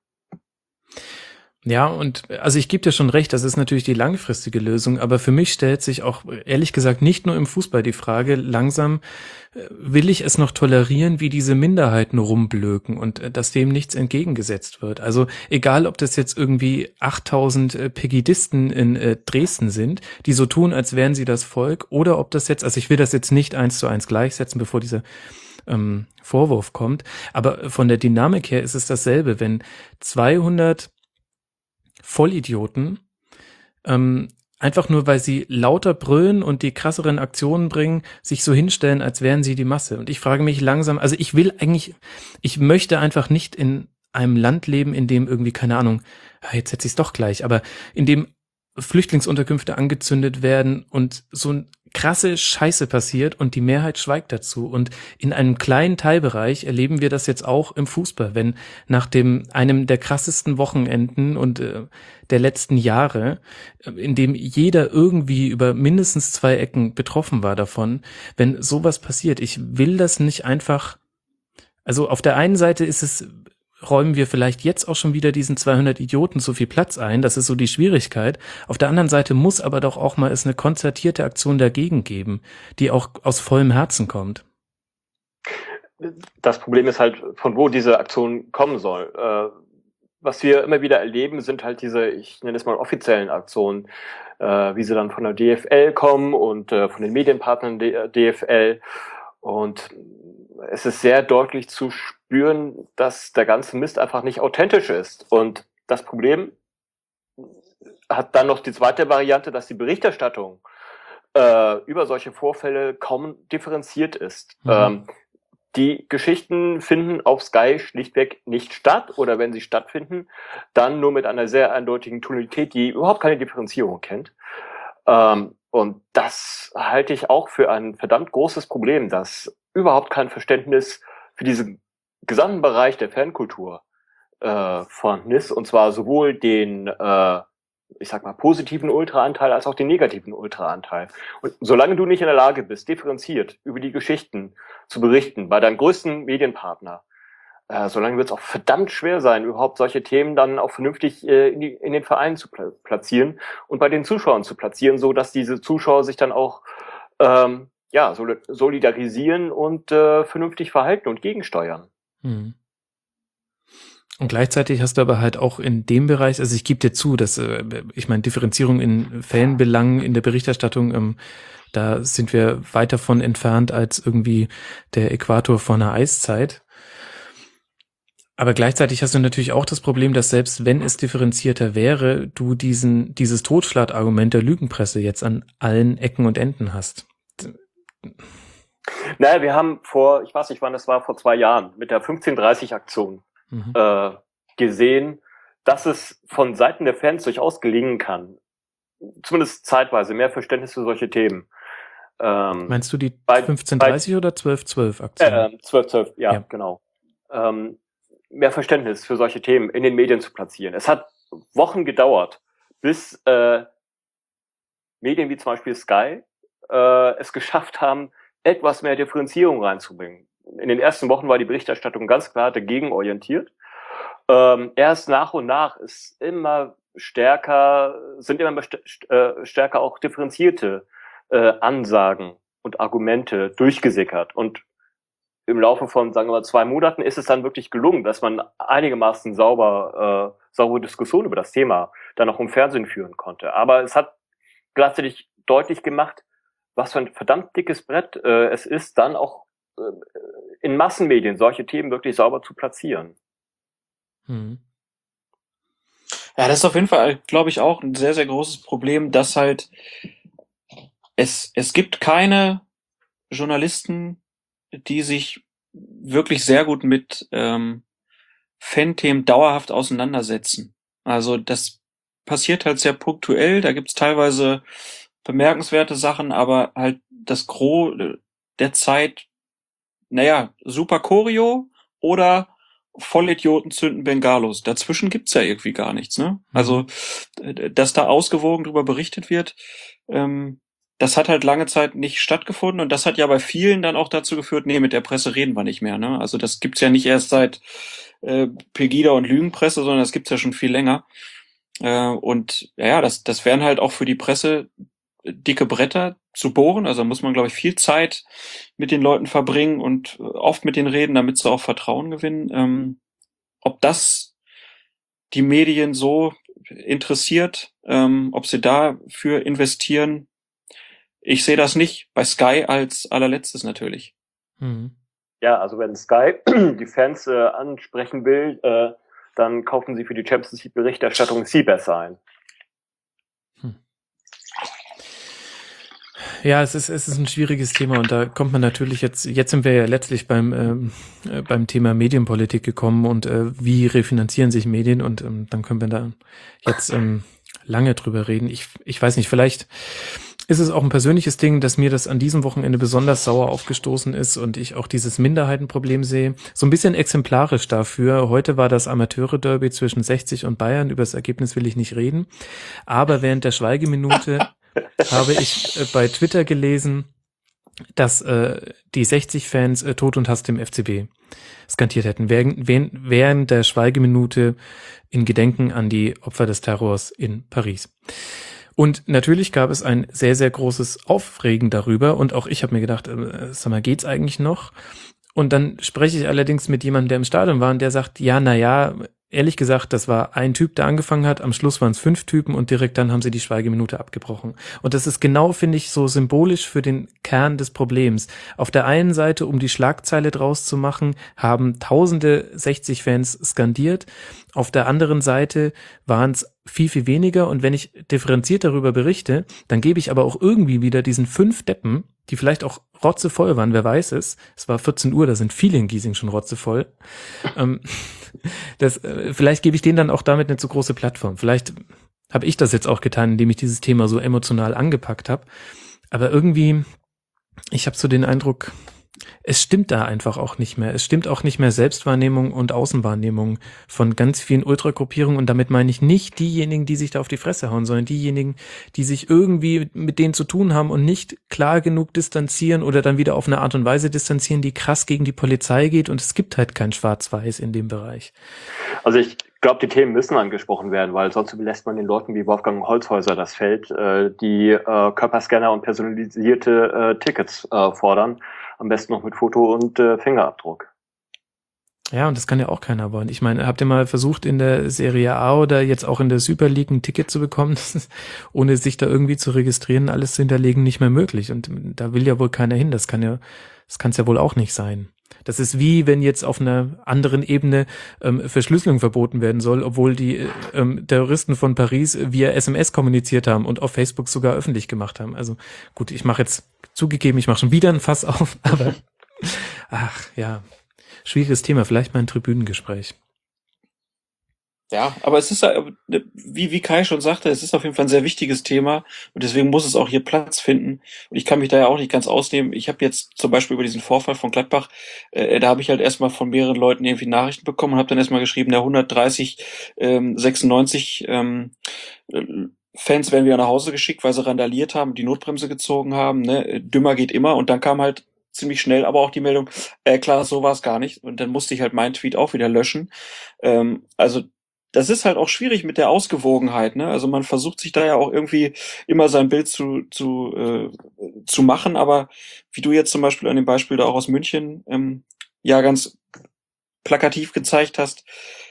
ja, und also ich gebe dir schon recht, das ist natürlich die langfristige Lösung, aber für mich stellt sich auch ehrlich gesagt nicht nur im Fußball die Frage, langsam äh, will ich es noch tolerieren, wie diese Minderheiten rumblöken und äh, dass dem nichts entgegengesetzt wird. Also egal, ob das jetzt irgendwie achttausend äh, Pegidisten in äh, Dresden sind, die so tun, als wären sie das Volk, oder ob das jetzt, also ich will das jetzt nicht eins zu eins gleichsetzen, bevor dieser ähm, Vorwurf kommt, aber von der Dynamik her ist es dasselbe, wenn zweihundert Vollidioten, ähm, einfach nur, weil sie lauter brüllen und die krasseren Aktionen bringen, sich so hinstellen, als wären sie die Masse. Und ich frage mich langsam, also ich will eigentlich, ich möchte einfach nicht in einem Land leben, in dem irgendwie, keine Ahnung, jetzt setze ich es doch gleich, aber in dem Flüchtlingsunterkünfte angezündet werden und so ein krasse Scheiße passiert und die Mehrheit schweigt dazu. Und in einem kleinen Teilbereich erleben wir das jetzt auch im Fußball, wenn nach dem einem der krassesten Wochenenden und äh, der letzten Jahre, äh, in dem jeder irgendwie über mindestens zwei Ecken betroffen war davon, wenn sowas passiert, ich will das nicht einfach, also auf der einen Seite ist es, räumen wir vielleicht jetzt auch schon wieder diesen zweihundert Idioten so viel Platz ein, das ist so die Schwierigkeit. Auf der anderen Seite muss aber doch auch mal es eine konzertierte Aktion dagegen geben, die auch aus vollem Herzen kommt. Das Problem ist halt, von wo diese Aktion kommen soll. Äh, was wir immer wieder erleben, sind halt diese, ich nenne es mal offiziellen Aktionen, äh, wie sie dann von der D F L kommen und äh, von den Medienpartnern der D F L. Und es ist sehr deutlich zu spüren, dass der ganze Mist einfach nicht authentisch ist. Und das Problem hat dann noch die zweite Variante, dass die Berichterstattung äh, über solche Vorfälle kaum differenziert ist. Mhm. Ähm, die Geschichten finden auf Sky schlichtweg nicht statt, oder wenn sie stattfinden, dann nur mit einer sehr eindeutigen Tonalität, die überhaupt keine Differenzierung kennt. Ähm, und das halte ich auch für ein verdammt großes Problem, dass überhaupt kein Verständnis für diesen gesamten Bereich der Fankultur äh, vorhanden ist, und zwar sowohl den äh, ich sag mal, positiven Ultraanteil als auch den negativen Ultraanteil. Und solange du nicht in der Lage bist, differenziert über die Geschichten zu berichten, bei deinem größten Medienpartner, äh, solange wird es auch verdammt schwer sein, überhaupt solche Themen dann auch vernünftig äh, in, die, in den Vereinen zu pla- platzieren und bei den Zuschauern zu platzieren, so dass diese Zuschauer sich dann auch ähm, ja, sol- solidarisieren und äh, vernünftig verhalten und gegensteuern. Hm. Und gleichzeitig hast du aber halt auch in dem Bereich, also ich gebe dir zu, dass, äh, ich meine, Differenzierung in Fanbelangen in der Berichterstattung, ähm, da sind wir weit davon entfernt als irgendwie der Äquator vor einer Eiszeit. Aber gleichzeitig hast du natürlich auch das Problem, dass selbst wenn es differenzierter wäre, du diesen dieses Totschlagargument der Lügenpresse jetzt an allen Ecken und Enden hast. Naja, wir haben vor, ich weiß nicht wann das war, vor zwei Jahren mit der fünfzehn dreißig Aktion Mhm. äh, gesehen, dass es von Seiten der Fans durchaus gelingen kann, zumindest zeitweise, mehr Verständnis für solche Themen. Ähm, Meinst du die bei- fünfzehn dreißig oder zwölf zwölf Aktion? äh, zwölf zwölf, ja, Ja. genau. Ähm, mehr Verständnis für solche Themen in den Medien zu platzieren. Es hat Wochen gedauert, bis äh, Medien wie zum Beispiel Sky äh, es geschafft haben, etwas mehr Differenzierung reinzubringen. In den ersten Wochen war die Berichterstattung ganz klar dagegen orientiert. Ähm, erst nach und nach ist immer stärker, sind immer st- äh, stärker auch differenzierte äh, Ansagen und Argumente durchgesickert. Und im Laufe von, sagen wir mal, zwei Monaten ist es dann wirklich gelungen, dass man einigermaßen sauber, äh, saubere Diskussionen über das Thema dann auch im Fernsehen führen konnte. Aber es hat gleichzeitig deutlich gemacht, was für ein verdammt dickes Brett äh, es ist, dann auch äh, in Massenmedien solche Themen wirklich sauber zu platzieren. Mhm. Ja, das ist auf jeden Fall, glaube ich, auch ein sehr, sehr großes Problem, dass halt es, es gibt keine Journalisten, die sich wirklich sehr gut mit ähm, Fan-Themen dauerhaft auseinandersetzen. Also das passiert halt sehr punktuell, da gibt's teilweise bemerkenswerte Sachen, aber halt das Gros der Zeit, naja, super Choreo oder Vollidioten zünden Bengalos. Dazwischen gibt's ja irgendwie gar nichts, ne? Also, dass da ausgewogen drüber berichtet wird, ähm, das hat halt lange Zeit nicht stattgefunden, und das hat ja bei vielen dann auch dazu geführt, nee, mit der Presse reden wir nicht mehr, ne? Also das gibt's ja nicht erst seit äh, Pegida und Lügenpresse, sondern das gibt's ja schon viel länger. Äh, und ja, das, das wären halt auch für die Presse dicke Bretter zu bohren. Also muss man, glaube ich, viel Zeit mit den Leuten verbringen und oft mit denen reden, damit sie auch Vertrauen gewinnen. Ähm, ob das die Medien so interessiert, ähm, ob sie dafür investieren, ich sehe das nicht. Bei Sky als allerletztes natürlich. Mhm. Ja, also wenn Sky die Fans äh, ansprechen will, äh, dann kaufen sie für die Champions League Berichterstattung sie besser ein. Ja, es ist, es ist ein schwieriges Thema, und da kommt man natürlich jetzt, jetzt sind wir ja letztlich beim, ähm, äh, beim Thema Medienpolitik gekommen und äh, wie refinanzieren sich Medien, und ähm, dann können wir da jetzt ähm, lange drüber reden. Ich, ich weiß nicht, vielleicht ist es auch ein persönliches Ding, dass mir das an diesem Wochenende besonders sauer aufgestoßen ist und ich auch dieses Minderheitenproblem sehe. So ein bisschen exemplarisch dafür. Heute war das Amateure-Derby zwischen sechzig und Bayern. Über das Ergebnis will ich nicht reden. Aber während der Schweigeminute habe ich äh, bei Twitter gelesen, dass äh, die sechzig-Fans äh, Tod und Hass dem F C B skandiert hätten, während, während der Schweigeminute in Gedenken an die Opfer des Terrors in Paris. Und natürlich gab es ein sehr, sehr großes Aufregen darüber, und auch ich habe mir gedacht, äh, sag mal, geht's eigentlich noch? Und dann spreche ich allerdings mit jemandem, der im Stadion war, und der sagt, ja, na ja, ehrlich gesagt, das war ein Typ, der angefangen hat, am Schluss waren es fünf Typen, und direkt dann haben sie die Schweigeminute abgebrochen. Und das ist genau, finde ich, so symbolisch für den Kern des Problems. Auf der einen Seite, um die Schlagzeile draus zu machen, haben tausende sechzig-Fans skandiert. Auf der anderen Seite waren es viel, viel weniger. Und wenn ich differenziert darüber berichte, dann gebe ich aber auch irgendwie wieder diesen fünf Deppen, die vielleicht auch rotzevoll waren, wer weiß es. Es war vierzehn Uhr, da sind viele in Giesing schon rotzevoll. ähm, das, äh, vielleicht gebe ich denen dann auch damit eine zu große Plattform. Vielleicht habe ich das jetzt auch getan, indem ich dieses Thema so emotional angepackt habe. Aber irgendwie, ich habe so den Eindruck, es stimmt da einfach auch nicht mehr. Es stimmt auch nicht mehr Selbstwahrnehmung und Außenwahrnehmung von ganz vielen Ultragruppierungen. Und damit meine ich nicht diejenigen, die sich da auf die Fresse hauen, sondern diejenigen, die sich irgendwie mit denen zu tun haben und nicht klar genug distanzieren oder dann wieder auf eine Art und Weise distanzieren, die krass gegen die Polizei geht. Und es gibt halt kein Schwarz-Weiß in dem Bereich. Also ich glaube, die Themen müssen angesprochen werden, weil sonst überlässt man den Leuten wie Wolfgang Holzhäuser das Feld, äh, die äh, Körperscanner und personalisierte äh, Tickets äh, fordern. Am besten noch mit Foto und äh, Fingerabdruck. Ja, und das kann ja auch keiner wollen. Ich meine, habt ihr mal versucht, in der Serie A oder jetzt auch in der Super League ein Ticket zu bekommen? Das ist, ohne sich da irgendwie zu registrieren, alles zu hinterlegen, nicht mehr möglich. Und da will ja wohl keiner hin. Das kann ja, das kann es ja wohl auch nicht sein. Das ist wie, wenn jetzt auf einer anderen Ebene ähm, Verschlüsselung verboten werden soll, obwohl die ähm, Terroristen von Paris via S M S kommuniziert haben und auf Facebook sogar öffentlich gemacht haben. Also gut, ich mache jetzt, zugegeben, ich mache schon wieder ein Fass auf, aber ach ja, schwieriges Thema, vielleicht mal ein Tribünengespräch. Ja, aber es ist, wie, wie Kai schon sagte, es ist auf jeden Fall ein sehr wichtiges Thema und deswegen muss es auch hier Platz finden. Und ich kann mich da ja auch nicht ganz ausnehmen. Ich habe jetzt zum Beispiel über diesen Vorfall von Gladbach, äh, da habe ich halt erstmal von mehreren Leuten irgendwie Nachrichten bekommen und habe dann erstmal geschrieben, der hundertdreißig, ähm, sechsundneunzig ähm, Fans werden wieder nach Hause geschickt, weil sie randaliert haben, die Notbremse gezogen haben. Ne? Dümmer geht immer. Und dann kam halt ziemlich schnell aber auch die Meldung, äh, klar, so war es gar nicht. Und dann musste ich halt meinen Tweet auch wieder löschen. Ähm, also das ist halt auch schwierig mit der Ausgewogenheit, ne? Also man versucht sich da ja auch irgendwie immer sein Bild zu zu äh, zu machen, aber wie du jetzt zum Beispiel an dem Beispiel da auch aus München ähm, ja ganz plakativ gezeigt hast,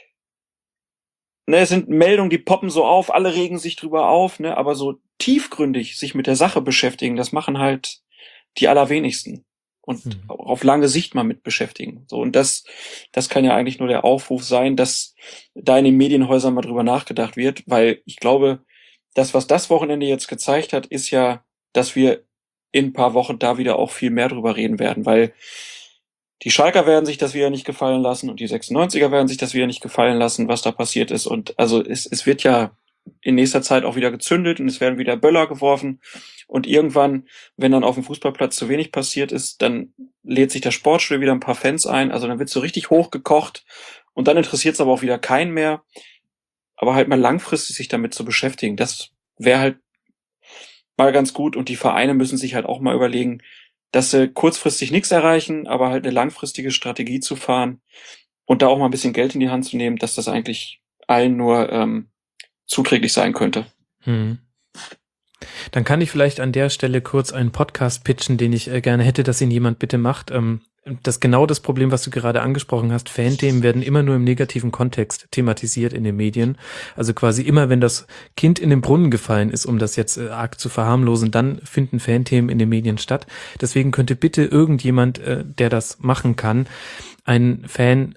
ne, es sind Meldungen, die poppen so auf, alle regen sich drüber auf, ne? Aber so tiefgründig sich mit der Sache beschäftigen, das machen halt die allerwenigsten. Und mhm. auf lange Sicht mal mit beschäftigen. So, und das, das kann ja eigentlich nur der Aufruf sein, dass da in den Medienhäusern mal drüber nachgedacht wird, weil ich glaube, das, was das Wochenende jetzt gezeigt hat, ist ja, dass wir in ein paar Wochen da wieder auch viel mehr drüber reden werden, weil die Schalker werden sich das wieder nicht gefallen lassen und die sechsundneunziger werden sich das wieder nicht gefallen lassen, was da passiert ist. Und also es, es wird ja in nächster Zeit auch wieder gezündet und es werden wieder Böller geworfen. Und irgendwann, wenn dann auf dem Fußballplatz zu wenig passiert ist, dann lädt sich der Sportstudio wieder ein paar Fans ein. Also dann wird so richtig hochgekocht und dann interessiert es aber auch wieder keinen mehr. Aber halt mal langfristig sich damit zu beschäftigen, das wäre halt mal ganz gut. Und die Vereine müssen sich halt auch mal überlegen, dass sie kurzfristig nichts erreichen, aber halt eine langfristige Strategie zu fahren und da auch mal ein bisschen Geld in die Hand zu nehmen, dass das eigentlich allen nur ähm, zuträglich sein könnte. Hm. Dann kann ich vielleicht an der Stelle kurz einen Podcast pitchen, den ich äh, gerne hätte, dass ihn jemand bitte macht. Ähm, das ist genau das Problem, was du gerade angesprochen hast. Fanthemen werden immer nur im negativen Kontext thematisiert in den Medien. Also quasi immer, wenn das Kind in den Brunnen gefallen ist, um das jetzt äh, arg zu verharmlosen, dann finden Fanthemen in den Medien statt. Deswegen könnte bitte irgendjemand, äh, der das machen kann, einen Fan,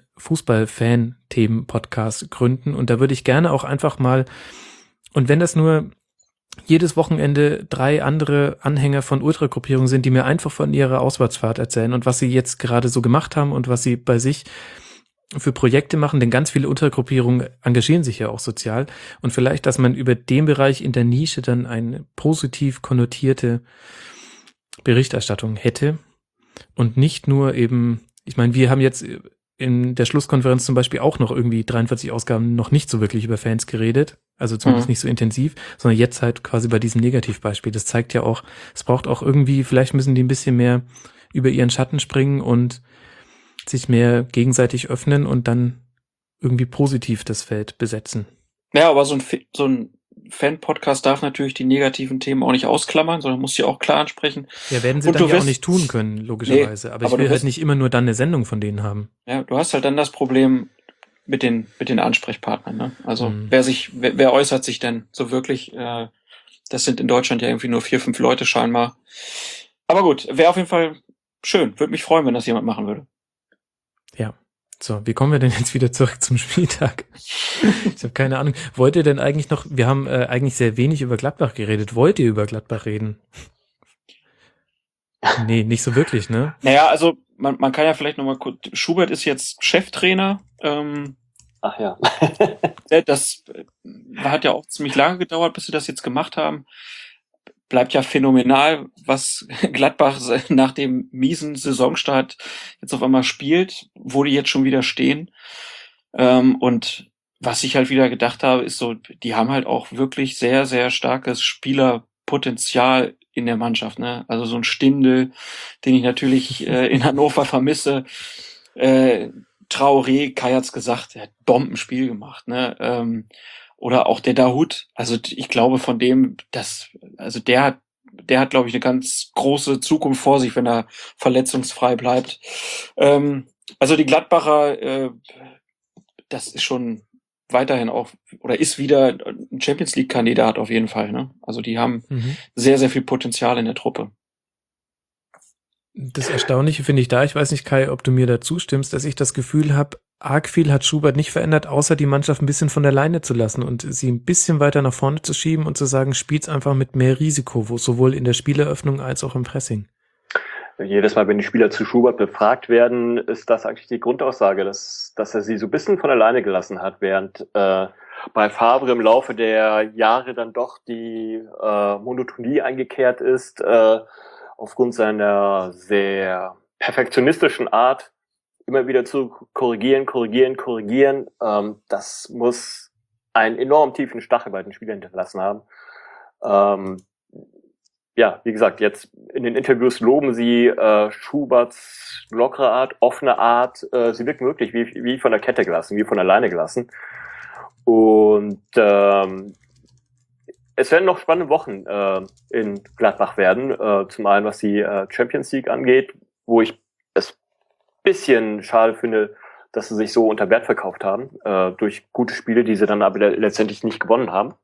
Fußball-Fan-Themen-Podcast gründen. Und da würde ich gerne auch einfach mal, und wenn das nur jedes Wochenende drei andere Anhänger von Ultragruppierungen sind, die mir einfach von ihrer Auswärtsfahrt erzählen und was sie jetzt gerade so gemacht haben und was sie bei sich für Projekte machen, denn ganz viele Ultragruppierungen engagieren sich ja auch sozial und vielleicht, dass man über den Bereich in der Nische dann eine positiv konnotierte Berichterstattung hätte und nicht nur eben, ich meine, wir haben jetzt in der Schlusskonferenz zum Beispiel auch noch irgendwie dreiundvierzig Ausgaben noch nicht so wirklich über Fans geredet, also zumindest mhm. nicht so intensiv, sondern jetzt halt quasi bei diesem Negativbeispiel. Das zeigt ja auch, es braucht auch irgendwie, vielleicht müssen die ein bisschen mehr über ihren Schatten springen und sich mehr gegenseitig öffnen und dann irgendwie positiv das Feld besetzen. Ja, aber so ein, so ein Fan-Podcast darf natürlich die negativen Themen auch nicht ausklammern, sondern muss sie auch klar ansprechen. Ja, werden sie und dann ja wirst, auch nicht tun können, logischerweise. Nee, aber ich aber will halt wirst, nicht immer nur dann eine Sendung von denen haben. Ja, du hast halt dann das Problem mit den mit den Ansprechpartnern. Ne? Also mhm. wer sich, wer, wer äußert sich denn so wirklich? Äh, das sind in Deutschland ja irgendwie nur vier, fünf Leute scheinbar. Aber gut, wäre auf jeden Fall schön. Würde mich freuen, wenn das jemand machen würde. Ja. So, wie kommen wir denn jetzt wieder zurück zum Spieltag? Ich habe keine Ahnung. Wollt ihr denn eigentlich noch, wir haben äh, eigentlich sehr wenig über Gladbach geredet. Wollt ihr über Gladbach reden? Nee, nicht so wirklich, ne? Naja, also man, man kann ja vielleicht nochmal kurz, Schubert ist jetzt Cheftrainer. Ähm, Ach ja. das hat ja auch ziemlich lange gedauert, bis sie das jetzt gemacht haben. Bleibt ja phänomenal, was Gladbach nach dem miesen Saisonstart jetzt auf einmal spielt, wo die jetzt schon wieder stehen. Ähm, und was ich halt wieder gedacht habe, ist so, die haben halt auch wirklich sehr, sehr starkes Spielerpotenzial in der Mannschaft, ne? Also so ein Stindl, den ich natürlich äh, in Hannover vermisse. Äh, Traoré, Kai hat's gesagt, der hat Bombenspiel gemacht, ne? Ähm, Oder auch der Dahoud. Also ich glaube von dem, dass, also der hat, der hat, glaube ich, eine ganz große Zukunft vor sich, wenn er verletzungsfrei bleibt. Ähm, also die Gladbacher, äh, das ist schon weiterhin auch, oder ist wieder ein Champions-League-Kandidat auf jeden Fall, ne? Also die haben Mhm. sehr, sehr viel Potenzial in der Truppe. Das Erstaunliche finde ich da, ich weiß nicht, Kai, ob du mir da zustimmst, dass ich das Gefühl habe, arg viel hat Schubert nicht verändert, außer die Mannschaft ein bisschen von der Leine zu lassen und sie ein bisschen weiter nach vorne zu schieben und zu sagen, spielt's einfach mit mehr Risiko, wo sowohl in der Spieleröffnung als auch im Pressing. Jedes Mal, wenn die Spieler zu Schubert befragt werden, ist das eigentlich die Grundaussage, dass, dass er sie so ein bisschen von alleine gelassen hat, während äh, bei Favre im Laufe der Jahre dann doch die äh, Monotonie eingekehrt ist, äh, aufgrund seiner sehr perfektionistischen Art, immer wieder zu korrigieren, korrigieren, korrigieren. Ähm, das muss einen enorm tiefen Stachel bei den Spielern hinterlassen haben. Ähm, ja, wie gesagt, jetzt in den Interviews loben sie äh, Schuberts lockere Art, offene Art. Äh, sie wirken wirklich wie, wie von der Kette gelassen, wie von alleine gelassen. Und ähm, es werden noch spannende Wochen äh, in Gladbach werden, äh, zum einen was die äh, Champions League angeht, wo ich es bisschen schade finde, dass sie sich so unter Wert verkauft haben, äh, durch gute Spiele, die sie dann aber letztendlich nicht gewonnen haben.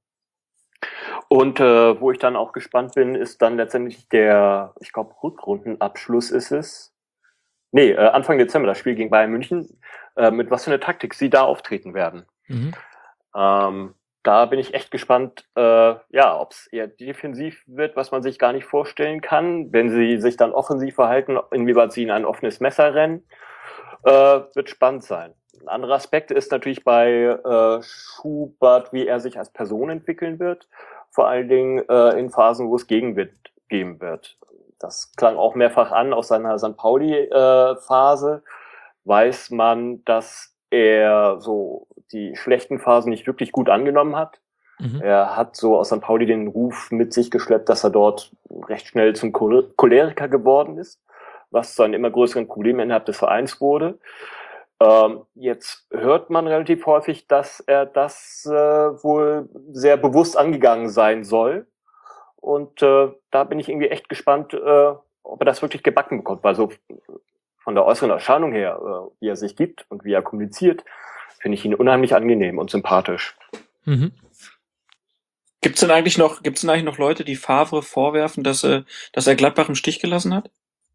Und äh, wo ich dann auch gespannt bin, ist dann letztendlich der, ich glaube, Rückrundenabschluss ist es. Nee, äh, Anfang Dezember, das Spiel gegen Bayern München, äh, mit was für eine Taktik sie da auftreten werden. Mhm. Ähm, da bin ich echt gespannt, äh, ja, ob es eher defensiv wird, was man sich gar nicht vorstellen kann. Wenn sie sich dann offensiv verhalten, inwieweit sie in ein offenes Messer rennen, äh, wird spannend sein. Ein anderer Aspekt ist natürlich bei äh, Schubert, wie er sich als Person entwickeln wird, vor allen Dingen äh, in Phasen, wo es Gegenwind geben wird. Das klang auch mehrfach an aus seiner Sankt Pauli-Phase. Äh, weiß man, dass er so die schlechten Phasen nicht wirklich gut angenommen hat. Mhm. Er hat so aus Sankt Pauli den Ruf mit sich geschleppt, dass er dort recht schnell zum Choleriker geworden ist, was zu einem immer größeren Problem innerhalb des Vereins wurde. Ähm, jetzt hört man relativ häufig, dass er das äh, wohl sehr bewusst angegangen sein soll. Und äh, da bin ich irgendwie echt gespannt, äh, ob er das wirklich gebacken bekommt, weil so von der äußeren Erscheinung her, äh, wie er sich gibt und wie er kommuniziert, finde ich ihn unheimlich angenehm und sympathisch. Mhm. Gibt's denn eigentlich noch, gibt's denn eigentlich noch Leute, die Favre vorwerfen, dass er, dass er Gladbach im Stich gelassen hat?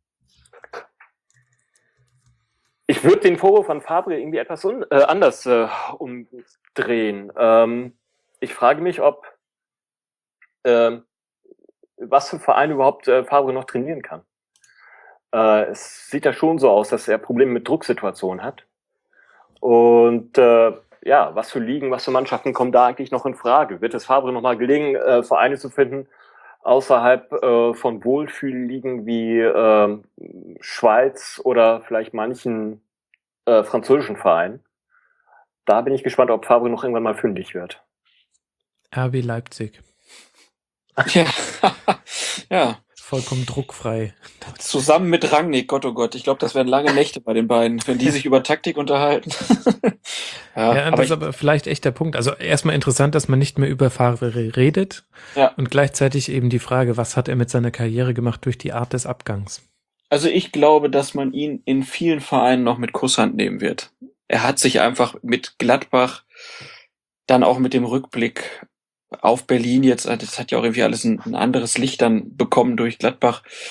Ich würde den Vorwurf an Favre irgendwie etwas un- äh, anders äh, umdrehen. Ähm, ich frage mich, ob äh, was für Verein überhaupt äh, Favre noch trainieren kann. Äh, es sieht ja schon so aus, dass er Probleme mit Drucksituationen hat. Und äh, ja, was für Ligen, was für Mannschaften kommen da eigentlich noch in Frage? Wird es Favre nochmal gelingen, äh, Vereine zu finden außerhalb äh, von Wohlfühlligen wie äh, Schweiz oder vielleicht manchen äh, französischen Vereinen? Da bin ich gespannt, ob Favre noch irgendwann mal fündig wird. R B Leipzig. Ja, ja. Vollkommen druckfrei. Zusammen mit Rangnick, Gott oh Gott. Ich glaube, das werden lange Nächte bei den beiden, wenn die sich über Taktik unterhalten. ja, ja, aber das ist ich, aber vielleicht echt der Punkt. Also erstmal interessant, dass man nicht mehr über Favre redet. Ja. Und gleichzeitig eben die Frage, was hat er mit seiner Karriere gemacht durch die Art des Abgangs? Also ich glaube, dass man ihn in vielen Vereinen noch mit Kusshand nehmen wird. Er hat sich einfach mit Gladbach, dann auch mit dem Rückblick auf Berlin jetzt, das hat ja auch irgendwie alles ein, ein anderes Licht dann bekommen durch Gladbach,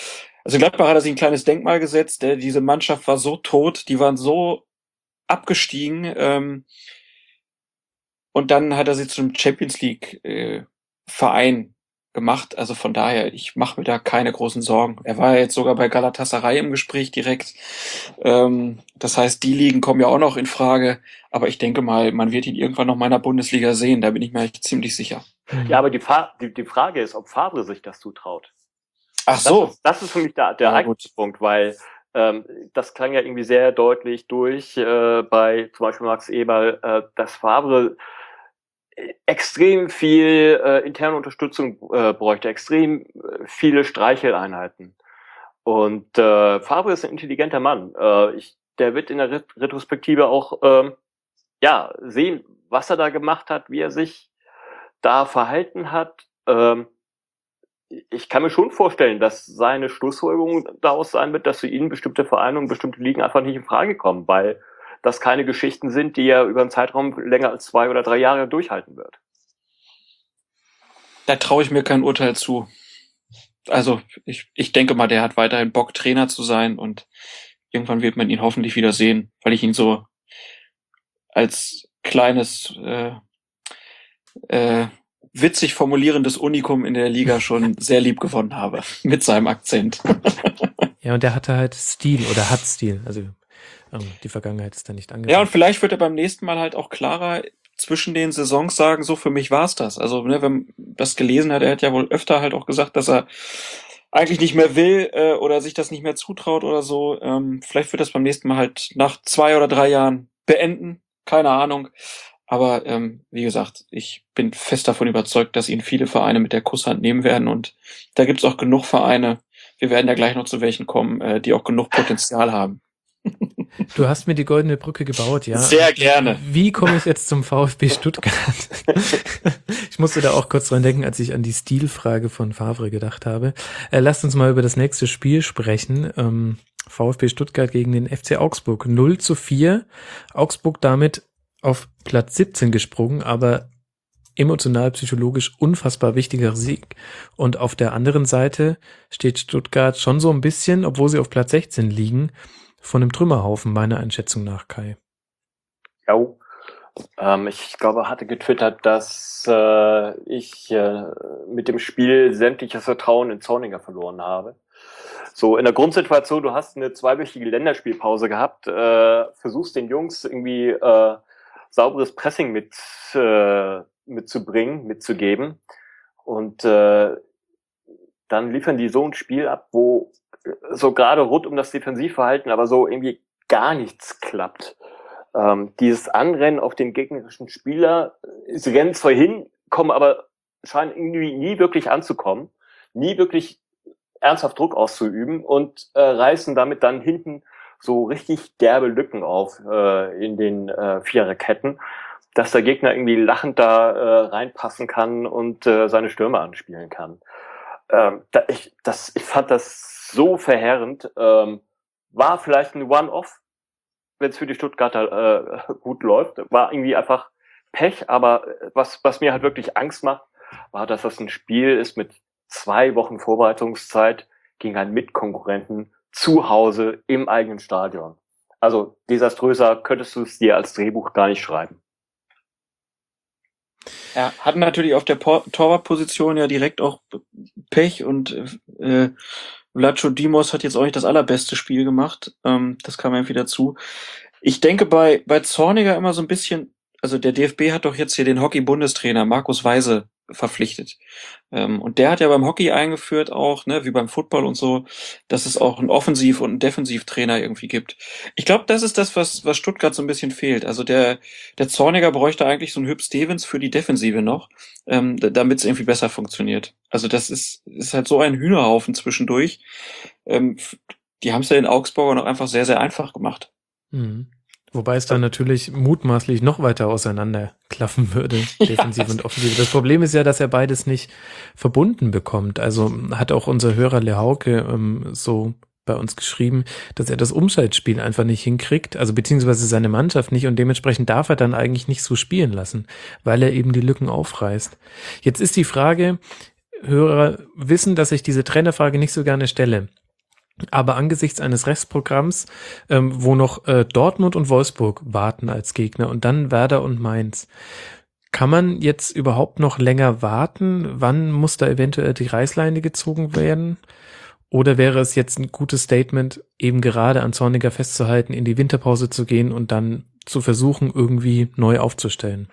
Also Gladbach hat er sich ein kleines Denkmal gesetzt. Der, diese Mannschaft war so tot, die waren so abgestiegen. Ähm, und dann hat er sie zum Champions League äh, Verein gemacht. Also von daher, ich mache mir da keine großen Sorgen. Er war ja jetzt sogar bei Galatasaray im Gespräch direkt. Ähm, das heißt, die Ligen kommen ja auch noch in Frage. Aber ich denke mal, man wird ihn irgendwann noch mal in der Bundesliga sehen. Da bin ich mir eigentlich ziemlich sicher. Ja, aber die, Fa- die, die Frage ist, ob Favre sich das zutraut. Ach so. Das ist, das ist für mich der, der Ja, eigentliche Punkt, weil ähm, das klang ja irgendwie sehr deutlich durch äh, bei zum Beispiel Max Eberl, äh, dass Favre extrem viel äh, interne Unterstützung äh, bräuchte, extrem äh, viele Streicheleinheiten. Und äh, Favre ist ein intelligenter Mann. Äh, ich, der wird in der Ret- Retrospektive auch ähm, ja sehen, was er da gemacht hat, wie er sich da verhalten hat. Ähm, ich kann mir schon vorstellen, dass seine Schlussfolgerung daraus sein wird, dass für ihn bestimmte Vereine und bestimmte Ligen einfach nicht in Frage kommen, weil das keine Geschichten sind, die er über einen Zeitraum länger als zwei oder drei Jahre durchhalten wird. Da traue ich mir kein Urteil zu. Also ich, ich denke mal, der hat weiterhin Bock, Trainer zu sein und irgendwann wird man ihn hoffentlich wieder sehen, weil ich ihn so als kleines äh, äh, witzig formulierendes Unikum in der Liga schon sehr lieb gewonnen habe, mit seinem Akzent. Ja, und der hatte halt Stil oder hat Stil. Also ähm, die Vergangenheit ist da nicht angekommen. Ja, und vielleicht wird er beim nächsten Mal halt auch klarer zwischen den Saisons sagen, so für mich war's das. Also, ne, wenn man das gelesen hat, er hat ja wohl öfter halt auch gesagt, dass er eigentlich nicht mehr will äh, oder sich das nicht mehr zutraut oder so. Ähm, vielleicht wird das beim nächsten Mal halt nach zwei oder drei Jahren beenden. Keine Ahnung. Aber ähm, wie gesagt, ich bin fest davon überzeugt, dass ihn viele Vereine mit der Kusshand nehmen werden. Und da gibt's auch genug Vereine, wir werden ja gleich noch zu welchen kommen, äh, die auch genug Potenzial haben. Du hast mir die goldene Brücke gebaut, ja. Sehr gerne. Wie komme ich jetzt zum VfB Stuttgart? Ich musste da auch kurz dran denken, als ich an die Stilfrage von Favre gedacht habe. Äh, lasst uns mal über das nächste Spiel sprechen. Ähm, VfB Stuttgart gegen den F C Augsburg. null zu vier. Augsburg damit auf Platz siebzehn gesprungen, aber emotional, psychologisch unfassbar wichtiger Sieg. Und auf der anderen Seite steht Stuttgart schon so ein bisschen, obwohl sie auf Platz sechzehn liegen, von einem Trümmerhaufen, meiner Einschätzung nach, Kai. Ja, ähm, ich glaube, hatte getwittert, dass äh, ich äh, mit dem Spiel sämtliches Vertrauen in Zorniger verloren habe. So, in der Grundsituation, du hast eine zweiwöchige Länderspielpause gehabt, äh, versuchst den Jungs irgendwie äh, sauberes Pressing mit äh, mitzubringen, mitzugeben. Und äh, dann liefern die so ein Spiel ab, wo so gerade rund um das Defensivverhalten aber so irgendwie gar nichts klappt. Ähm, dieses Anrennen auf den gegnerischen Spieler, sie rennen zwar hin, kommen aber scheinen irgendwie nie wirklich anzukommen, nie wirklich ernsthaft Druck auszuüben und äh, reißen damit dann hinten so richtig derbe Lücken auf äh, in den äh, Viererketten, dass der Gegner irgendwie lachend da äh, reinpassen kann und äh, seine Stürmer anspielen kann. Ähm, da, ich, das, ich fand das so verheerend. Ähm, war vielleicht ein One-Off, wenn es für die Stuttgarter äh, gut läuft. War irgendwie einfach Pech, aber was, was mir halt wirklich Angst macht, war, dass das ein Spiel ist mit zwei Wochen Vorbereitungszeit gegen einen Mitkonkurrenten zu Hause im eigenen Stadion. Also desaströser könntest du es dir als Drehbuch gar nicht schreiben. Ja, hatten natürlich auf der Por- Torwartposition ja direkt auch Pech und äh, Vlacho Dimos hat jetzt auch nicht das allerbeste Spiel gemacht. Ähm, das kam irgendwie dazu. Ich denke bei bei Zorniger immer so ein bisschen, also der D F B hat doch jetzt hier den Hockey-Bundestrainer Markus Weise verpflichtet. Ähm, und der hat ja beim Hockey eingeführt auch, ne, wie beim Football und so, dass es auch einen Offensiv- und einen Defensivtrainer irgendwie gibt. Ich glaube, das ist das, was was Stuttgart so ein bisschen fehlt. Also der der Zorniger bräuchte eigentlich so einen Hüb Stevens für die Defensive noch, ähm, damit es irgendwie besser funktioniert. Also das ist ist halt so ein Hühnerhaufen zwischendurch. Ähm, die haben es ja in Augsburg noch einfach sehr, sehr einfach gemacht. Mhm. Wobei es dann natürlich mutmaßlich noch weiter auseinanderklaffen würde, defensiv und offensiv. Das Problem ist ja, dass er beides nicht verbunden bekommt. Also hat auch unser Hörer Lehauke ähm, so bei uns geschrieben, dass er das Umschaltspiel einfach nicht hinkriegt, also beziehungsweise seine Mannschaft nicht, und dementsprechend darf er dann eigentlich nicht so spielen lassen, weil er eben die Lücken aufreißt. Jetzt ist die Frage, Hörer wissen, dass ich diese Trainerfrage nicht so gerne stelle. Aber angesichts eines Restprogramms, ähm, wo noch äh, Dortmund und Wolfsburg warten als Gegner und dann Werder und Mainz, kann man jetzt überhaupt noch länger warten? Wann muss da eventuell die Reißleine gezogen werden? Oder wäre es jetzt ein gutes Statement, eben gerade an Zorniger festzuhalten, in die Winterpause zu gehen und dann zu versuchen, irgendwie neu aufzustellen?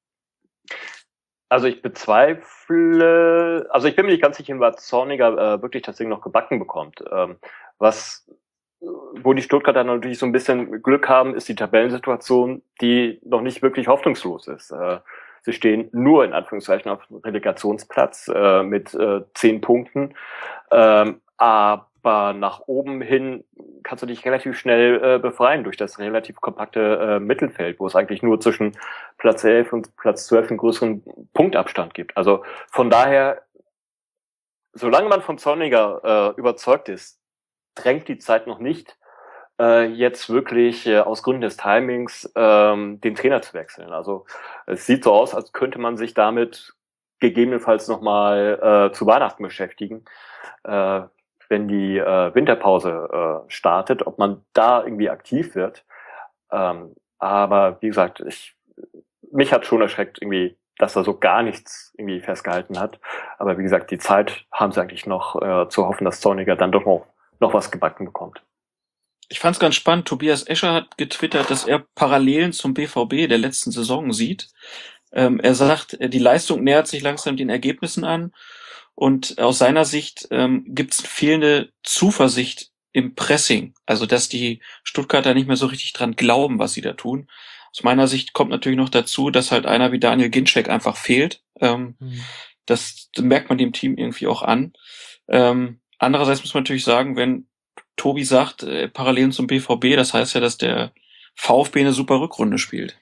Also ich bezweifle, also ich bin mir nicht ganz sicher, was Zorniger äh, wirklich das Ding noch gebacken bekommt. Ähm, was, wo die Stuttgarter natürlich so ein bisschen Glück haben, ist die Tabellensituation, die noch nicht wirklich hoffnungslos ist. Äh, sie stehen nur in Anführungszeichen auf dem Relegationsplatz äh, mit äh, zehn Punkten. Ähm, aber nach oben hin kannst du dich relativ schnell äh, befreien durch das relativ kompakte äh, Mittelfeld, wo es eigentlich nur zwischen Platz elf und Platz zwölf einen größeren Punktabstand gibt. Also von daher, solange man von Zorniger äh, überzeugt ist, drängt die Zeit noch nicht, äh, jetzt wirklich äh, aus Gründen des Timings ähm, den Trainer zu wechseln. Also es sieht so aus, als könnte man sich damit gegebenenfalls nochmal äh, zu Weihnachten beschäftigen, äh, wenn die äh, Winterpause äh, startet, ob man da irgendwie aktiv wird. Ähm, aber wie gesagt, ich, mich hat schon erschreckt irgendwie, dass er so gar nichts irgendwie festgehalten hat. Aber wie gesagt, die Zeit haben sie eigentlich noch äh, zu hoffen, dass Zorniger dann doch noch, noch was gebacken bekommt. Ich fand's ganz spannend. Tobias Escher hat getwittert, dass er Parallelen zum B V B der letzten Saison sieht. Ähm, er sagt, die Leistung nähert sich langsam den Ergebnissen an. Und aus seiner Sicht ähm, gibt es fehlende Zuversicht im Pressing. Also, dass die Stuttgarter nicht mehr so richtig dran glauben, was sie da tun. Aus meiner Sicht kommt natürlich noch dazu, dass halt einer wie Daniel Ginczek einfach fehlt. Ähm, mhm. Das merkt man dem Team irgendwie auch an. Ähm, andererseits muss man natürlich sagen, wenn Tobi sagt, äh, Parallelen zum B V B, das heißt ja, dass der VfB eine super Rückrunde spielt.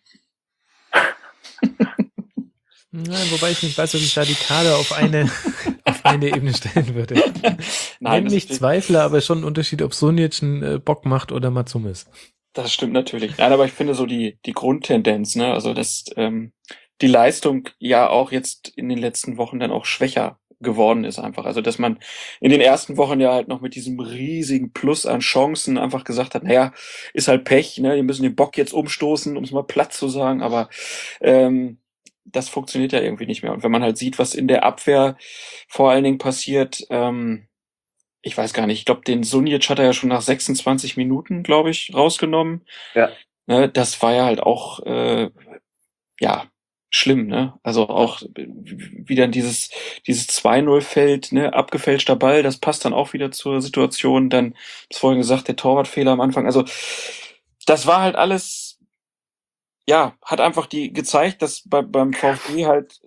Nein, wobei ich nicht weiß, ob ich da die Kader auf eine, auf eine Ebene stellen würde. Nein, nicht zweifle, aber schon ein Unterschied, ob Sunic einen äh, Bock macht oder Matsumis. Das stimmt natürlich. Nein, aber ich finde so die, die Grundtendenz, ne, also dass ähm, die Leistung ja auch jetzt in den letzten Wochen dann auch schwächer geworden ist einfach. Also dass man in den ersten Wochen ja halt noch mit diesem riesigen Plus an Chancen einfach gesagt hat, naja, ist halt Pech, ne, die müssen den Bock jetzt umstoßen, um es mal platt zu sagen, aber ähm, das funktioniert ja irgendwie nicht mehr. Und wenn man halt sieht, was in der Abwehr vor allen Dingen passiert, ähm, ich weiß gar nicht, ich glaube, den Sunic hat er ja schon nach sechsundzwanzig Minuten, glaube ich, rausgenommen. Ja. Ne, das war ja halt auch, äh, ja, schlimm, ne? Also auch wie dann dieses, dieses zwei null fällt, ne, abgefälschter Ball, das passt dann auch wieder zur Situation. Dann, das vorhin gesagt, der Torwartfehler am Anfang. Also, das war halt alles, ja, hat einfach die gezeigt, dass bei, beim VfB halt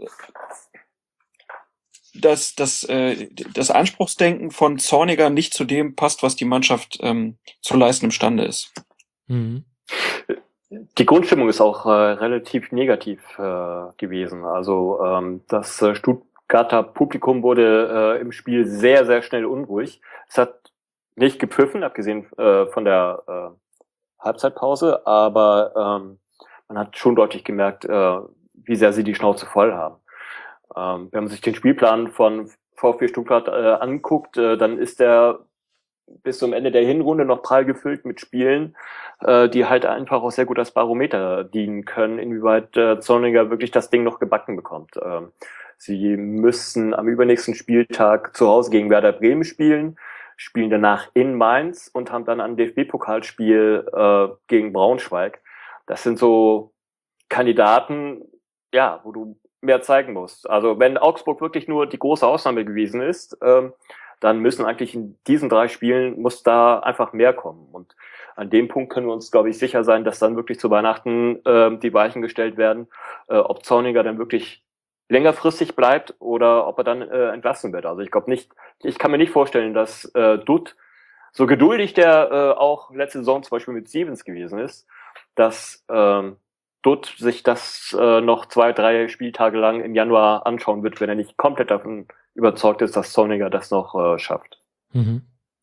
dass das, äh, das Anspruchsdenken von Zorniger nicht zu dem passt, was die Mannschaft ähm, zu leisten imstande ist. Mhm. Die Grundstimmung ist auch äh, relativ negativ äh, gewesen. Also ähm, das äh, Stuttgarter Publikum wurde äh, im Spiel sehr, sehr schnell unruhig. Es hat nicht gepfiffen, abgesehen äh, von der äh, Halbzeitpause, aber ähm, man hat schon deutlich gemerkt, äh, wie sehr sie die Schnauze voll haben. Ähm, wenn man sich den Spielplan von VfB Stuttgart äh, anguckt, äh, dann ist der bis zum Ende der Hinrunde noch prall gefüllt mit Spielen, äh, die halt einfach auch sehr gut als Barometer dienen können, inwieweit äh, Zorniger wirklich das Ding noch gebacken bekommt. Ähm, sie müssen am übernächsten Spieltag zu Hause gegen Werder Bremen spielen, spielen danach in Mainz und haben dann ein D F B-Pokalspiel äh, gegen Braunschweig. Das sind so Kandidaten, ja, wo du mehr zeigen musst. Also wenn Augsburg wirklich nur die große Ausnahme gewesen ist, ähm, dann müssen eigentlich in diesen drei Spielen, muss da einfach mehr kommen. Und an dem Punkt können wir uns, glaube ich, sicher sein, dass dann wirklich zu Weihnachten äh, die Weichen gestellt werden, äh, ob Zorniger dann wirklich längerfristig bleibt oder ob er dann äh, entlassen wird. Also ich glaube nicht, ich kann mir nicht vorstellen, dass äh, Dutt, so geduldig der äh, auch letzte Saison zum Beispiel mit Stevens gewesen ist, dass ähm, Dutt sich das äh, noch zwei, drei Spieltage lang im Januar anschauen wird, wenn er nicht komplett davon überzeugt ist, dass Zorniger das noch äh, schafft. Mhm.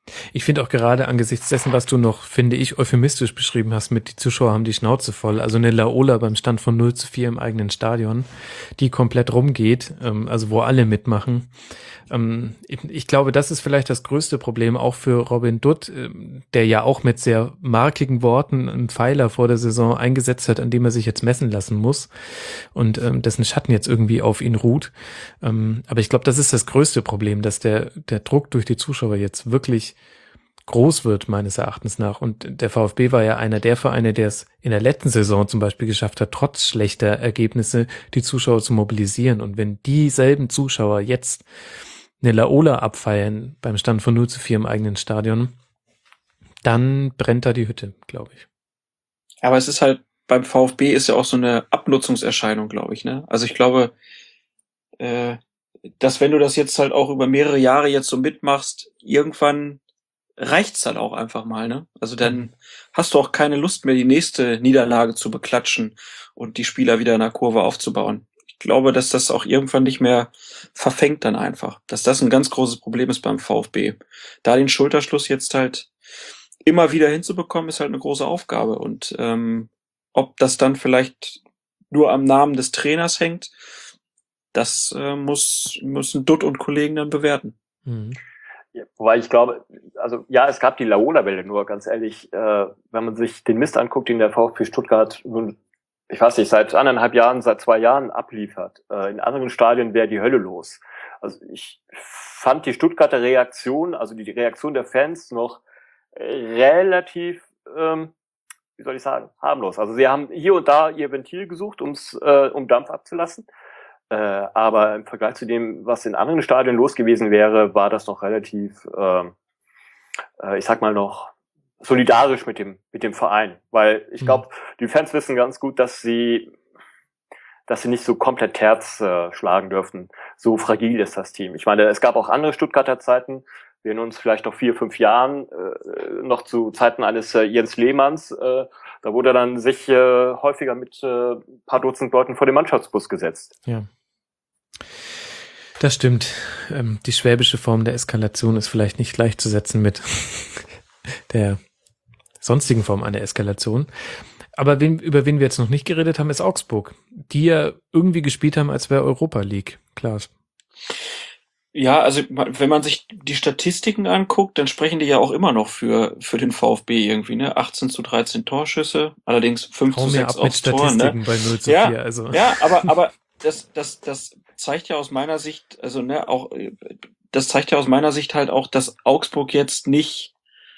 Ich finde auch gerade angesichts dessen, was du noch, finde ich, euphemistisch beschrieben hast, mit die Zuschauer haben die Schnauze voll. Also eine Laola beim Stand von null zu vier im eigenen Stadion, die komplett rumgeht, ähm, also wo alle mitmachen. Ähm, ich, ich glaube, das ist vielleicht das größte Problem auch für Robin Dutt, ähm, der ja auch mit sehr markigen Worten einen Pfeiler vor der Saison eingesetzt hat, an dem er sich jetzt messen lassen muss und ähm, dessen Schatten jetzt irgendwie auf ihn ruht. Ähm, aber ich glaube, das ist das größte Problem, dass der, der Druck durch die Zuschauer jetzt wirklich groß wird, meines Erachtens nach. Und der VfB war ja einer der Vereine, der es in der letzten Saison zum Beispiel geschafft hat, trotz schlechter Ergebnisse die Zuschauer zu mobilisieren. Und wenn dieselben Zuschauer jetzt eine Laola abfeiern beim Stand von null zu vier im eigenen Stadion, dann brennt da die Hütte, glaube ich. Aber es ist halt, beim VfB ist ja auch so eine Abnutzungserscheinung, glaube ich, ne? Also ich glaube, äh, dass wenn du das jetzt halt auch über mehrere Jahre jetzt so mitmachst, irgendwann reicht's dann auch einfach mal, ne? Also dann hast du auch keine Lust mehr, die nächste Niederlage zu beklatschen und die Spieler wieder in der Kurve aufzubauen. Ich glaube, dass das auch irgendwann nicht mehr verfängt dann einfach. Dass das ein ganz großes Problem ist beim VfB. Da den Schulterschluss jetzt halt immer wieder hinzubekommen, ist halt eine große Aufgabe. Und ähm, ob das dann vielleicht nur am Namen des Trainers hängt, das äh, muss müssen Dutt und Kollegen dann bewerten. Mhm. Ja, wobei ich glaube, also ja, es gab die Laola-Welle, nur ganz ehrlich, äh, wenn man sich den Mist anguckt, den der VfB Stuttgart nun, ich weiß nicht, seit anderthalb Jahren, seit zwei Jahren abliefert, äh, in anderen Stadien wäre die Hölle los. Also ich fand die Stuttgarter Reaktion, also die Reaktion der Fans noch relativ, ähm, wie soll ich sagen, harmlos. Also sie haben hier und da ihr Ventil gesucht, ums, äh, um Dampf abzulassen. Äh, aber im Vergleich zu dem, was in anderen Stadien los gewesen wäre, war das noch relativ, äh, äh, ich sag mal noch, solidarisch mit dem mit dem Verein. Weil ich glaube, die Fans wissen ganz gut, dass sie dass sie nicht so komplett Terz äh, schlagen dürfen. So fragil ist das Team. Ich meine, es gab auch andere Stuttgarter Zeiten. Wir erinnern uns vielleicht noch vier, fünf Jahren, äh, noch zu Zeiten eines äh, Jens Lehmanns. Äh, da wurde dann sich äh, häufiger mit äh, ein paar Dutzend Leuten vor den Mannschaftsbus gesetzt. Ja. Das stimmt. Ähm, die schwäbische Form der Eskalation ist vielleicht nicht gleichzusetzen mit der sonstigen Form einer Eskalation. Aber wen, über wen wir jetzt noch nicht geredet haben, ist Augsburg, die ja irgendwie gespielt haben, als wäre Europa League. Klaas. Ja, also wenn man sich die Statistiken anguckt, dann sprechen die ja auch immer noch für für den VfB irgendwie, ne? achtzehn zu dreizehn Torschüsse, allerdings fünf zu sechs aufs Tor, ne? Bei null zu ja, vier, also. Ja, aber aber das das das zeigt ja aus meiner Sicht, also ne, auch das zeigt ja aus meiner Sicht halt auch, dass Augsburg jetzt nicht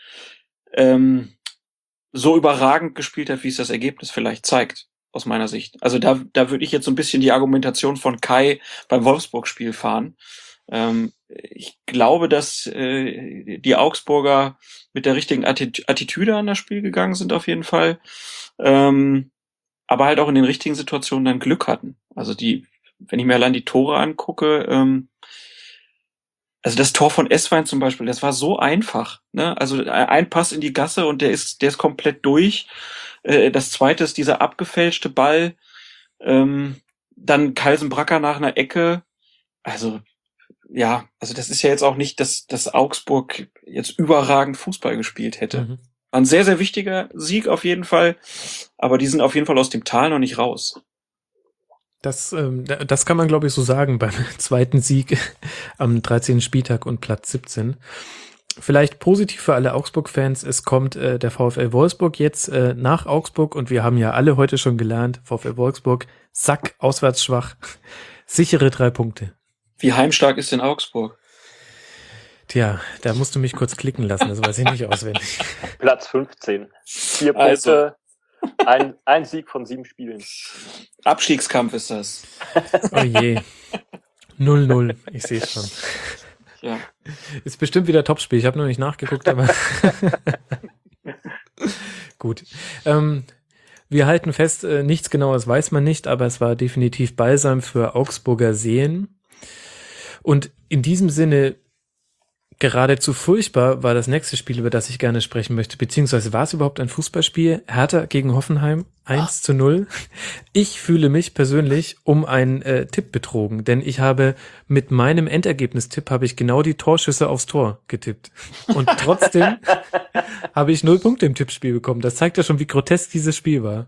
ähm, so überragend gespielt hat, wie es das Ergebnis vielleicht zeigt, aus meiner Sicht. Also da da würde ich jetzt so ein bisschen die Argumentation von Kai beim Wolfsburg-Spiel fahren. Ähm, ich glaube, dass äh, die Augsburger mit der richtigen Atti- Attitüde an das Spiel gegangen sind auf jeden Fall, ähm, aber halt auch in den richtigen Situationen dann Glück hatten. Also die, wenn ich mir allein die Tore angucke, ähm, also das Tor von Esswein zum Beispiel, das war so einfach, ne? Also ein Pass in die Gasse und der ist, der ist komplett durch. Äh, das zweite ist dieser abgefälschte Ball, ähm, dann Kalsenbracker nach einer Ecke. Also ja, also das ist ja jetzt auch nicht, dass, dass Augsburg jetzt überragend Fußball gespielt hätte. Mhm. War ein sehr, sehr wichtiger Sieg auf jeden Fall, aber die sind auf jeden Fall aus dem Tal noch nicht raus. Das, ähm, das kann man, glaube ich, so sagen beim zweiten Sieg am dreizehnten Spieltag und Platz siebzehn. Vielleicht positiv für alle Augsburg-Fans, es kommt äh, der VfL Wolfsburg jetzt äh, nach Augsburg und wir haben ja alle heute schon gelernt, VfL Wolfsburg, Sack, auswärts schwach, sichere drei Punkte. Wie heimstark ist denn Augsburg? Tja, da musst du mich kurz klicken lassen, das weiß ich nicht auswendig. Platz fünfzehn. Vier Also. Punkte, ein, ein Sieg von sieben Spielen. Abstiegskampf ist das. Oh je. null null, ich sehe es schon. Ja. Ist bestimmt wieder Topspiel, ich habe noch nicht nachgeguckt, aber gut. Ähm, wir halten fest, äh, nichts Genaues weiß man nicht, aber es war definitiv Balsam für Augsburger Seelen. Und in diesem Sinne Geradezu furchtbar war das nächste Spiel, über das ich gerne sprechen möchte, beziehungsweise war es überhaupt ein Fußballspiel? Hertha gegen Hoffenheim, eins zu null. Ich fühle mich persönlich um einen äh, Tipp betrogen, denn ich habe mit meinem Endergebnistipp habe ich genau die Torschüsse aufs Tor getippt. Und trotzdem habe ich null Punkte im Tippspiel bekommen. Das zeigt ja schon, wie grotesk dieses Spiel war.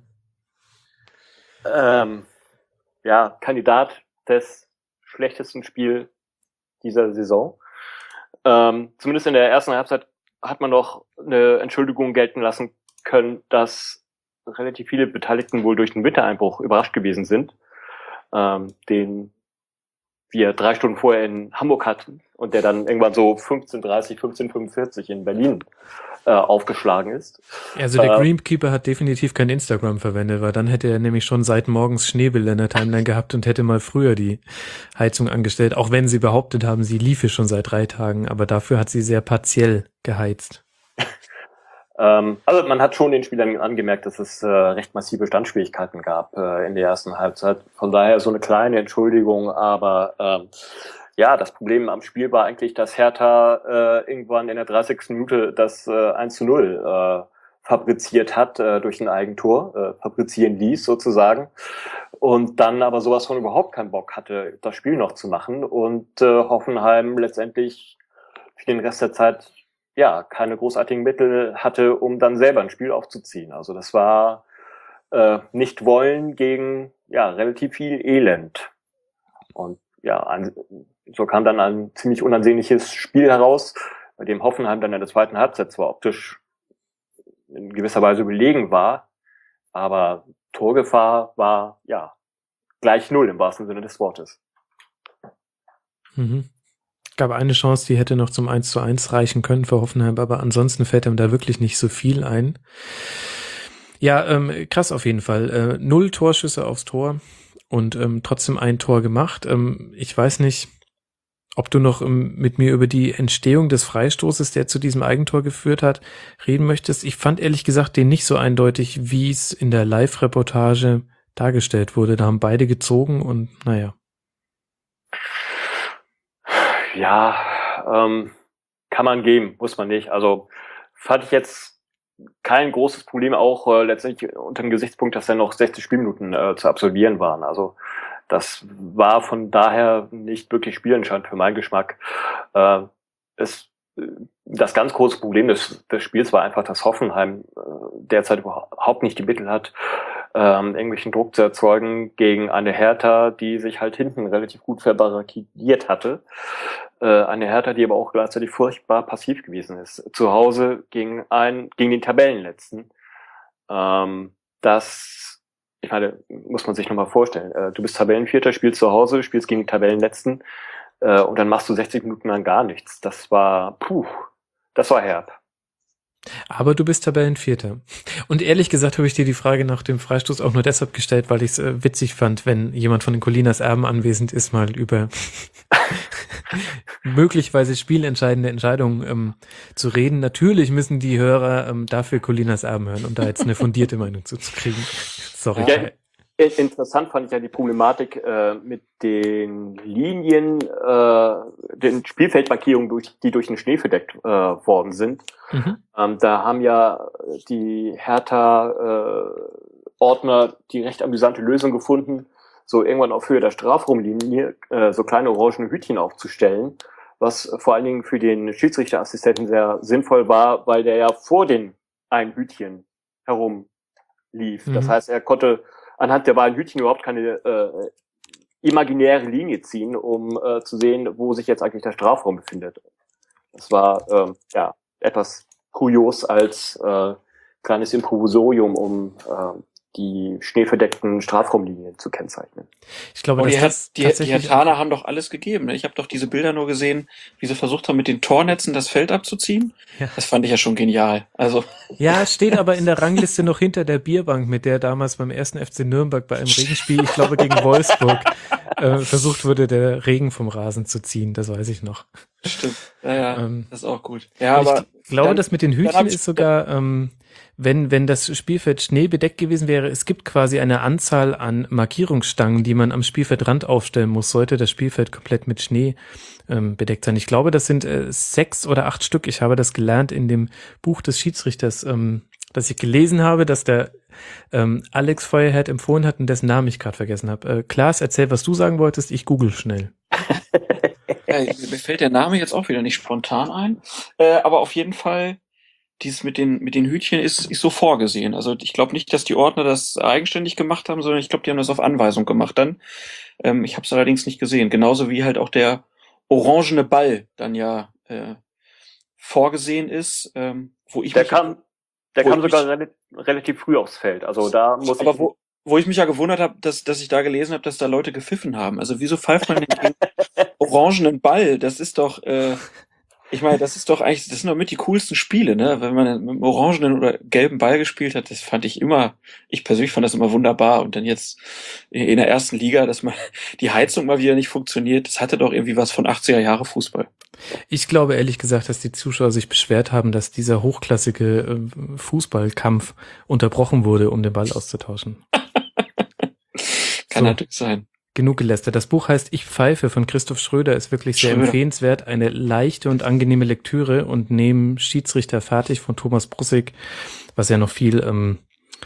Ähm, ja, Kandidat des schlechtesten Spiels dieser Saison. Ähm, zumindest in der ersten Halbzeit hat man noch eine Entschuldigung gelten lassen können, dass relativ viele Beteiligten wohl durch den Wintereinbruch überrascht gewesen sind, ähm, den wir drei Stunden vorher in Hamburg hatten und der dann irgendwann so fünfzehn Uhr dreißig, fünfzehn Uhr fünfundvierzig in Berlin äh, aufgeschlagen ist. Also der Äh, Greenkeeper hat definitiv kein Instagram verwendet, weil dann hätte er nämlich schon seit morgens Schneebilder in der Timeline gehabt und hätte mal früher die Heizung angestellt, auch wenn sie behauptet haben, sie liefe schon seit drei Tagen, aber dafür hat sie sehr partiell geheizt. Ähm, also man hat schon den Spielern angemerkt, dass es äh, recht massive Standschwierigkeiten gab äh, in der ersten Halbzeit. Von daher so eine kleine Entschuldigung, aber ähm, ja, das Problem am Spiel war eigentlich, dass Hertha äh, irgendwann in der dreißigsten Minute das äh, eins zu null äh, fabriziert hat äh, durch ein Eigentor, äh, fabrizieren ließ sozusagen und dann aber sowas von überhaupt keinen Bock hatte, das Spiel noch zu machen und äh, Hoffenheim letztendlich für den Rest der Zeit ja keine großartigen Mittel hatte, um dann selber ein Spiel aufzuziehen. Also das war äh, nicht wollen gegen ja relativ viel Elend und ja, ein, so kam dann ein ziemlich unansehnliches Spiel heraus, bei dem Hoffenheim dann in der zweiten Halbzeit zwar optisch in gewisser Weise überlegen war, aber Torgefahr war ja gleich null im wahrsten Sinne des Wortes. Mhm. Gab eine Chance, die hätte noch zum eins zu eins reichen können für Hoffenheim, aber ansonsten fällt ihm da wirklich nicht so viel ein. Ja, ähm, krass auf jeden Fall. Äh, null Torschüsse aufs Tor und ähm, trotzdem ein Tor gemacht. Ähm, ich weiß nicht, ob du noch ähm, mit mir über die Entstehung des Freistoßes, der zu diesem Eigentor geführt hat, reden möchtest. Ich fand ehrlich gesagt den nicht so eindeutig, wie es in der Live-Reportage dargestellt wurde. Da haben beide gezogen und naja. Ja, ähm, kann man geben, muss man nicht. Also fand ich jetzt kein großes Problem, auch äh, letztendlich unter dem Gesichtspunkt, dass ja noch sechzig Spielminuten äh, zu absolvieren waren. Also das war von daher nicht wirklich spielentscheidend für meinen Geschmack. Äh, es, das ganz große Problem des, des Spiels war einfach, dass Hoffenheim äh, derzeit überhaupt nicht die Mittel hat, ähm, irgendwelchen Druck zu erzeugen gegen eine Hertha, die sich halt hinten relativ gut verbarrikadiert hatte. Äh, eine Hertha, die aber auch gleichzeitig furchtbar passiv gewesen ist. Zu Hause gegen einen, gegen den Tabellenletzten. Ähm, das, ich meine, muss man sich nochmal vorstellen. Äh, du bist Tabellenvierter, spielst zu Hause, spielst gegen den Tabellenletzten äh, und dann machst du sechzig Minuten lang gar nichts. Das war, puh, das war herb. Aber du bist Tabellenvierter. Und ehrlich gesagt habe ich dir die Frage nach dem Freistoß auch nur deshalb gestellt, weil ich es äh, witzig fand, wenn jemand von den Colinas Erben anwesend ist, mal über möglicherweise spielentscheidende Entscheidungen ähm, zu reden. Natürlich müssen die Hörer ähm, dafür Colinas Erben hören, um da jetzt eine fundierte Meinung zuzukriegen. Sorry. Ja, interessant fand ich ja die Problematik äh, mit den Linien, äh, den Spielfeldmarkierungen, durch, die durch den Schnee verdeckt äh, worden sind. Mhm. Ähm, da haben ja die Hertha-Ordner äh, die recht amüsante Lösung gefunden, so irgendwann auf Höhe der Strafraumlinie äh, so kleine orangene Hütchen aufzustellen, was vor allen Dingen für den Schiedsrichterassistenten sehr sinnvoll war, weil der ja vor den einen Hütchen herum lief. Mhm. Das heißt, er konnte anhand der beiden Hütchen überhaupt keine äh, imaginäre Linie ziehen, um äh, zu sehen, wo sich jetzt eigentlich der Strafraum befindet. Das war ähm, ja etwas kurios als äh, kleines Improvisorium, um äh, die schneeverdeckten Strafraumlinien zu kennzeichnen. Ich glaube, oh, dass die, das die, die Herthaner haben doch alles gegeben. Ne? Ich habe doch diese Bilder nur gesehen, wie sie versucht haben, mit den Tornetzen das Feld abzuziehen. Ja. Das fand ich ja schon genial. Also ja, steht aber in der Rangliste noch hinter der Bierbank, mit der damals beim ersten F C Nürnberg bei einem Regenspiel, ich glaube gegen Wolfsburg, äh, versucht wurde, der Regen vom Rasen zu ziehen. Das weiß ich noch. Stimmt. Ja, ja, ähm, das ist auch gut. Ja, aber ich glaube, dann, das mit den Hütchen ist sogar ähm, wenn, wenn das Spielfeld schneebedeckt gewesen wäre, es gibt quasi eine Anzahl an Markierungsstangen, die man am Spielfeldrand aufstellen muss, sollte das Spielfeld komplett mit Schnee ähm, bedeckt sein. Ich glaube, das sind äh, sechs oder acht Stück. Ich habe das gelernt in dem Buch des Schiedsrichters, ähm, das ich gelesen habe, dass der ähm, Alex Feuerherd empfohlen hat und dessen Namen ich gerade vergessen habe. Äh, Klaas, erzähl, was du sagen wolltest. Ich google schnell. Ja, mir fällt der Name jetzt auch wieder nicht spontan ein. Äh, aber auf jeden Fall, dieses mit den mit den Hütchen ist, ist so vorgesehen. Also ich glaube nicht, dass die Ordner das eigenständig gemacht haben, sondern ich glaube, die haben das auf Anweisung gemacht dann. Ähm, ich habe es allerdings nicht gesehen. Genauso wie halt auch der orangene Ball dann ja äh, vorgesehen ist, ähm, wo ich Der mich kam, der wo kam ich sogar mich- rel- relativ früh aufs Feld. Also da muss aber ich. wo, wo ich mich ja gewundert habe, dass, dass ich da gelesen habe, dass da Leute gepfiffen haben. Also wieso pfeift man denn den orangenen Ball? Das ist doch, äh, ich meine, das ist doch eigentlich, das sind doch mit die coolsten Spiele, ne? Wenn man mit einem orangenen oder gelben Ball gespielt hat, das fand ich immer, ich persönlich fand das immer wunderbar. Und dann jetzt in der ersten Liga, dass man die Heizung mal wieder nicht funktioniert, das hatte doch irgendwie was von achtziger Jahre Fußball. Ich glaube ehrlich gesagt, dass die Zuschauer sich beschwert haben, dass dieser hochklassige äh, Fußballkampf unterbrochen wurde, um den Ball auszutauschen. Kann So. natürlich sein. Genug gelästert. Das Buch heißt Ich pfeife von Christoph Schröder, ist wirklich sehr Schröder. empfehlenswert. Eine leichte und angenehme Lektüre und neben Schiedsrichter fertig von Thomas Brussig, was ja noch viel ähm,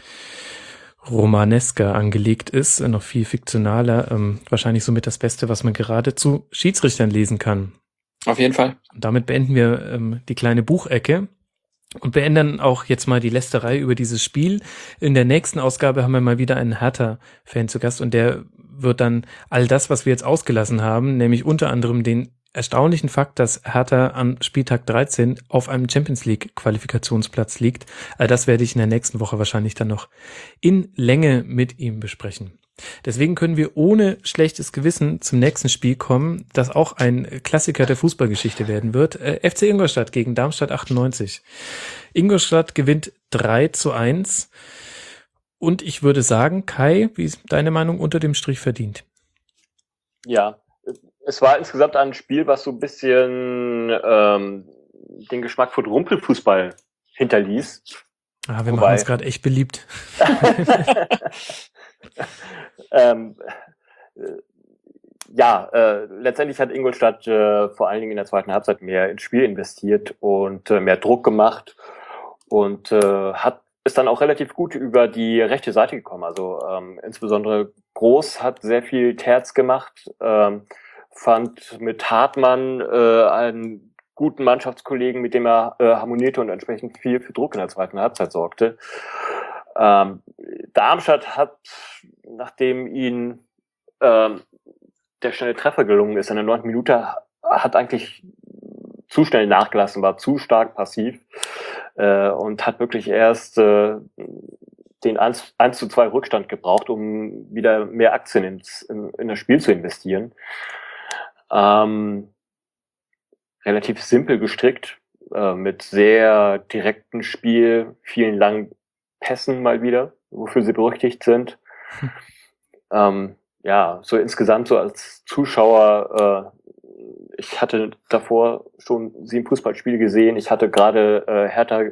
romanesker angelegt ist, äh, noch viel fiktionaler, ähm, wahrscheinlich somit das Beste, was man gerade zu Schiedsrichtern lesen kann. Auf jeden Fall. Und damit beenden wir ähm, die kleine Buchecke und beenden auch jetzt mal die Lästerei über dieses Spiel. In der nächsten Ausgabe haben wir mal wieder einen Hertha-Fan zu Gast und der wird dann all das, was wir jetzt ausgelassen haben, nämlich unter anderem den erstaunlichen Fakt, dass Hertha am Spieltag dreizehn auf einem Champions-League-Qualifikationsplatz liegt. All das werde ich in der nächsten Woche wahrscheinlich dann noch in Länge mit ihm besprechen. Deswegen können wir ohne schlechtes Gewissen zum nächsten Spiel kommen, das auch ein Klassiker der Fußballgeschichte werden wird. Äh, F C Ingolstadt gegen Darmstadt achtundneunzig. Ingolstadt gewinnt drei zu eins. Und ich würde sagen, Kai, wie ist deine Meinung, unter dem Strich verdient? Ja, es war insgesamt ein Spiel, was so ein bisschen ähm, den Geschmack von Rumpelfußball hinterließ. Ah, wir Wobei- machen uns gerade echt beliebt. ähm, äh, ja, äh, letztendlich hat Ingolstadt äh, vor allen Dingen in der zweiten Halbzeit mehr ins Spiel investiert und äh, mehr Druck gemacht und äh, hat ist dann auch relativ gut über die rechte Seite gekommen. Also ähm, insbesondere Groß hat sehr viel Terz gemacht, ähm, fand mit Hartmann äh, einen guten Mannschaftskollegen, mit dem er äh, harmonierte und entsprechend viel für Druck in der zweiten Halbzeit sorgte. Ähm, Darmstadt hat, nachdem ihn ähm, der schnelle Treffer gelungen ist, in der neunten Minute, hat eigentlich zu schnell nachgelassen, war zu stark passiv äh, und hat wirklich erst äh, den eins zu zwei Rückstand gebraucht, um wieder mehr Aktien ins, in, in das Spiel zu investieren. Ähm, relativ simpel gestrickt, äh, mit sehr direktem Spiel, vielen langen Pässen mal wieder, wofür sie berüchtigt sind. Hm. Ähm, ja, so insgesamt so als Zuschauer, äh, ich hatte davor schon sieben Fußballspiele gesehen, ich hatte gerade äh, Hertha,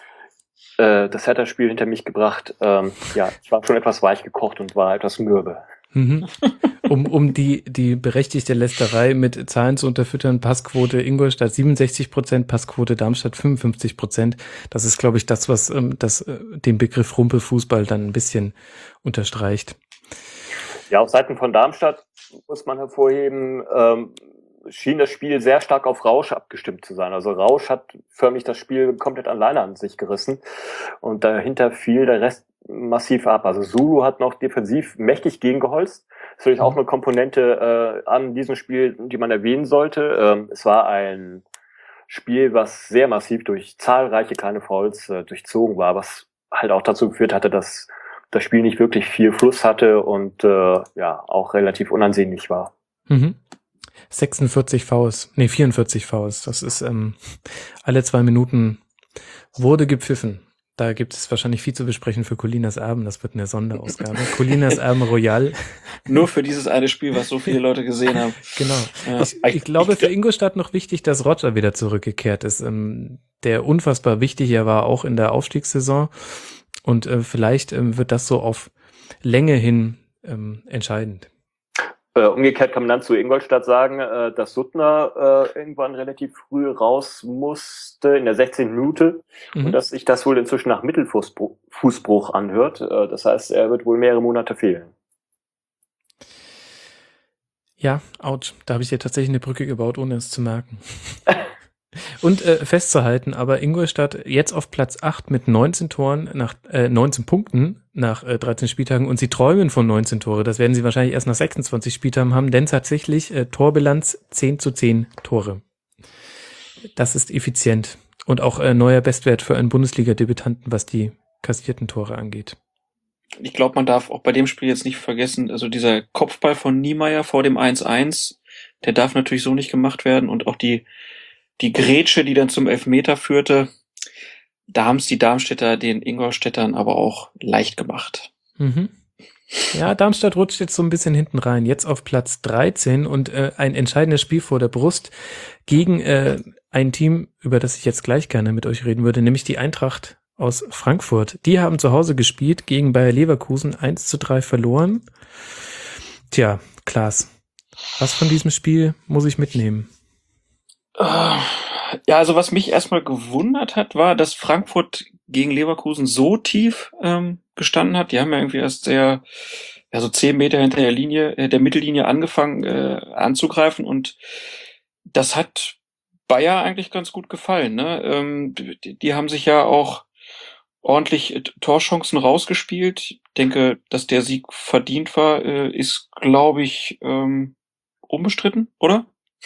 äh, das Hertha-Spiel hinter mich gebracht. Ähm, ja, ich war schon etwas weich gekocht und war etwas mürbe. Mhm. Um, um die, die berechtigte Lästerei mit Zahlen zu unterfüttern, Passquote Ingolstadt siebenundsechzig Prozent, Passquote Darmstadt fünfundfünfzig Prozent. Das ist, glaube ich, das, was ähm, das, äh, den Begriff Rumpelfußball dann ein bisschen unterstreicht. Ja, auf Seiten von Darmstadt muss man hervorheben, ähm, schien das Spiel sehr stark auf Rausch abgestimmt zu sein. Also Rausch hat förmlich das Spiel komplett alleine an sich gerissen und dahinter fiel der Rest massiv ab. Also Zulu hat noch defensiv mächtig gegengeholzt. Das ist natürlich auch eine Komponente äh, an diesem Spiel, die man erwähnen sollte. Ähm, es war ein Spiel, was sehr massiv durch zahlreiche kleine Fouls äh, durchzogen war, was halt auch dazu geführt hatte, dass das Spiel nicht wirklich viel Fluss hatte und äh, ja auch relativ unansehnlich war. Mhm. sechsundvierzig Fouls, nee, vierundvierzig Fouls. Das ist ähm, alle zwei Minuten wurde gepfiffen. Da gibt es wahrscheinlich viel zu besprechen für Colinas Erben. Das wird eine Sonderausgabe. Colinas Erben Royal. Nur für dieses eine Spiel, was so viele Leute gesehen haben. Genau. Ja. Ich, ich glaube, für Ingolstadt noch wichtig, dass Roger wieder zurückgekehrt ist, ähm, der unfassbar wichtig ja war, auch in der Aufstiegssaison. Und äh, vielleicht ähm, wird das so auf Länge hin ähm, entscheidend. Äh, umgekehrt kann man dann zu Ingolstadt sagen, äh, dass Suttner äh, irgendwann relativ früh raus musste, in der sechzehnten Minute, Mhm. und dass sich das wohl inzwischen nach Mittelfußbruch Fußbruch anhört. Äh, das heißt, er wird wohl mehrere Monate fehlen. Ja, ouch. Da habe ich dir tatsächlich eine Brücke gebaut, ohne es zu merken. Und äh, festzuhalten, aber Ingolstadt jetzt auf Platz acht mit neunzehn Toren nach äh, neunzehn Punkten nach äh, dreizehn Spieltagen, und sie träumen von neunzehn Tore. Das werden sie wahrscheinlich erst nach sechsundzwanzig Spieltagen haben, denn tatsächlich äh, Torbilanz zehn zu zehn Tore. Das ist effizient und auch äh, neuer Bestwert für einen Bundesliga-Debütanten, was die kassierten Tore angeht. Ich glaube, man darf auch bei dem Spiel jetzt nicht vergessen, also dieser Kopfball von Niemeyer vor dem eins eins, der darf natürlich so nicht gemacht werden, und auch die die Grätsche, die dann zum Elfmeter führte, da haben es die Darmstädter den Ingolstädtern aber auch leicht gemacht. Mhm. Ja, Darmstadt rutscht jetzt so ein bisschen hinten rein, jetzt auf Platz dreizehn und äh, ein entscheidendes Spiel vor der Brust gegen äh, ein Team, über das ich jetzt gleich gerne mit euch reden würde, nämlich die Eintracht aus Frankfurt. Die haben zu Hause gespielt, gegen Bayer Leverkusen eins zu drei verloren. Tja, Klaas, was von diesem Spiel muss ich mitnehmen? Ja, also was mich erstmal gewundert hat, war, dass Frankfurt gegen Leverkusen so tief ähm, gestanden hat. Die haben ja irgendwie erst sehr, ja, so zehn Meter hinter der Linie, äh, der Mittellinie angefangen äh, anzugreifen, und das hat Bayer eigentlich ganz gut gefallen. Ne? Ähm, die, die haben sich ja auch ordentlich Torchancen rausgespielt. Ich denke, dass der Sieg verdient war, äh, ist, glaube ich, ähm, unbestritten, oder?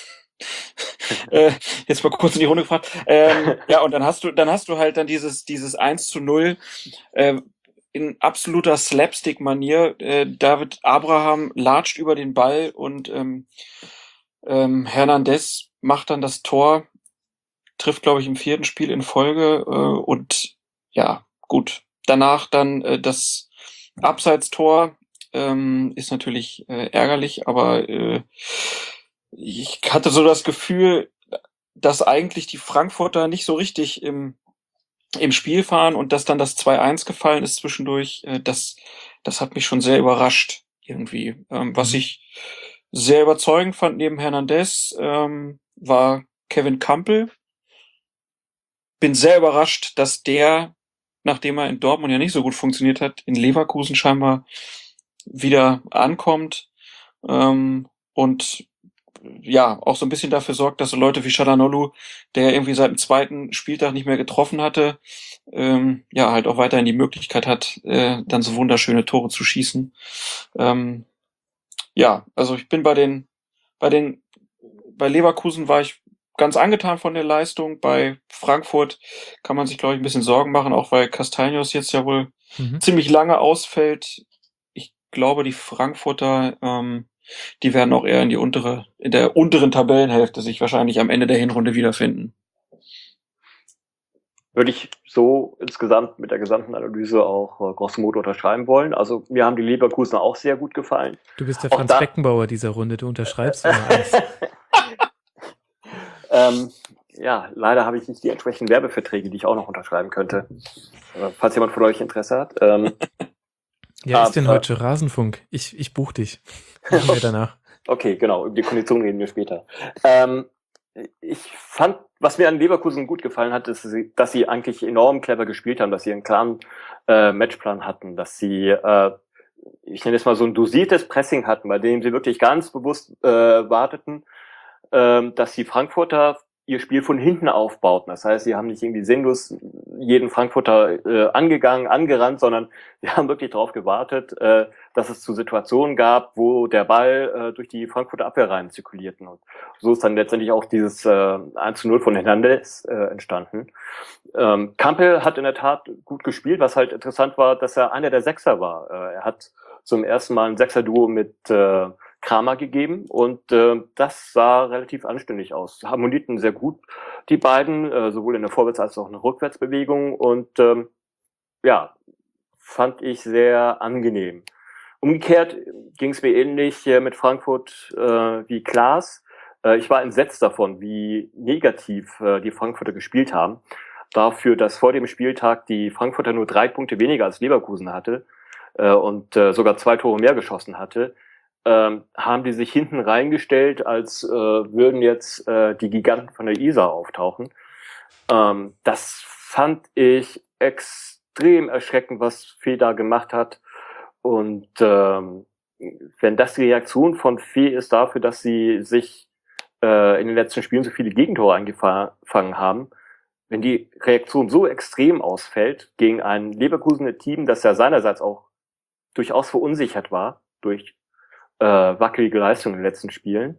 äh, jetzt mal kurz in die Runde gefragt. Ähm, ja, und dann hast du, dann hast du halt dann dieses, dieses eins zu null äh, in absoluter Slapstick-Manier. Äh, David Abraham latscht über den Ball, und ähm, ähm, Hernandez macht dann das Tor, trifft, glaube ich, im vierten Spiel in Folge, äh, und ja, gut. Danach dann äh, das Abseitstor ähm, ist natürlich äh, ärgerlich, aber äh, ich hatte so das Gefühl, dass eigentlich die Frankfurter nicht so richtig im im Spiel fahren, und dass dann das zwei eins gefallen ist zwischendurch, äh, das das hat mich schon sehr überrascht irgendwie. Ähm, was ich sehr überzeugend fand neben Hernandez, ähm, war Kevin Campbell. Bin sehr überrascht, dass der, nachdem er in Dortmund ja nicht so gut funktioniert hat, in Leverkusen scheinbar wieder ankommt, ähm, und ja, auch so ein bisschen dafür sorgt, dass so Leute wie Çalhanoğlu, der irgendwie seit dem zweiten Spieltag nicht mehr getroffen hatte, ähm, ja, halt auch weiterhin die Möglichkeit hat, äh, dann so wunderschöne Tore zu schießen. Ähm, ja, also ich bin bei den, bei den, bei Leverkusen war ich ganz angetan von der Leistung. Bei Frankfurt kann man sich, glaube ich, ein bisschen Sorgen machen, auch weil Castaños jetzt ja wohl Mhm. ziemlich lange ausfällt. Ich glaube, die Frankfurter, ähm, die werden auch eher in die untere, in der unteren Tabellenhälfte sich wahrscheinlich am Ende der Hinrunde wiederfinden. Würde ich so insgesamt mit der gesamten Analyse auch äh, grosso modo unterschreiben wollen. Also mir haben die Leverkusener auch sehr gut gefallen. Du bist der Auch Franz da- Beckenbauer dieser Runde, du unterschreibst immer alles. ähm, ja, leider habe ich nicht die entsprechenden Werbeverträge, die ich auch noch unterschreiben könnte. Äh, falls jemand von euch Interesse hat. Ähm, Ja, ist denn Aber- heute Rasenfunk? Ich, ich buch dich. Machen wir danach. Okay, genau, über die Konditionen reden wir später. Ähm, ich fand, was mir an Leverkusen gut gefallen hat, ist, dass sie, dass sie eigentlich enorm clever gespielt haben, dass sie einen klaren äh, Matchplan hatten, dass sie, äh, ich nenne es mal so ein dosiertes Pressing hatten, bei dem sie wirklich ganz bewusst äh, warteten, äh, dass die Frankfurter ihr Spiel von hinten aufbauten. Das heißt, sie haben nicht irgendwie sinnlos jeden Frankfurter äh, angegangen, angerannt, sondern sie haben wirklich darauf gewartet, äh, dass es zu Situationen gab, wo der Ball äh, durch die Frankfurter Abwehrreihen zirkulierten. Und so ist dann letztendlich auch dieses äh, eins zu null von Hernandez äh, entstanden. Ähm, Campbell hat in der Tat gut gespielt, was halt interessant war, dass er einer der Sechser war. Äh, er hat zum ersten Mal ein Sechser-Duo mit äh, Kramer gegeben, und äh, das sah relativ anständig aus. Harmonierten sehr gut, die beiden, äh, sowohl in der Vorwärts- als auch in der Rückwärtsbewegung, und ähm, ja, fand ich sehr angenehm. Umgekehrt ging es mir ähnlich äh, mit Frankfurt äh, wie Klaas. Äh, ich war entsetzt davon, wie negativ äh, die Frankfurter gespielt haben. Dafür, dass vor dem Spieltag die Frankfurter nur drei Punkte weniger als Leverkusen hatte äh, und äh, sogar zwei Tore mehr geschossen hatte, ähm, haben die sich hinten reingestellt, als äh, würden jetzt äh, die Giganten von der Isar auftauchen. Ähm, das fand ich extrem erschreckend, was Fee da gemacht hat. Und ähm, wenn das die Reaktion von Fee ist dafür, dass sie sich äh, in den letzten Spielen so viele Gegentore eingefangen haben, wenn die Reaktion so extrem ausfällt gegen ein Leverkusener Team, das ja seinerseits auch durchaus verunsichert war durch äh, wackelige Leistungen in den letzten Spielen,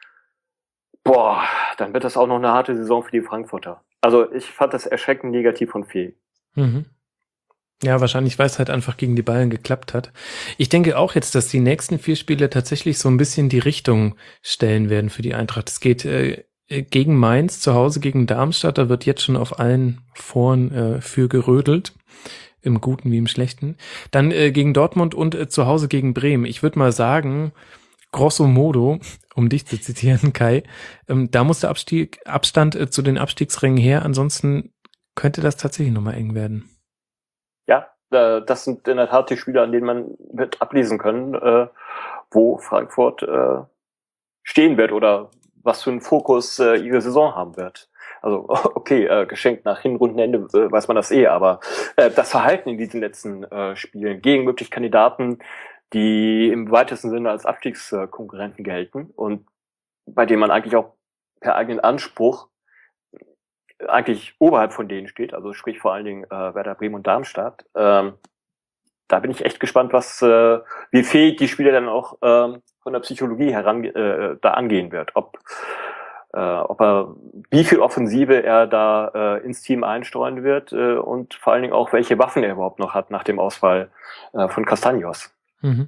boah, dann wird das auch noch eine harte Saison für die Frankfurter. Also ich fand das erschreckend negativ von Fee. Mhm. Ja, wahrscheinlich, weil es halt einfach gegen die Bayern geklappt hat. Ich denke auch jetzt, dass die nächsten vier Spiele tatsächlich so ein bisschen die Richtung stellen werden für die Eintracht. Es geht äh, gegen Mainz, zu Hause gegen Darmstadt, da wird jetzt schon auf allen Foren äh, für gerödelt, im Guten wie im Schlechten. Dann äh, gegen Dortmund und äh, zu Hause gegen Bremen. Ich würde mal sagen, grosso modo, um dich zu zitieren, Kai, ähm, da muss der Abstieg, Abstand äh, zu den Abstiegsrängen her, ansonsten könnte das tatsächlich nochmal eng werden. Ja, äh, das sind in der Tat die Spiele, an denen man wird ablesen können, äh, wo Frankfurt äh, stehen wird oder was für einen Fokus äh, ihre Saison haben wird. Also okay, äh, geschenkt nach Hinrundenende äh, weiß man das eh, aber äh, das Verhalten in diesen letzten äh, Spielen gegen wirklich Kandidaten, die im weitesten Sinne als Abstiegskonkurrenten gelten und bei denen man eigentlich auch per eigenen Anspruch eigentlich oberhalb von denen steht, also sprich vor allen Dingen äh, Werder Bremen und Darmstadt. Ähm, da bin ich echt gespannt, was äh, wie fähig die Spieler dann auch ähm, von der Psychologie heran äh, da angehen wird. Ob äh, ob er wie viel Offensive er da äh, ins Team einstreuen wird äh, und vor allen Dingen auch welche Waffen er überhaupt noch hat nach dem Ausfall äh, von Castaños. Mhm.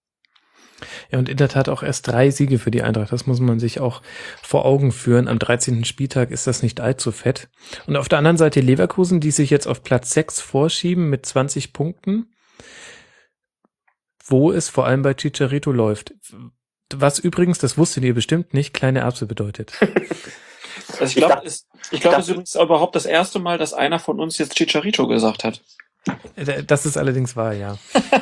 Ja, und in der Tat auch erst drei Siege für die Eintracht. Das muss man sich auch vor Augen führen. Am dreizehnten Spieltag ist das nicht allzu fett. Und auf der anderen Seite Leverkusen, die sich jetzt auf Platz sechs vorschieben mit zwanzig Punkten, wo es vor allem bei Chicharito läuft. Was übrigens, das wusstet ihr bestimmt nicht, kleine Erbse bedeutet. Also ich glaube, es, ich glaube, es ist übrigens überhaupt das erste Mal, dass einer von uns jetzt Chicharito gesagt hat. Das ist allerdings wahr, ja.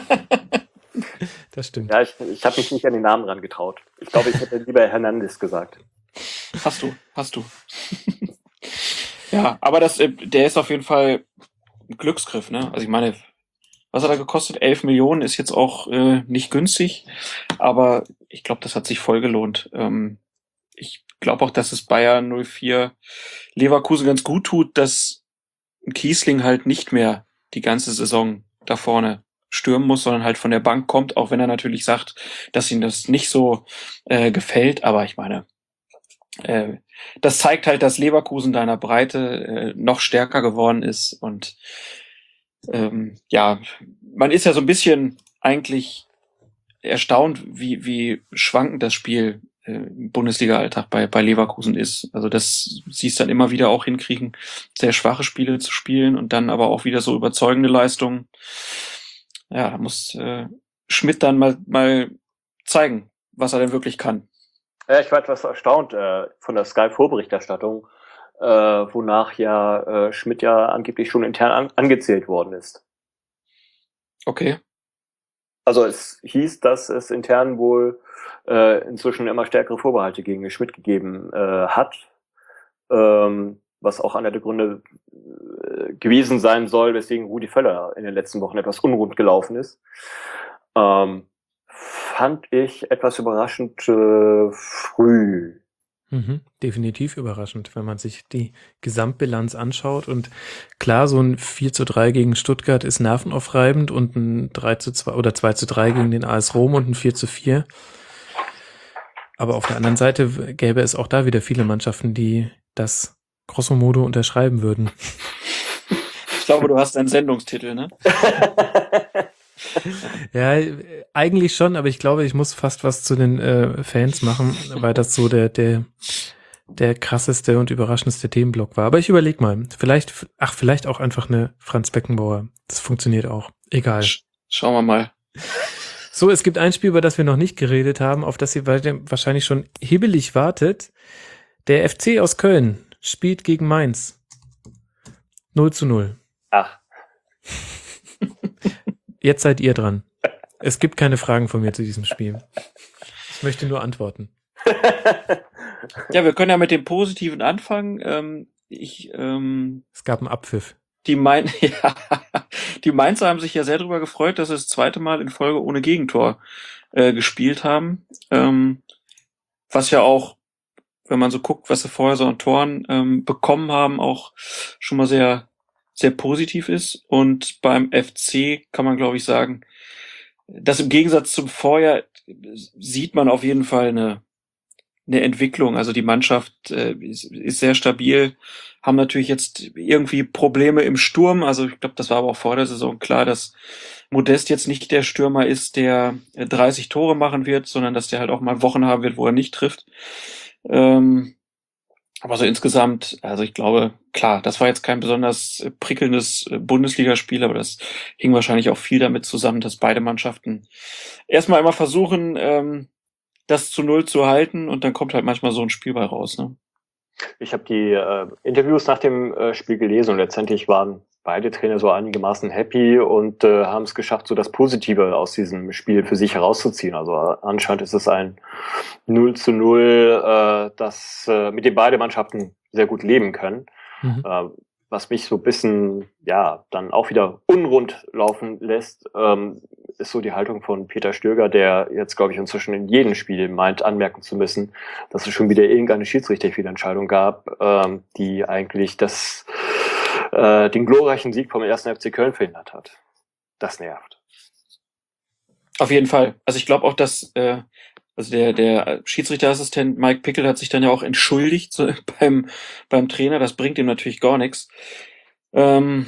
Das stimmt. Ja, ich, ich habe mich nicht an den Namen ran getraut. Ich glaube, ich hätte lieber Hernandez gesagt. Hast du, hast du. Ja, aber das, der ist auf jeden Fall ein Glücksgriff, ne? Also ich meine, was hat er gekostet? elf Millionen ist jetzt auch äh, nicht günstig, aber ich glaube, das hat sich voll gelohnt. Ähm, ich glaube auch, dass es Bayern null vier Leverkusen ganz gut tut, dass Kiesling halt nicht mehr die ganze Saison da vorne stürmen muss, sondern halt von der Bank kommt, auch wenn er natürlich sagt, dass ihm das nicht so äh, gefällt. Aber ich meine, äh, das zeigt halt, dass Leverkusen da in der Breite äh, noch stärker geworden ist. Und ähm, ja, man ist ja so ein bisschen eigentlich erstaunt, wie, wie schwankend das Spiel äh, im Bundesliga-Alltag bei, bei Leverkusen ist. Also das siehst dann immer wieder auch hinkriegen, sehr schwache Spiele zu spielen und dann aber auch wieder so überzeugende Leistungen. Ja, da muss äh, Schmidt dann mal, mal zeigen, was er denn wirklich kann. Ja, ich war etwas erstaunt äh, von der Sky-Vorberichterstattung, äh, wonach ja äh, Schmidt ja angeblich schon intern an, angezählt worden ist. Okay. Also es hieß, dass es intern wohl äh, inzwischen immer stärkere Vorbehalte gegen Schmidt gegeben äh, hat, ähm, was auch einer der Gründe äh, gewesen sein soll, weswegen Rudi Völler in den letzten Wochen etwas unrund gelaufen ist. Ähm, fand ich etwas überraschend äh, früh. Mhm, definitiv überraschend, wenn man sich die Gesamtbilanz anschaut. Und klar, so ein vier zu drei gegen Stuttgart ist nervenaufreibend und ein drei zu zwei oder zwei zu drei gegen den A S Rom und ein vier zu vier. Aber auf der anderen Seite gäbe es auch da wieder viele Mannschaften, die das grosso modo unterschreiben würden. Ich glaube, du hast einen Sendungstitel, ne? Ja, eigentlich schon, aber ich glaube, ich muss fast was zu den äh, Fans machen, weil das so der, der der krasseste und überraschendste Themenblock war. Aber ich überleg mal, vielleicht, ach, vielleicht auch einfach eine Franz Beckenbauer. Das funktioniert auch. Egal. Sch- Schauen wir mal. So, es gibt ein Spiel, über das wir noch nicht geredet haben, auf das ihr wahrscheinlich schon hibbelig wartet. Der F C aus Köln spielt gegen Mainz. null zu null. Ach. Jetzt seid ihr dran. Es gibt keine Fragen von mir zu diesem Spiel. Ich möchte nur antworten. Ja, wir können ja mit dem Positiven anfangen. Ähm, ich, ähm, Es gab einen Abpfiff. die, Main ja, die Mainzer haben sich ja sehr darüber gefreut, dass sie das zweite Mal in Folge ohne Gegentor äh, gespielt haben. Ähm, was ja auch, wenn man so guckt, was sie vorher so an Toren ähm, bekommen haben, auch schon mal sehr, sehr positiv ist. Und beim F C kann man, glaube ich, sagen, dass im Gegensatz zum Vorjahr sieht man auf jeden Fall eine, eine Entwicklung. Also die Mannschaft äh, ist, ist sehr stabil, haben natürlich jetzt irgendwie Probleme im Sturm. Also ich glaube, das war aber auch vor der Saison klar, dass Modest jetzt nicht der Stürmer ist, der dreißig Tore machen wird, sondern dass der halt auch mal Wochen haben wird, wo er nicht trifft. Ähm, aber so insgesamt, also ich glaube, klar, das war jetzt kein besonders prickelndes Bundesligaspiel, aber das hing wahrscheinlich auch viel damit zusammen, dass beide Mannschaften erstmal immer versuchen, ähm, das zu Null zu halten, und dann kommt halt manchmal so ein Spiel bei raus. Ne? Ich habe die äh, Interviews nach dem äh, Spiel gelesen und letztendlich waren beide Trainer so einigermaßen happy und äh, haben es geschafft, so das Positive aus diesem Spiel für sich herauszuziehen. Also äh, anscheinend ist es ein null zu null, äh, das äh, mit dem beide Mannschaften sehr gut leben können. Mhm. Äh, was mich so ein bisschen, ja, dann auch wieder unrund laufen lässt, ähm, ist so die Haltung von Peter Stöger, der jetzt, glaube ich, inzwischen in jedem Spiel meint, anmerken zu müssen, dass es schon wieder irgendeine Schiedsrichterfehlentscheidung gab, ähm, die eigentlich das, äh, den glorreichen Sieg vom ersten F C Köln verhindert hat. Das nervt. Auf jeden Fall. Also ich glaube auch, dass äh, also der der Schiedsrichterassistent Mike Pickel hat sich dann ja auch entschuldigt so, beim beim Trainer. Das bringt ihm natürlich gar nichts. Ähm,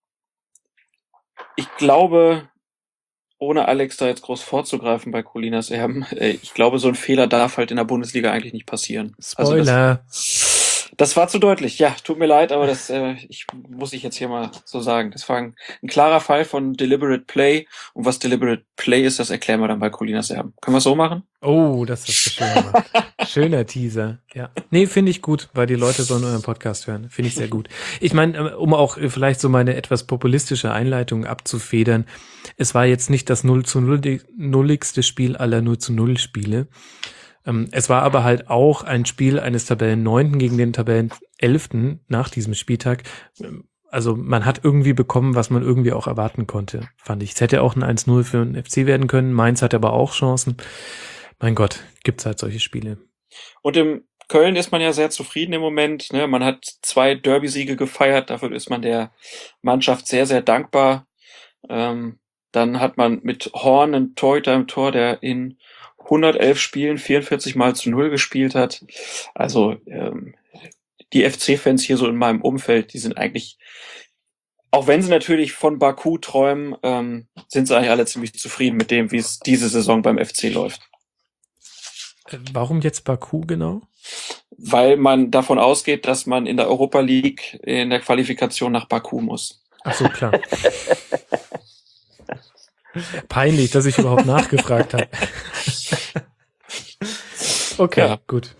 ich glaube, ohne Alex da jetzt groß vorzugreifen bei Colinas Erben, äh, ich glaube, so ein Fehler darf halt in der Bundesliga eigentlich nicht passieren. Spoiler. Also das, das war zu deutlich. Ja, tut mir leid, aber das äh, ich muss ich jetzt hier mal so sagen. Das war ein, ein klarer Fall von Deliberate Play. Und was Deliberate Play ist, das erklären wir dann bei Colinas Erben. Können wir es so machen? Oh, das ist so schön gemacht. Schöner Teaser. Ja. Nee, finde ich gut, weil die Leute sollen euren Podcast hören. Finde ich sehr gut. Ich meine, um auch vielleicht so meine etwas populistische Einleitung abzufedern, es war jetzt nicht das null zu null-igste Spiel aller null zu null Spiele. Es war aber halt auch ein Spiel eines Tabellenneunten gegen den Tabellenelften nach diesem Spieltag. Also man hat irgendwie bekommen, was man irgendwie auch erwarten konnte, fand ich. Es hätte auch ein eins null für den F C werden können. Mainz hat aber auch Chancen. Mein Gott, gibt's halt solche Spiele. Und im Köln ist man ja sehr zufrieden im Moment. Ne? Man hat zwei Derby-Siege gefeiert. Dafür ist man der Mannschaft sehr, sehr dankbar. Ähm, dann hat man mit Horn einen Torhüter im Tor, der in hundertelf Spielen vierundvierzig Mal zu Null gespielt hat. Also ähm, die F C-Fans hier so in meinem Umfeld, die sind eigentlich, auch wenn sie natürlich von Baku träumen, ähm, sind sie eigentlich alle ziemlich zufrieden mit dem, wie es diese Saison beim F C läuft. Warum jetzt Baku genau? Weil man davon ausgeht, dass man in der Europa League in der Qualifikation nach Baku muss. Ach so, klar. Peinlich, dass ich überhaupt nachgefragt habe. Okay, ja. Gut.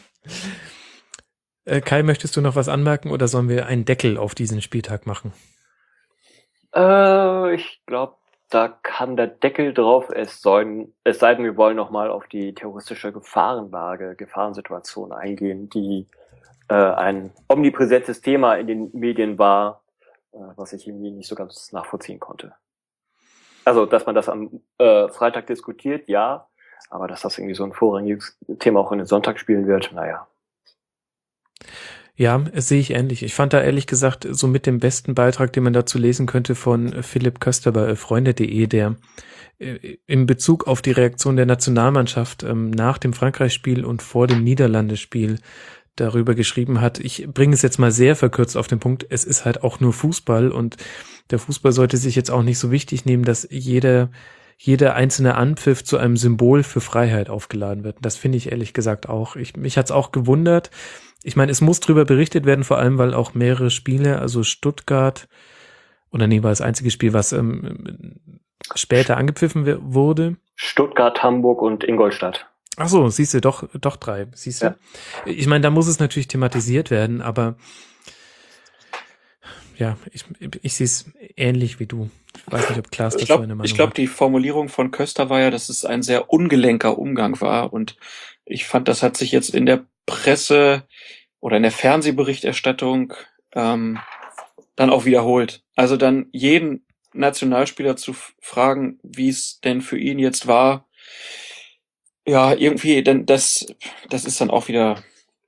Äh, Kai, möchtest du noch was anmerken oder sollen wir einen Deckel auf diesen Spieltag machen? Äh, ich glaube, da kann der Deckel drauf. Es, sollen, es sei denn, wir wollen nochmal auf die terroristische Gefahrenlage, Gefahrensituation eingehen, die äh, ein omnipräsentes Thema in den Medien war, äh, was ich irgendwie nicht so ganz nachvollziehen konnte. Also, dass man das am äh, Freitag diskutiert, ja, aber dass das irgendwie so ein vorrangiges Thema auch in den Sonntag spielen wird, naja. Ja, das sehe ich ähnlich. Ich fand da ehrlich gesagt so mit dem besten Beitrag, den man dazu lesen könnte, von Philipp Köster bei freunde punkt de, der äh, in Bezug auf die Reaktion der Nationalmannschaft ähm, nach dem Frankreich-Spiel und vor dem Niederlande-Spiel darüber geschrieben hat. Ich bringe es jetzt mal sehr verkürzt auf den Punkt. Es ist halt auch nur Fußball und der Fußball sollte sich jetzt auch nicht so wichtig nehmen, dass jeder jeder einzelne Anpfiff zu einem Symbol für Freiheit aufgeladen wird. Und das finde ich ehrlich gesagt auch. Ich, mich hat's auch gewundert. Ich meine, es muss drüber berichtet werden, vor allem, weil auch mehrere Spiele, also Stuttgart, oder nee, war das einzige Spiel, was ähm, später angepfiffen w- wurde. Stuttgart, Hamburg und Ingolstadt. Ach so, siehst du, doch, doch drei, siehst du. Ja. Ich meine, da muss es natürlich thematisiert werden, aber ja, ich, ich sehe es ähnlich wie du. Ich weiß nicht, ob Klaas Ich dazu glaube, eine Meinung ich glaube, hat. die Formulierung von Köster war ja, dass es ein sehr ungelenker Umgang war. Und ich fand, das hat sich jetzt in der Presse oder in der Fernsehberichterstattung ähm, dann auch wiederholt. Also dann jeden Nationalspieler zu f- fragen, wie es denn für ihn jetzt war. Ja, irgendwie, denn das, das ist dann auch wieder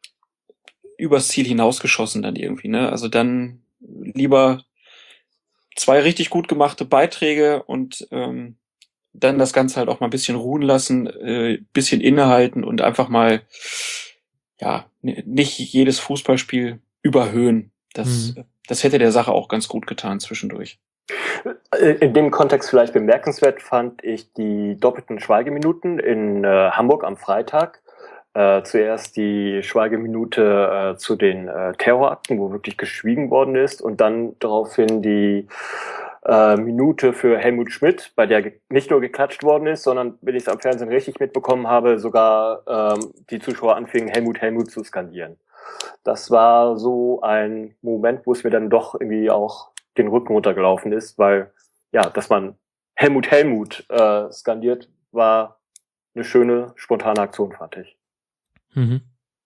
übers Ziel hinausgeschossen dann irgendwie, ne? Also dann lieber zwei richtig gut gemachte Beiträge und ähm, dann das Ganze halt auch mal ein bisschen ruhen lassen, äh, bisschen innehalten und einfach mal, ja, n- nicht jedes Fußballspiel überhöhen. Das, Mhm. das hätte der Sache auch ganz gut getan zwischendurch. In dem Kontext vielleicht bemerkenswert fand ich die doppelten Schweigeminuten in äh, Hamburg am Freitag. Äh, zuerst die Schweigeminute äh, zu den äh, Terrorakten, wo wirklich geschwiegen worden ist, und dann daraufhin die äh, Minute für Helmut Schmidt, bei der ge- nicht nur geklatscht worden ist, sondern, wenn ich es am Fernsehen richtig mitbekommen habe, sogar ähm, die Zuschauer anfingen, Helmut, Helmut zu skandieren. Das war so ein Moment, wo es mir dann doch irgendwie auch den Rücken runtergelaufen ist, weil, ja, dass man Helmut, Helmut äh, skandiert, war eine schöne, spontane Aktion, fand ich. Mhm.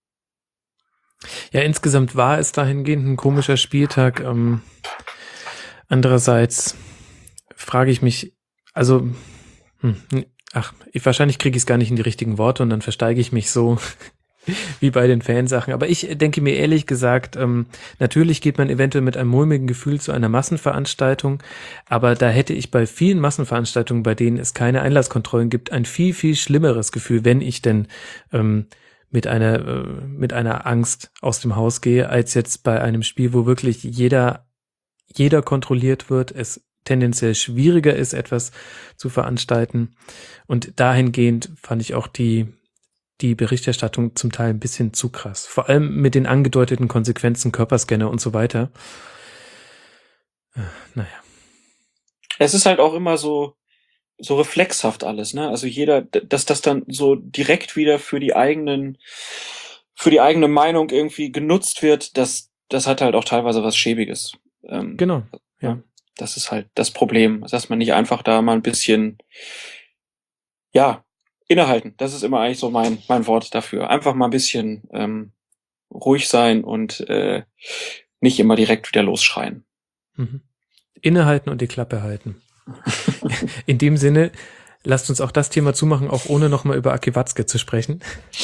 Ja, insgesamt war es dahingehend ein komischer Spieltag. Ähm, andererseits frage ich mich, also, hm, ach, ich, wahrscheinlich kriege ich es gar nicht in die richtigen Worte und dann versteige ich mich so wie bei den Fansachen. Aber ich denke mir ehrlich gesagt, ähm, natürlich geht man eventuell mit einem mulmigen Gefühl zu einer Massenveranstaltung, aber da hätte ich bei vielen Massenveranstaltungen, bei denen es keine Einlasskontrollen gibt, ein viel, viel schlimmeres Gefühl, wenn ich denn ähm, mit einer äh, mit einer Angst aus dem Haus gehe, als jetzt bei einem Spiel, wo wirklich jeder jeder kontrolliert wird, es tendenziell schwieriger ist, etwas zu veranstalten. Und dahingehend fand ich auch die die Berichterstattung zum Teil ein bisschen zu krass. Vor allem mit den angedeuteten Konsequenzen, Körperscanner und so weiter. Äh, Naja. Es ist halt auch immer so, so reflexhaft alles, ne? Also jeder, d- dass das dann so direkt wieder für die eigenen, für die eigene Meinung irgendwie genutzt wird, das, das hat halt auch teilweise was Schäbiges. Ähm, Genau. ja. Ja. Das ist halt das Problem, dass man nicht einfach da mal ein bisschen, ja, innehalten. Das ist immer eigentlich so mein, mein Wort dafür. Einfach mal ein bisschen ähm, ruhig sein und äh, nicht immer direkt wieder losschreien. Mhm. Innehalten und die Klappe halten. In dem Sinne, lasst uns auch das Thema zumachen, auch ohne nochmal über Aki Watzke zu sprechen.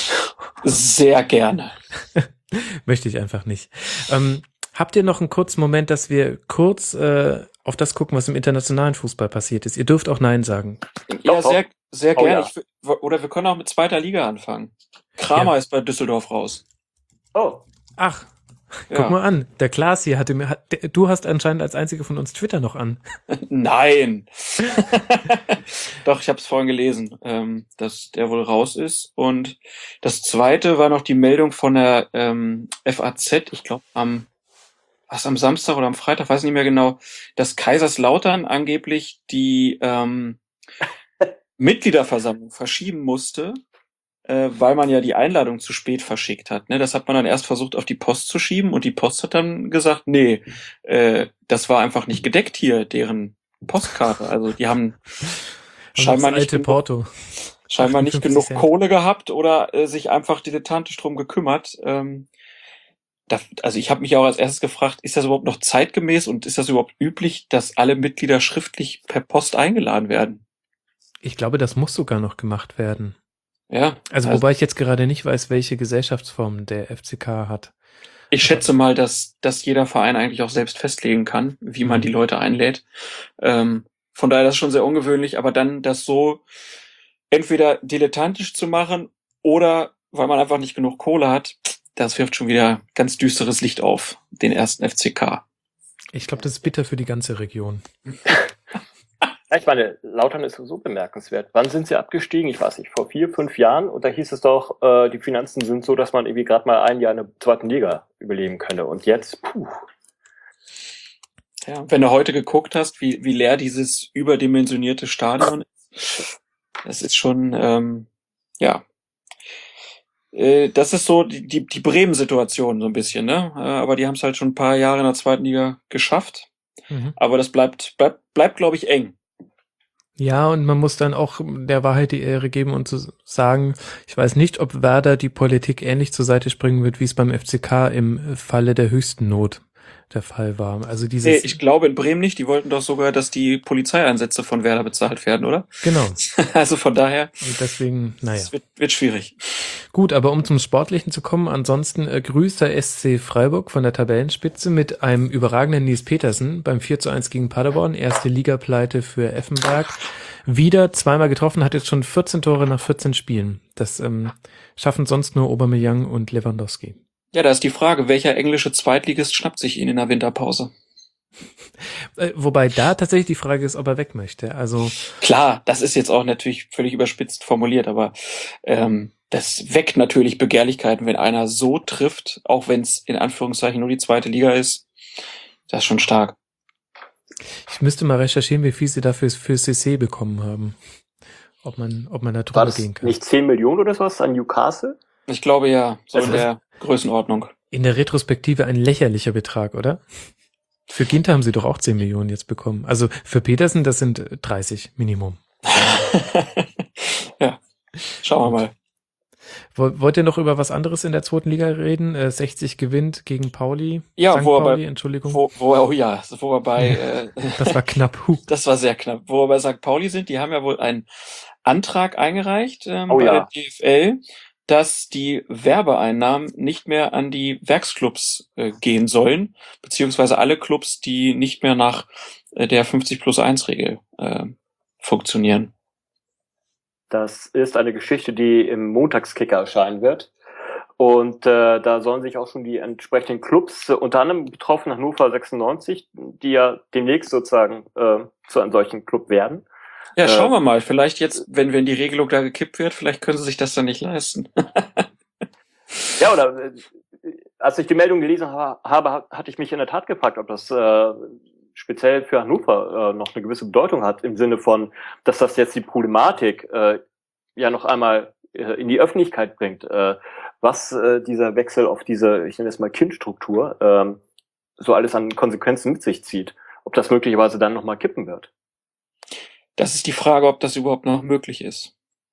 Sehr gerne. Möchte ich einfach nicht. Ähm, habt ihr noch einen kurzen Moment, dass wir kurz äh, auf das gucken, was im internationalen Fußball passiert ist? Ihr dürft auch Nein sagen. Ja, Doch, sehr, sehr Oh, gerne. ja. Ich, w- oder wir können auch mit zweiter Liga anfangen. Kramer Ja. ist bei Düsseldorf raus. Oh, Ach, Ja. guck mal an. Der Klaas hier hatte mir, hat, der, du hast anscheinend als einziger von uns Twitter noch an. Nein. Doch, ich habe es vorhin gelesen, ähm, dass der wohl raus ist. Und das zweite war noch die Meldung von der ähm, F A Z, ich glaube am was am Samstag oder am Freitag, weiß nicht mehr genau, dass Kaiserslautern angeblich die ähm, Mitgliederversammlung verschieben musste, äh, weil man ja die Einladung zu spät verschickt hat. Ne? Das hat man dann erst versucht auf die Post zu schieben und die Post hat dann gesagt, nee, äh, das war einfach nicht gedeckt hier, deren Postkarte. Also die haben scheinbar das nicht alte genug, Porto. scheinbar nicht achtundfünfzig genug Cent. Kohle gehabt oder äh, sich einfach dilettantisch drum gekümmert. Ähm, da, also ich habe mich auch als erstes gefragt, ist das überhaupt noch zeitgemäß und ist das überhaupt üblich, dass alle Mitglieder schriftlich per Post eingeladen werden? Ich glaube, das muss sogar noch gemacht werden. Ja, Also, also wobei ich jetzt gerade nicht weiß, welche Gesellschaftsform der F C K hat. ich schätze mal, dass, dass jeder Verein eigentlich auch selbst festlegen kann, wie man Mhm. die Leute einlädt. Ähm, von daher das ist schon sehr ungewöhnlich, aber dann das so entweder dilettantisch zu machen oder weil man einfach nicht genug Kohle hat, das wirft schon wieder ganz düsteres Licht auf den ersten F C K. Ich glaube, das ist bitter für die ganze Region. Ja, ich meine, Lautern ist so bemerkenswert. Wann sind sie abgestiegen? Ich weiß nicht, vor vier, fünf Jahren? Und da hieß es doch, äh, die Finanzen sind so, dass man irgendwie gerade mal ein Jahr in der zweiten Liga überleben könne. Und jetzt, puh. Ja, wenn du heute geguckt hast, wie, wie leer dieses überdimensionierte Stadion ist, das ist schon, ähm, ja, äh, das ist so die, die, die Bremen-Situation so ein bisschen, ne? Äh, aber die haben es halt schon ein paar Jahre in der zweiten Liga geschafft. Mhm. Aber das bleibt, bleibt, bleibt, glaube ich, eng. Ja, und man muss dann auch der Wahrheit die Ehre geben und zu sagen, ich weiß nicht, ob Werder die Politik ähnlich zur Seite springen wird, wie es beim F C K im Falle der höchsten Not der Fall war. Also Nee, dieses, ich glaube in Bremen nicht. Die wollten doch sogar, dass die Polizeieinsätze von Werder bezahlt werden, oder? genau. Also von daher, Und deswegen, naja. es wird, wird schwierig. Gut, aber um zum Sportlichen zu kommen, ansonsten äh, grüßt der S C Freiburg von der Tabellenspitze mit einem überragenden Nils Petersen beim vier zu eins gegen Paderborn, erste Ligapleite für Effenberg. Wieder zweimal getroffen, hat jetzt schon vierzehn Tore nach vierzehn Spielen. Das ähm, schaffen sonst nur Aubameyang und Lewandowski. Ja, da ist die Frage, welcher englische Zweitligist schnappt sich ihn in der Winterpause? Äh, wobei da tatsächlich die Frage ist, ob er weg möchte. Also Klar, das ist jetzt auch natürlich völlig überspitzt formuliert, aber ähm, das weckt natürlich Begehrlichkeiten, wenn einer so trifft, auch wenn es in Anführungszeichen nur die zweite Liga ist. Das ist schon stark. ich müsste mal recherchieren, wie viel sie dafür für C C bekommen haben. Ob man, ob man da War drüber das gehen kann. nicht zehn Millionen oder sowas an Newcastle? Ich glaube ja, so Das in ist- der Größenordnung. In der Retrospektive ein lächerlicher Betrag, oder? Für Ginter haben sie doch auch zehn Millionen jetzt bekommen. Also für Petersen, das sind äh, dreißig Minimum. Ja, schauen wir mal. Woll- Wollt ihr noch über was anderes in der zweiten Liga reden? Äh, sechzig gewinnt gegen Pauli. Ja, Sankt wo er bei- Pauli, Entschuldigung. Wo, wo, oh ja, wo wir bei, äh, Das war knapp. Huh. das war sehr knapp. Wo wir bei Sankt Pauli sind, die haben ja wohl einen Antrag eingereicht ähm, Oh bei ja. der D F L, dass die Werbeeinnahmen nicht mehr an die Werksclubs äh, gehen sollen, beziehungsweise alle Clubs, die nicht mehr nach äh, der fünfzig plus eins Regel äh, funktionieren. Das ist eine Geschichte, die im Montagskicker erscheinen wird. Und äh, da sollen sich auch schon die entsprechenden Clubs, äh, unter anderem betroffen Hannover sechsundneunzig, die ja demnächst sozusagen äh, zu einem solchen Club werden. Ja, Äh, schauen wir mal. Vielleicht jetzt, wenn, wenn die Regelung da gekippt wird, vielleicht können sie sich das dann nicht leisten. Ja, oder äh, als ich die Meldung gelesen ha- habe, hatte ich mich in der Tat gefragt, ob das äh, speziell für Hannover äh, noch eine gewisse Bedeutung hat, im Sinne von, dass das jetzt die Problematik äh, ja noch einmal äh, in die Öffentlichkeit bringt, äh, was äh, dieser Wechsel auf diese, ich nenne es mal Kindstruktur, ähm, so alles an Konsequenzen mit sich zieht. Ob das möglicherweise dann nochmal kippen wird. Das ist die Frage, ob das überhaupt noch möglich ist.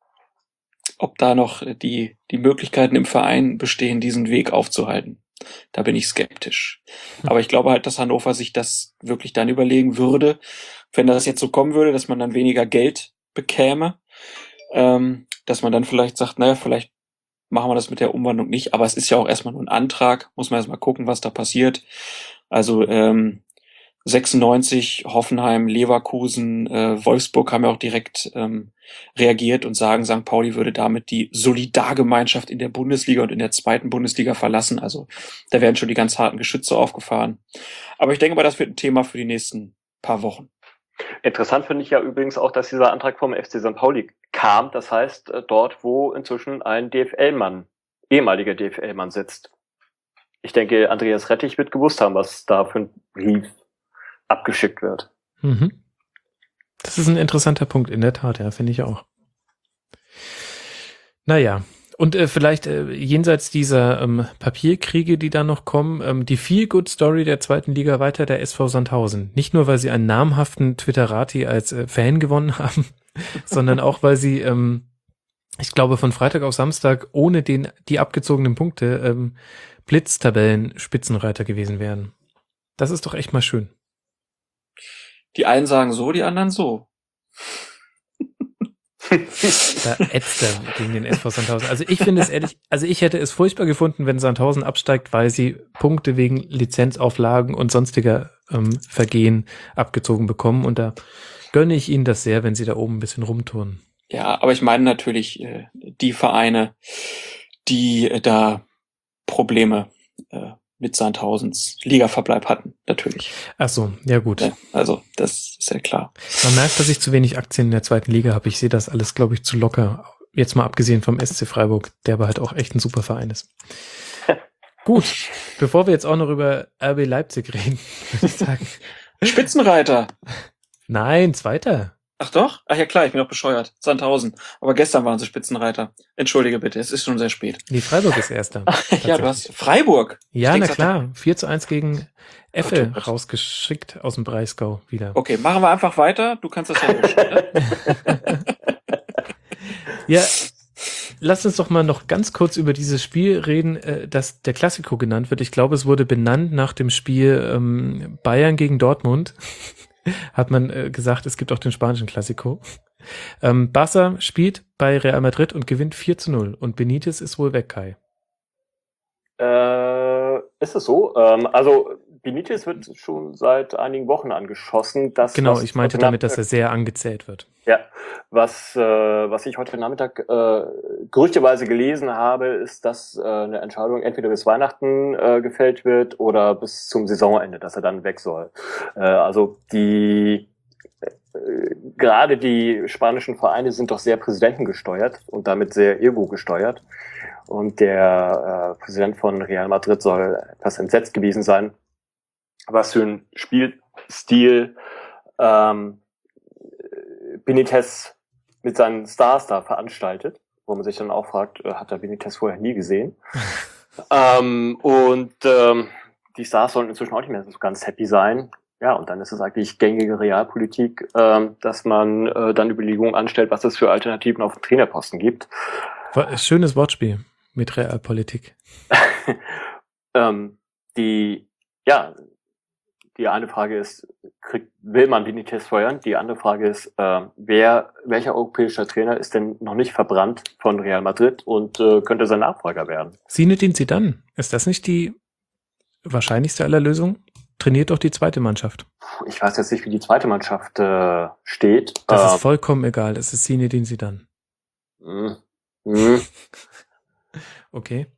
Ob da noch die, die Möglichkeiten im Verein bestehen, diesen Weg aufzuhalten. Da bin ich skeptisch. Aber ich glaube halt, dass Hannover sich das wirklich dann überlegen würde, wenn das jetzt so kommen würde, dass man dann weniger Geld bekäme, ähm, dass man dann vielleicht sagt, naja, vielleicht machen wir das mit der Umwandlung nicht. Aber es ist ja auch erstmal nur ein Antrag, muss man erstmal gucken, was da passiert. Also ähm, sechsundneunzig, Hoffenheim, Leverkusen, äh, Wolfsburg haben ja auch direkt ähm, reagiert und sagen, Sankt Pauli würde damit die Solidargemeinschaft in der Bundesliga und in der zweiten Bundesliga verlassen. Also da werden schon die ganz harten Geschütze aufgefahren. Aber ich denke mal, das wird ein Thema für die nächsten paar Wochen. Interessant finde ich ja übrigens auch, dass dieser Antrag vom F C Sankt Pauli kam. Das heißt, äh, dort, wo inzwischen ein D F L-Mann, ehemaliger D F L-Mann sitzt. Ich denke, Andreas Rettich wird gewusst haben, was da für ein Brief abgeschickt wird. Mhm. Das ist ein interessanter Punkt, in der Tat, ja, finde ich auch. Naja, und äh, vielleicht äh, jenseits dieser ähm, Papierkriege, die da noch kommen, ähm, die Feel-Good-Story der zweiten Liga weiter, der S V Sandhausen. Nicht nur, weil sie einen namhaften Twitterati als äh, Fan gewonnen haben, sondern auch, weil sie, ähm, ich glaube, von Freitag auf Samstag ohne den die abgezogenen Punkte ähm, Blitztabellen-Spitzenreiter gewesen wären. Das ist doch echt mal schön. Die einen sagen so, die anderen so. Da ätzt er gegen den S V Sandhausen. Also ich finde es ehrlich, also ich hätte es furchtbar gefunden, wenn Sandhausen absteigt, weil sie Punkte wegen Lizenzauflagen und sonstiger ähm, Vergehen abgezogen bekommen. Und da gönne ich ihnen das sehr, wenn sie da oben ein bisschen rumturnen. Ja, aber ich meine natürlich äh, die Vereine, die äh, da Probleme äh, mit Sandhausens Ligaverbleib hatten, natürlich. Ach so, ja gut. Ja, also, das ist ja klar. Man merkt, dass ich zu wenig Aktien in der zweiten Liga habe. Ich sehe das alles, glaube ich, zu locker. Jetzt mal abgesehen vom S C Freiburg, der aber halt auch echt ein super Verein ist. Gut, bevor wir jetzt auch noch über R B Leipzig reden, würde ich sagen. Spitzenreiter. Nein, Zweiter. Ach doch? Ach ja klar, ich bin doch bescheuert. Sandhausen. Aber gestern waren sie Spitzenreiter. Entschuldige bitte, es ist schon sehr spät. Nee, Freiburg ist Erster. Ja, du hast Freiburg. Ja, Ich na denk, klar. vier zu eins gegen Effe Gott, oh Gott. rausgeschickt aus dem Breisgau wieder. Okay, machen wir einfach weiter. Du kannst das ja hochstellen. Ja, lass uns doch mal noch ganz kurz über dieses Spiel reden, äh, das der Classico genannt wird. Ich glaube, es wurde benannt nach dem Spiel ähm, Bayern gegen Dortmund. Hat man äh, gesagt, es gibt auch den spanischen Classico. Ähm, Barca spielt bei Real Madrid und gewinnt vier zu null. Und Benitez ist wohl weg, Kai. Äh, ist es so? Ähm, also Benitez wird schon seit einigen Wochen angeschossen. Das, Genau, was ich meinte heute damit, dass Nachmittag- er sehr angezählt wird. Ja, was, äh, was ich heute Nachmittag äh, gerüchteweise gelesen habe, ist, dass äh, eine Entscheidung entweder bis Weihnachten äh, gefällt wird oder bis zum Saisonende, dass er dann weg soll. Äh, also die äh, gerade die spanischen Vereine sind doch sehr präsidentengesteuert und damit sehr ego gesteuert. Und der äh, Präsident von Real Madrid soll etwas entsetzt gewesen sein, was für ein Spielstil ähm, Benitez mit seinen Stars da veranstaltet, wo man sich dann auch fragt, äh, hat er Benitez vorher nie gesehen? ähm, und ähm, die Stars sollen inzwischen auch nicht mehr so ganz happy sein. Ja, und dann ist es eigentlich gängige Realpolitik, ähm, dass man äh, dann Überlegungen anstellt, was es für Alternativen auf dem Trainerposten gibt. Schönes Wortspiel mit Realpolitik. ähm, die, ja, die eine Frage ist, kriegt, will man Benitez feuern? Die andere Frage ist, äh, wer, welcher europäischer Trainer ist denn noch nicht verbrannt von Real Madrid und äh, könnte sein Nachfolger werden? Zinedine Zidane, ist das nicht die wahrscheinlichste aller Lösungen? Trainiert doch die zweite Mannschaft. Ich weiß jetzt nicht, wie die zweite Mannschaft äh, steht. Das äh, ist vollkommen egal, es ist Zinedine Zidane. mh, mh. Okay.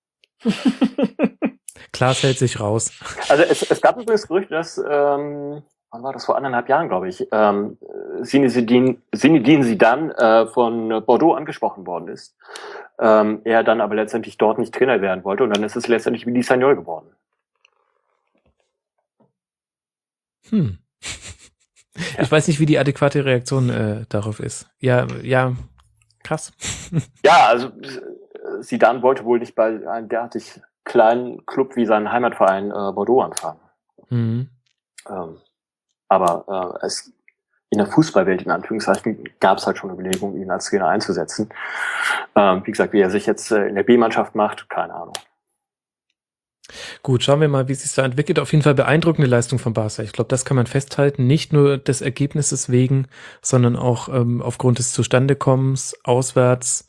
Klaas hält sich raus. Also es, es gab übrigens Gerüchte, dass, ähm, wann war das, vor anderthalb Jahren, glaube ich, ähm, Zinedine Zinedine Zidane äh, von Bordeaux angesprochen worden ist. Ähm, er dann aber letztendlich dort nicht Trainer werden wollte und dann ist es letztendlich wie die Sagnol geworden. Hm. Ich weiß nicht, wie die adäquate Reaktion äh, darauf ist. Ja, ja, krass. Ja, also Zidane wollte wohl nicht bei einem derartig kleinen Club wie seinen Heimatverein äh, Bordeaux anfangen. Mhm. Ähm, aber äh, es in der Fußballwelt, in Anführungszeichen, gab es halt schon Überlegungen, ihn als Trainer einzusetzen. Ähm, wie gesagt, wie er sich jetzt äh, in der B-Mannschaft macht, keine Ahnung. Gut, schauen wir mal, wie es sich da entwickelt. Auf jeden Fall beeindruckende Leistung von Barca. Ich glaube, das kann man festhalten. Nicht nur des Ergebnisses wegen, sondern auch ähm, aufgrund des Zustandekommens, auswärts.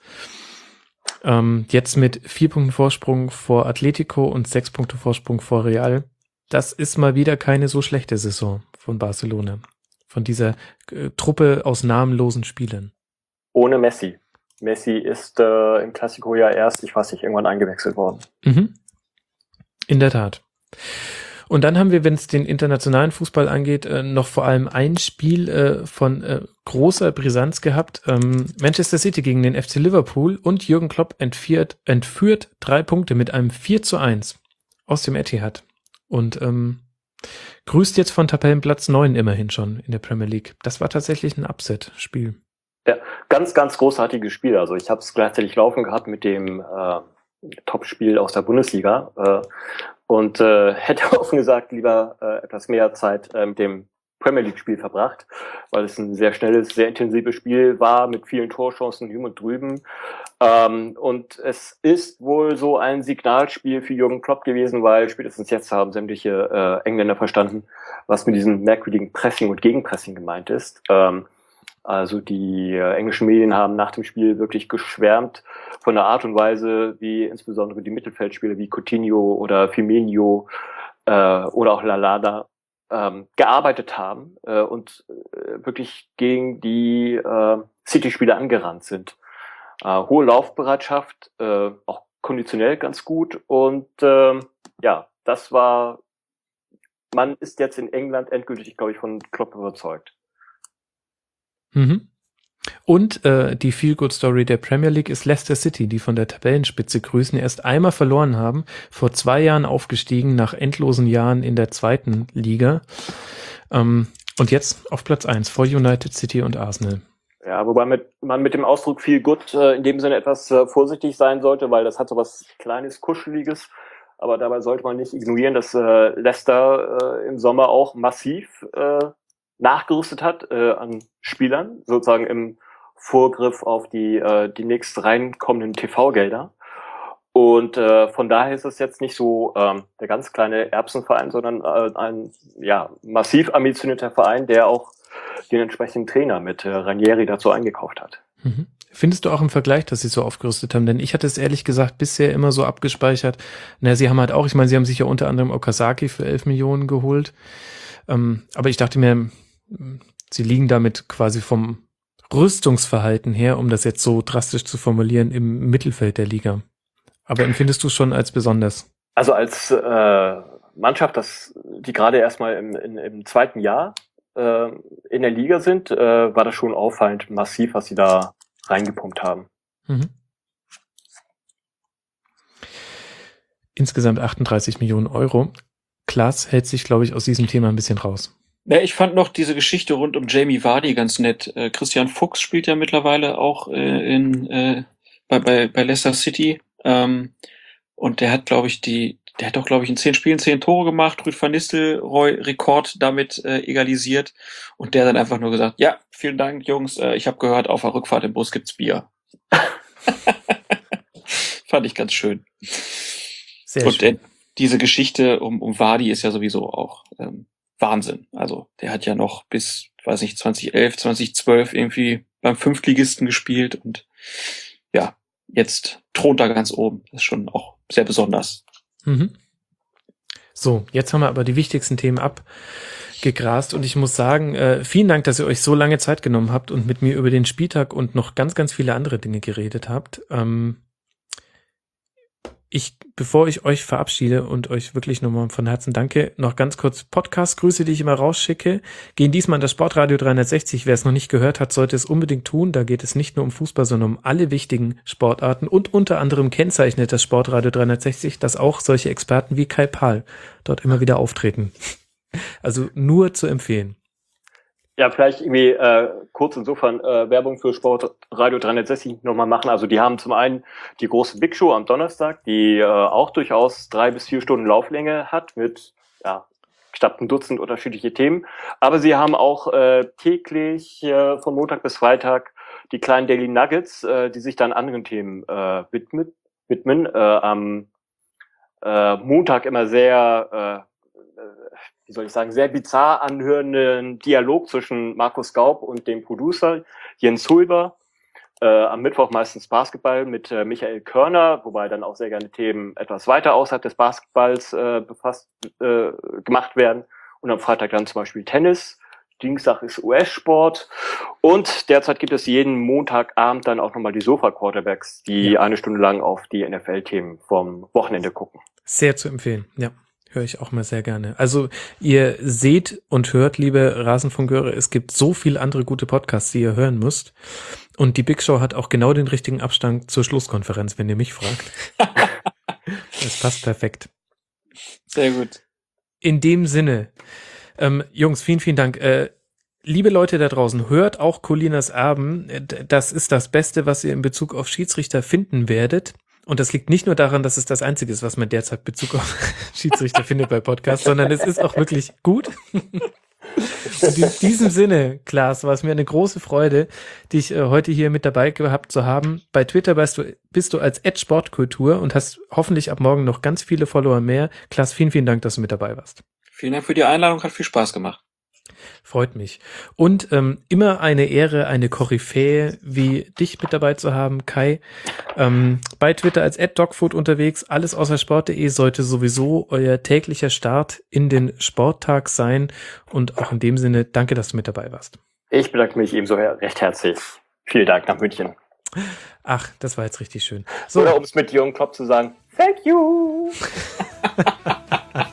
Ähm, jetzt mit vier Punkten Vorsprung vor Atletico und sechs Punkte Vorsprung vor Real. Das ist mal wieder keine so schlechte Saison von Barcelona. Von dieser äh, Truppe aus namenlosen Spielern. Ohne Messi. Messi ist äh, im Classico ja erst, ich weiß nicht, irgendwann eingewechselt worden. Mhm. In der Tat. Und dann haben wir, wenn es den internationalen Fußball angeht, äh, noch vor allem ein Spiel äh, von äh, großer Brisanz gehabt. Ähm, Manchester City gegen den F C Liverpool und Jürgen Klopp entführt, entführt drei Punkte mit einem vier zu eins aus dem Etihad. Und ähm, grüßt jetzt von Tabellenplatz neun immerhin schon in der Premier League. Das war tatsächlich ein Upset-Spiel. Ja, ganz, ganz großartiges Spiel. Also ich habe es gleichzeitig laufen gehabt mit dem äh, Top-Spiel aus der Bundesliga äh, und äh, hätte offen gesagt lieber äh, etwas mehr Zeit äh, mit dem Premier League-Spiel verbracht, weil es ein sehr schnelles, sehr intensives Spiel war mit vielen Torchancen hüben und drüben. Ähm, und es ist wohl so ein Signalspiel für Jürgen Klopp gewesen, weil spätestens jetzt haben sämtliche äh, Engländer verstanden, was mit diesem merkwürdigen Pressing und Gegenpressing gemeint ist. Ähm, Also die äh, englischen Medien haben nach dem Spiel wirklich geschwärmt von der Art und Weise, wie insbesondere die Mittelfeldspieler wie Coutinho oder Firmino äh, oder auch Lallana ähm, gearbeitet haben äh, und äh, wirklich gegen die äh, City-Spieler angerannt sind. Äh, hohe Laufbereitschaft, äh, auch konditionell ganz gut und äh, ja, das war, man ist jetzt in England endgültig, glaube ich, von Klopp überzeugt. Mhm. Und äh, die Feel-Good-Story der Premier League ist Leicester City, die von der Tabellenspitze grüßen, erst einmal verloren haben, vor zwei Jahren aufgestiegen, nach endlosen Jahren in der zweiten Liga. Ähm, und jetzt auf Platz eins vor United, City und Arsenal. Ja, wobei mit, man mit dem Ausdruck Feel Good äh, in dem Sinne etwas äh, vorsichtig sein sollte, weil das hat so was Kleines, Kuscheliges. Aber dabei sollte man nicht ignorieren, dass äh, Leicester äh, im Sommer auch massiv äh, nachgerüstet hat äh, an Spielern, sozusagen im Vorgriff auf die äh, die nächst reinkommenden T V-Gelder. Und äh, von daher ist es jetzt nicht so ähm, der ganz kleine Erbsenverein, sondern äh, ein ja massiv ambitionierter Verein, der auch den entsprechenden Trainer mit äh, Ranieri dazu eingekauft hat. Mhm. Findest du auch im Vergleich, dass sie so aufgerüstet haben? Denn ich hatte es ehrlich gesagt bisher immer so abgespeichert. Na, sie haben halt auch, ich meine, sie haben sich ja unter anderem Okazaki für elf Millionen geholt. Ähm, aber ich dachte mir, sie liegen damit quasi vom Rüstungsverhalten her, um das jetzt so drastisch zu formulieren, im Mittelfeld der Liga. Aber empfindest du es schon als besonders? Also als äh, Mannschaft, das, die gerade erstmal im, in, im zweiten Jahr äh, in der Liga sind, äh, war das schon auffallend massiv, was sie da reingepumpt haben. Mhm. Insgesamt achtunddreißig Millionen Euro. Klaas hält sich, glaube ich, aus diesem Thema ein bisschen raus. Ja, ich fand noch diese Geschichte rund um Jamie Vardy ganz nett. Äh, Christian Fuchs spielt ja mittlerweile auch äh, in äh, bei, bei, bei Leicester City. Ähm, und der hat, glaube ich, die, der hat doch, glaube ich, in zehn Spielen zehn Tore gemacht, Ruud van Nistelrooy-Rekord damit äh, egalisiert. Und der dann einfach nur gesagt, ja, vielen Dank, Jungs, äh, ich habe gehört, auf der Rückfahrt im Bus gibt's Bier. Fand ich ganz schön. Sehr und schön. Äh, diese Geschichte um, um Vardy ist ja sowieso auch ähm, Wahnsinn. Also der hat ja noch bis, weiß nicht, zwanzig elf, zwanzig zwölf irgendwie beim Fünftligisten gespielt und ja, jetzt thront er ganz oben. Das ist schon auch sehr besonders. Mhm. So, jetzt haben wir aber die wichtigsten Themen abgegrast und ich muss sagen, äh, vielen Dank, dass ihr euch so lange Zeit genommen habt und mit mir über den Spieltag und noch ganz, ganz viele andere Dinge geredet habt. Ähm, Ich, bevor ich euch verabschiede und euch wirklich nochmal von Herzen danke, noch ganz kurz Podcast-Grüße, die ich immer rausschicke, gehen diesmal an das Sportradio dreihundertsechzig. Wer es noch nicht gehört hat, sollte es unbedingt tun. Da geht es nicht nur um Fußball, sondern um alle wichtigen Sportarten und unter anderem kennzeichnet das Sportradio dreihundertsechzig, dass auch solche Experten wie Kai Pahl dort immer wieder auftreten. Also nur zu empfehlen. Ja, vielleicht irgendwie äh, kurz insofern äh, Werbung für Sportradio dreihundertsechzig nochmal machen. Also die haben zum einen die große Big Show am Donnerstag, die äh, auch durchaus drei bis vier Stunden Lauflänge hat mit ja knapp ein Dutzend unterschiedliche Themen. Aber sie haben auch äh, täglich äh, von Montag bis Freitag die kleinen Daily Nuggets, äh, die sich dann anderen Themen äh, widmen. widmen. Äh, am äh, Montag immer sehr äh, wie soll ich sagen, sehr bizarr anhörenden Dialog zwischen Markus Gaub und dem Producer Jens Hulber. Äh, am Mittwoch meistens Basketball mit äh, Michael Körner, wobei dann auch sehr gerne Themen etwas weiter außerhalb des Basketballs äh, befasst äh, gemacht werden. Und am Freitag dann zum Beispiel Tennis. Dienstag ist U S-Sport. Und derzeit gibt es jeden Montagabend dann auch nochmal die Sofa-Quarterbacks, die ja. eine Stunde lang auf die N F L-Themen vom Wochenende gucken. Sehr zu empfehlen, ja. Höre ich auch mal sehr gerne. Also ihr seht und hört, liebe Rasenfunkeure, es gibt so viele andere gute Podcasts, die ihr hören müsst. Und die Big Show hat auch genau den richtigen Abstand zur Schlusskonferenz, wenn ihr mich fragt. Das passt perfekt. Sehr gut. In dem Sinne, ähm, Jungs, vielen, vielen Dank. Äh, liebe Leute da draußen, hört auch Colinas Erben. Das ist das Beste, was ihr in Bezug auf Schiedsrichter finden werdet. Und das liegt nicht nur daran, dass es das Einzige ist, was man derzeit Bezug auf Schiedsrichter findet bei Podcasts, sondern es ist auch wirklich gut. Und in diesem Sinne, Klaas, war es mir eine große Freude, dich äh, heute hier mit dabei gehabt zu haben. Bei Twitter bist du, bist du als at Sportkultur und hast hoffentlich ab morgen noch ganz viele Follower mehr. Klaas, vielen, vielen Dank, dass du mit dabei warst. Vielen Dank für die Einladung, hat viel Spaß gemacht. Freut mich. Und ähm, immer eine Ehre, eine Koryphäe wie dich mit dabei zu haben, Kai. Ähm, bei Twitter als at dogfood unterwegs, alles außer sport punkt de sollte sowieso euer täglicher Start in den Sporttag sein. Und auch in dem Sinne, danke, dass du mit dabei warst. Ich bedanke mich ebenso recht herzlich. Vielen Dank nach München. Ach, das war jetzt richtig schön. So. Oder um es mit Jürgen Klopp zu sagen, thank you.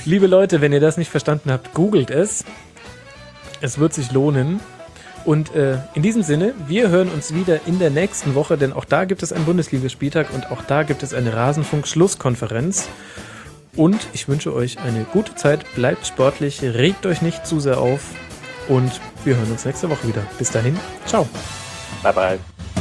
Liebe Leute, wenn ihr das nicht verstanden habt, googelt es. Es wird sich lohnen. Und äh, in diesem Sinne, wir hören uns wieder in der nächsten Woche, denn auch da gibt es einen Bundesligaspieltag und auch da gibt es eine Rasenfunk-Schlusskonferenz. Und ich wünsche euch eine gute Zeit, bleibt sportlich, regt euch nicht zu sehr auf und wir hören uns nächste Woche wieder. Bis dahin, ciao. Bye bye.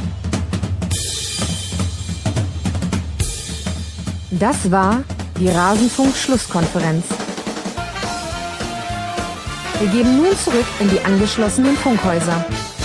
Das war die Rasenfunk-Schlusskonferenz. Wir geben nun zurück in die angeschlossenen Funkhäuser.